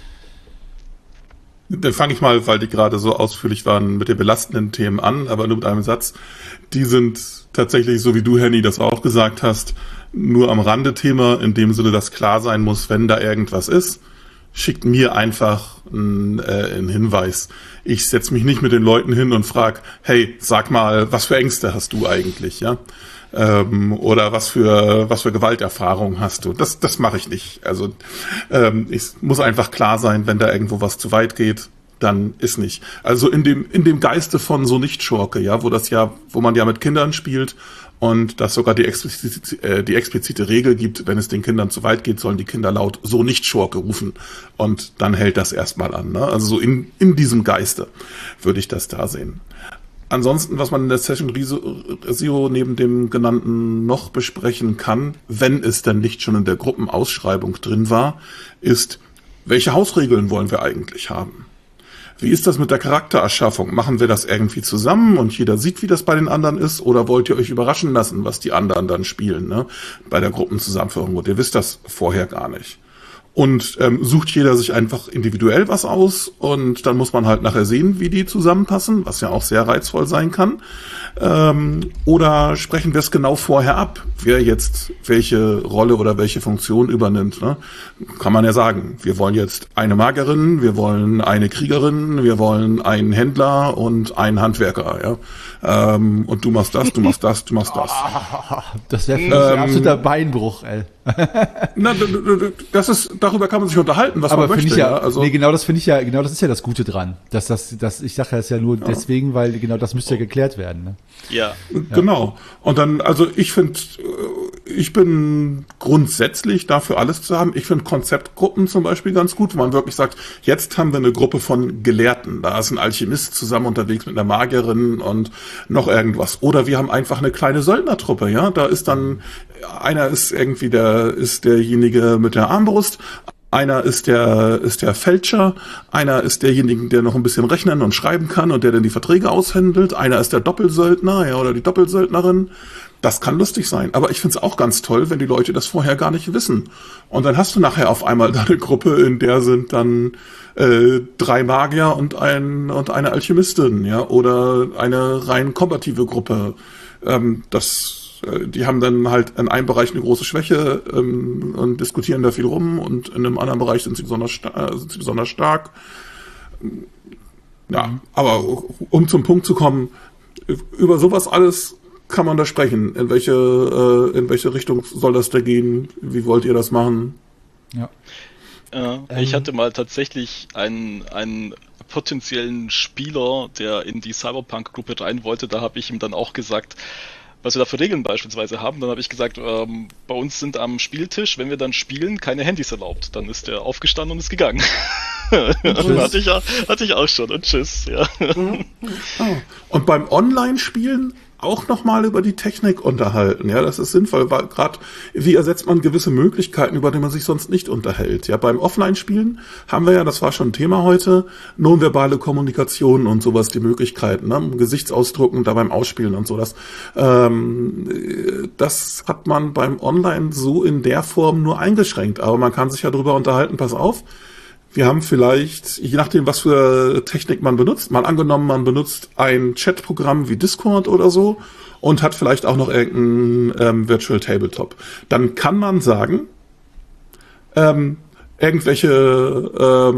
Dann fange ich mal, weil die gerade so ausführlich waren, mit den belastenden Themen an, aber nur mit einem Satz. Die sind tatsächlich, so wie du, Henny, das auch gesagt hast, nur am Rande Thema, in dem Sinne, dass klar sein muss, wenn da irgendwas ist, schickt mir einfach einen Hinweis. Ich setze mich nicht mit den Leuten hin und frage, hey, sag mal, was für Ängste hast du eigentlich, ja? Oder was für Gewalterfahrung hast du? Das mache ich nicht. Also es muss einfach klar sein, wenn da irgendwo was zu weit geht, dann ist nicht. Also in dem Geiste von so Nicht-Schurke, ja, wo man ja mit Kindern spielt und das sogar die explizite Regel gibt, wenn es den Kindern zu weit geht, sollen die Kinder laut so Nicht-Schurke rufen und dann hält das erstmal an. Ne? Also so in diesem Geiste würde ich das da sehen. Ansonsten, was man in der Session Zero neben dem genannten noch besprechen kann, wenn es denn nicht schon in der Gruppenausschreibung drin war, ist, welche Hausregeln wollen wir eigentlich haben? Wie ist das mit der Charaktererschaffung? Machen wir das irgendwie zusammen und jeder sieht, wie das bei den anderen ist? Oder wollt ihr euch überraschen lassen, was die anderen dann spielen, ne? Bei der Gruppenzusammenführung? Und ihr wisst das vorher gar nicht. Und sucht jeder sich einfach individuell was aus und dann muss man halt nachher sehen, wie die zusammenpassen, was ja auch sehr reizvoll sein kann. Oder sprechen wir es genau vorher ab, wer jetzt welche Rolle oder welche Funktion übernimmt. Ne? Kann man ja sagen, wir wollen jetzt eine Magierin, wir wollen eine Kriegerin, wir wollen einen Händler und einen Handwerker. Ja? Und du machst das, du machst das, du machst das. Das wäre für mich ein absoluter Beinbruch, ey. Na, darüber kann man sich unterhalten, was aber man möchte. Genau das ist ja das Gute dran. Ich sage das ja nur deswegen, weil genau das müsste ja geklärt werden. Ne? Ja. Genau. Und dann, also ich bin grundsätzlich dafür alles zu haben. Ich finde Konzeptgruppen zum Beispiel ganz gut, wo man wirklich sagt, jetzt haben wir eine Gruppe von Gelehrten. Da ist ein Alchemist zusammen unterwegs mit einer Magierin und noch irgendwas. Oder wir haben einfach eine kleine Söldnertruppe, ja. Da ist dann, einer ist irgendwie derjenige mit der Armbrust, Einer ist der Fälscher, einer ist derjenige, der noch ein bisschen rechnen und schreiben kann und der dann die Verträge aushändelt, einer ist der Doppelsöldner, ja, oder die Doppelsöldnerin. Das kann lustig sein, aber ich finde es auch ganz toll, wenn die Leute das vorher gar nicht wissen. Und dann hast du nachher auf einmal da eine Gruppe, in der sind dann 3 Magier und eine Alchemistin, ja, oder eine rein kombative Gruppe. Die haben dann halt in einem Bereich eine große Schwäche und diskutieren da viel rum und in einem anderen Bereich sind sie besonders stark. Ja, aber um zum Punkt zu kommen, über sowas alles kann man da sprechen. In welche Richtung soll das da gehen? Wie wollt ihr das machen? Ja. Ich hatte mal tatsächlich einen potenziellen Spieler, der in die Cyberpunk-Gruppe rein wollte. Da habe ich ihm dann auch gesagt, was wir da für Regeln beispielsweise haben. Dann habe ich gesagt, bei uns sind am Spieltisch, wenn wir dann spielen, keine Handys erlaubt. Dann ist er aufgestanden und ist gegangen. hatte ich auch schon. Und tschüss. Ja. Und beim Online-Spielen auch nochmal über die Technik unterhalten. Ja, das ist sinnvoll, weil gerade wie ersetzt man gewisse Möglichkeiten, über die man sich sonst nicht unterhält. Ja, beim Offline-Spielen haben wir ja, das war schon ein Thema heute, nonverbale Kommunikation und sowas, die Möglichkeiten, ne? Gesichtsausdrucken, da beim Ausspielen und so. Das hat man beim Online so in der Form nur eingeschränkt. Aber man kann sich ja darüber unterhalten, pass auf, wir haben vielleicht, je nachdem, was für Technik man benutzt, mal angenommen, man benutzt ein Chatprogramm wie Discord oder so und hat vielleicht auch noch irgendein Virtual Tabletop. Dann kann man sagen, irgendwelche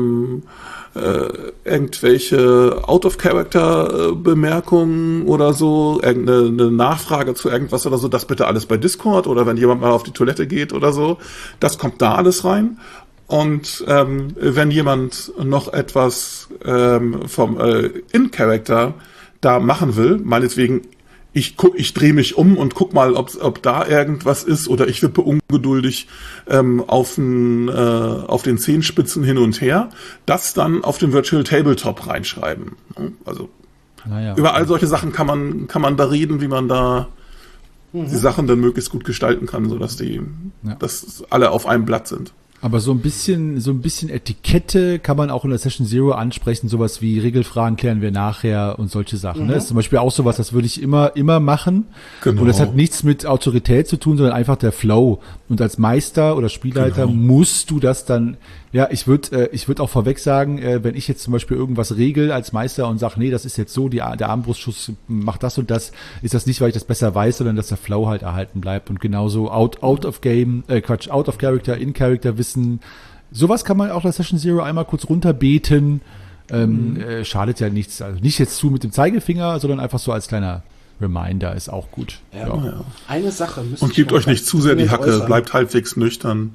Out-of-Character-Bemerkungen oder so, irgendeine Nachfrage zu irgendwas oder so, das bitte alles bei Discord oder wenn jemand mal auf die Toilette geht oder so, das kommt da alles rein. Und wenn jemand noch etwas vom In-Character da machen will, meinetwegen, ich drehe mich um und guck mal, ob da irgendwas ist oder ich wippe ungeduldig auf den Zehenspitzen hin und her, das dann auf den Virtual Tabletop reinschreiben. Also über all solche Sachen kann man da reden, wie man da die Sachen dann möglichst gut gestalten kann, sodass dass alle auf einem Blatt sind. Aber so ein bisschen Etikette kann man auch in der Session Zero ansprechen, sowas wie Regelfragen klären wir nachher und solche Sachen. Ne? Das ist zum Beispiel auch sowas, das würde ich immer machen. Genau. Und das hat nichts mit Autorität zu tun, sondern einfach der Flow. Und als Meister oder Spielleiter musst du das dann, ja, ich würde auch vorweg sagen, wenn ich jetzt zum Beispiel irgendwas regel als Meister und sage, nee, das ist jetzt so, der Armbrustschuss macht das und das, ist das nicht, weil ich das besser weiß, sondern dass der Flow halt erhalten bleibt. Und genauso out of Character, in Character Wissen. Sowas kann man auch in der Session Zero einmal kurz runterbeten. Schadet ja nichts. Also nicht jetzt zu mit dem Zeigefinger, sondern einfach so als kleiner Reminder ist auch gut. Ja. Eine Sache müsst und gebt euch nicht zu sehr die Hacke, äußern. Bleibt halbwegs nüchtern.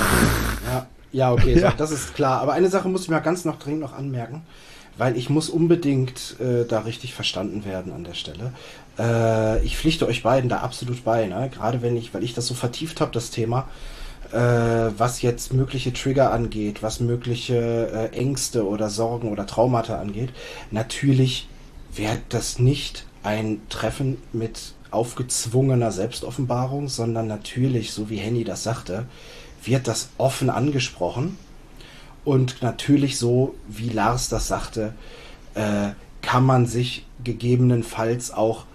Ja, okay, so, das ist klar. Aber eine Sache muss ich mir ganz dringend noch anmerken, weil ich muss unbedingt da richtig verstanden werden an der Stelle. Ich pflichte euch beiden da absolut bei, ne? Gerade weil ich das so vertieft habe, das Thema, was jetzt mögliche Trigger angeht, was mögliche Ängste oder Sorgen oder Traumata angeht. Natürlich wäre das nicht ein Treffen mit aufgezwungener Selbstoffenbarung, sondern natürlich, so wie Henny das sagte, wird das offen angesprochen und natürlich so, wie Lars das sagte, kann man sich gegebenenfalls auch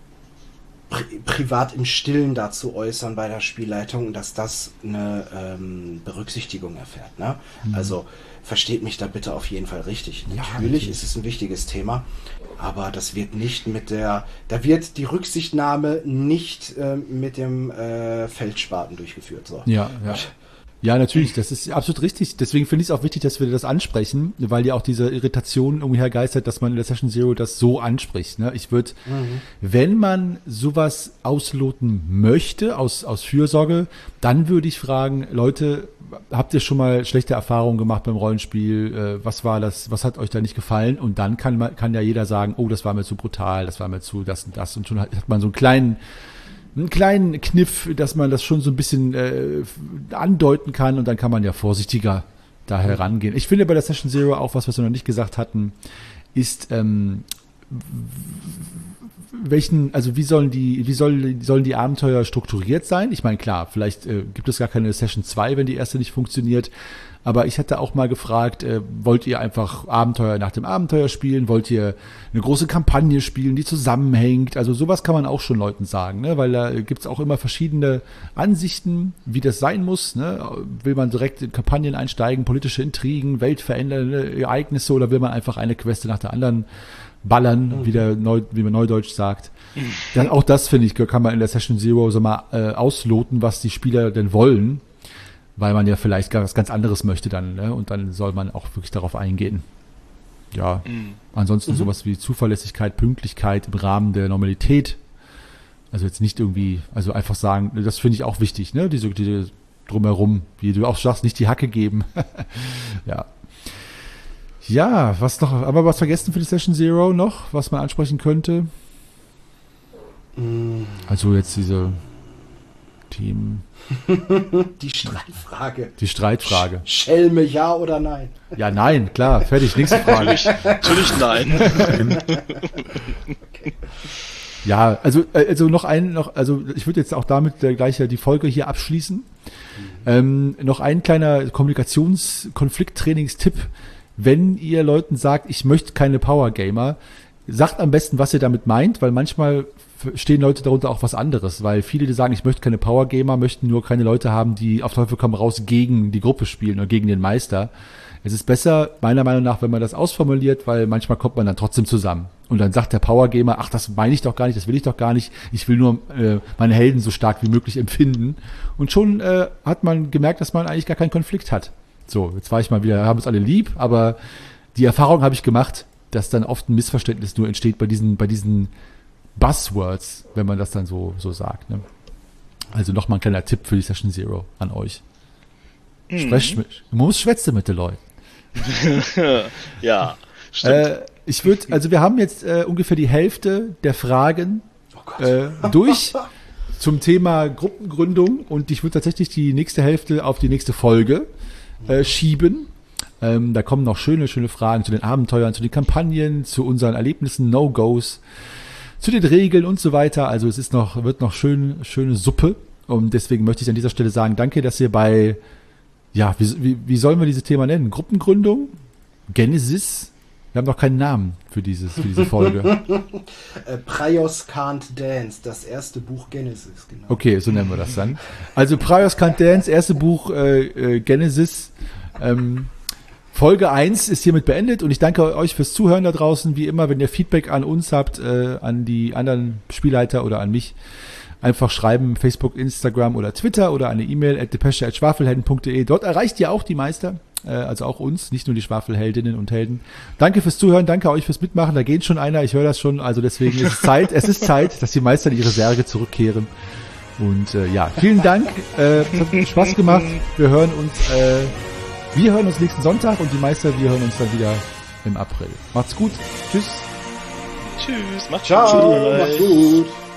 privat im Stillen dazu äußern bei der Spielleitung, dass das eine Berücksichtigung erfährt. Ne? Also versteht mich da bitte auf jeden Fall richtig. Ja, natürlich ist es ein wichtiges Thema, aber das wird nicht da wird die Rücksichtnahme nicht mit dem Feldspaten durchgeführt. So. Ja, natürlich, das ist absolut richtig. Deswegen finde ich es auch wichtig, dass wir das ansprechen, weil ja auch diese Irritation umhergeistert, dass man in der Session Zero das so anspricht. Ne? Ich würde, wenn man sowas ausloten möchte, aus Fürsorge, dann würde ich fragen, Leute, habt ihr schon mal schlechte Erfahrungen gemacht beim Rollenspiel? Was war das? Was hat euch da nicht gefallen? Und dann kann ja jeder sagen, oh, das war mir zu brutal, das war mir zu das und das. Und schon hat man so einen kleinen Kniff, dass man das schon so ein bisschen andeuten kann und dann kann man ja vorsichtiger da herangehen. Ich finde bei der Session Zero auch was wir noch nicht gesagt hatten, ist wie sollen die Abenteuer strukturiert sein? Ich meine, klar, vielleicht gibt es gar keine Session 2, wenn die erste nicht funktioniert. Aber ich hatte auch mal gefragt, wollt ihr einfach Abenteuer nach dem Abenteuer spielen? Wollt ihr eine große Kampagne spielen, die zusammenhängt? Also sowas kann man auch schon Leuten sagen, ne? Weil da gibt's auch immer verschiedene Ansichten, wie das sein muss. Ne? Will man direkt in Kampagnen einsteigen, politische Intrigen, weltverändernde Ereignisse, oder will man einfach eine Quest nach der anderen ballern, wie man neudeutsch sagt. Dann auch das, finde ich, kann man in der Session Zero so mal ausloten, was die Spieler denn wollen, weil man ja vielleicht was ganz anderes möchte dann, ne? Und dann soll man auch wirklich darauf eingehen. Ja, ansonsten sowas wie Zuverlässigkeit, Pünktlichkeit im Rahmen der Normalität. Also jetzt nicht irgendwie, also einfach sagen, das finde ich auch wichtig, ne? Diese drumherum, wie du auch sagst, nicht die Hacke geben. Ja. Ja, was noch, aber was vergessen für die Session Zero noch, was man ansprechen könnte? Also jetzt diese Team. Die Streitfrage. Die Streitfrage. Schelme, ja oder nein? Ja, nein, klar, fertig, nächste Frage. Natürlich nein. Okay. Ja, also ich würde jetzt auch damit gleich die Folge hier abschließen. Noch ein kleiner Kommunikationskonflikttrainingstipp. Wenn ihr Leuten sagt, ich möchte keine Power Gamer, sagt am besten, was ihr damit meint, weil manchmal stehen Leute darunter auch was anderes, weil viele, die sagen, ich möchte keine Power Gamer, möchten nur keine Leute haben, die auf Teufel komm raus gegen die Gruppe spielen oder gegen den Meister. Es ist besser, meiner Meinung nach, wenn man das ausformuliert, weil manchmal kommt man dann trotzdem zusammen. Und dann sagt der Power Gamer, ach, das meine ich doch gar nicht, das will ich doch gar nicht, ich will nur meine Helden so stark wie möglich empfinden. Und schon hat man gemerkt, dass man eigentlich gar keinen Konflikt hat. So, jetzt war ich mal wieder, haben uns alle lieb, aber die Erfahrung habe ich gemacht, dass dann oft ein Missverständnis nur entsteht bei diesen Buzzwords, wenn man das dann so sagt. Ne? Also nochmal ein kleiner Tipp für die Session Zero an euch. Man muss schwätzen mit den Leuten. Ja, stimmt. Wir haben jetzt ungefähr die Hälfte der Fragen durch zum Thema Gruppengründung, und ich würde tatsächlich die nächste Hälfte auf die nächste Folge schieben. Da kommen noch schöne Fragen zu den Abenteuern, zu den Kampagnen, zu unseren Erlebnissen, No-Gos, zu den Regeln und so weiter. Also es wird noch schöne Suppe, und deswegen möchte ich an dieser Stelle sagen, danke, dass ihr bei, ja, wie sollen wir dieses Thema nennen? Gruppengründung? Genesis? Wir haben noch keinen Namen für diese Folge. Praios Can't Dance, das erste Buch Genesis, genau. Okay, so nennen wir das dann. Also Praios Can't Dance, erste Buch Genesis. Folge 1 ist hiermit beendet, und ich danke euch fürs Zuhören da draußen. Wie immer, wenn ihr Feedback an uns habt, an die anderen Spielleiter oder an mich, einfach schreiben, Facebook, Instagram oder Twitter, oder eine E-Mail @depesche@schwafelhelden.de. Dort erreicht ihr auch die Meister, also auch uns, nicht nur die Schwafelheldinnen und Helden. Danke fürs Zuhören, danke euch fürs Mitmachen. Da geht schon einer, ich höre das schon, also deswegen ist es Zeit, dass die Meister in ihre Särge zurückkehren. Und ja, vielen Dank, es hat Spaß gemacht. Wir hören uns nächsten Sonntag, und die Meister, wir hören uns dann wieder im April. Macht's gut. Tschüss. Tschüss. Ciao. Macht's gut.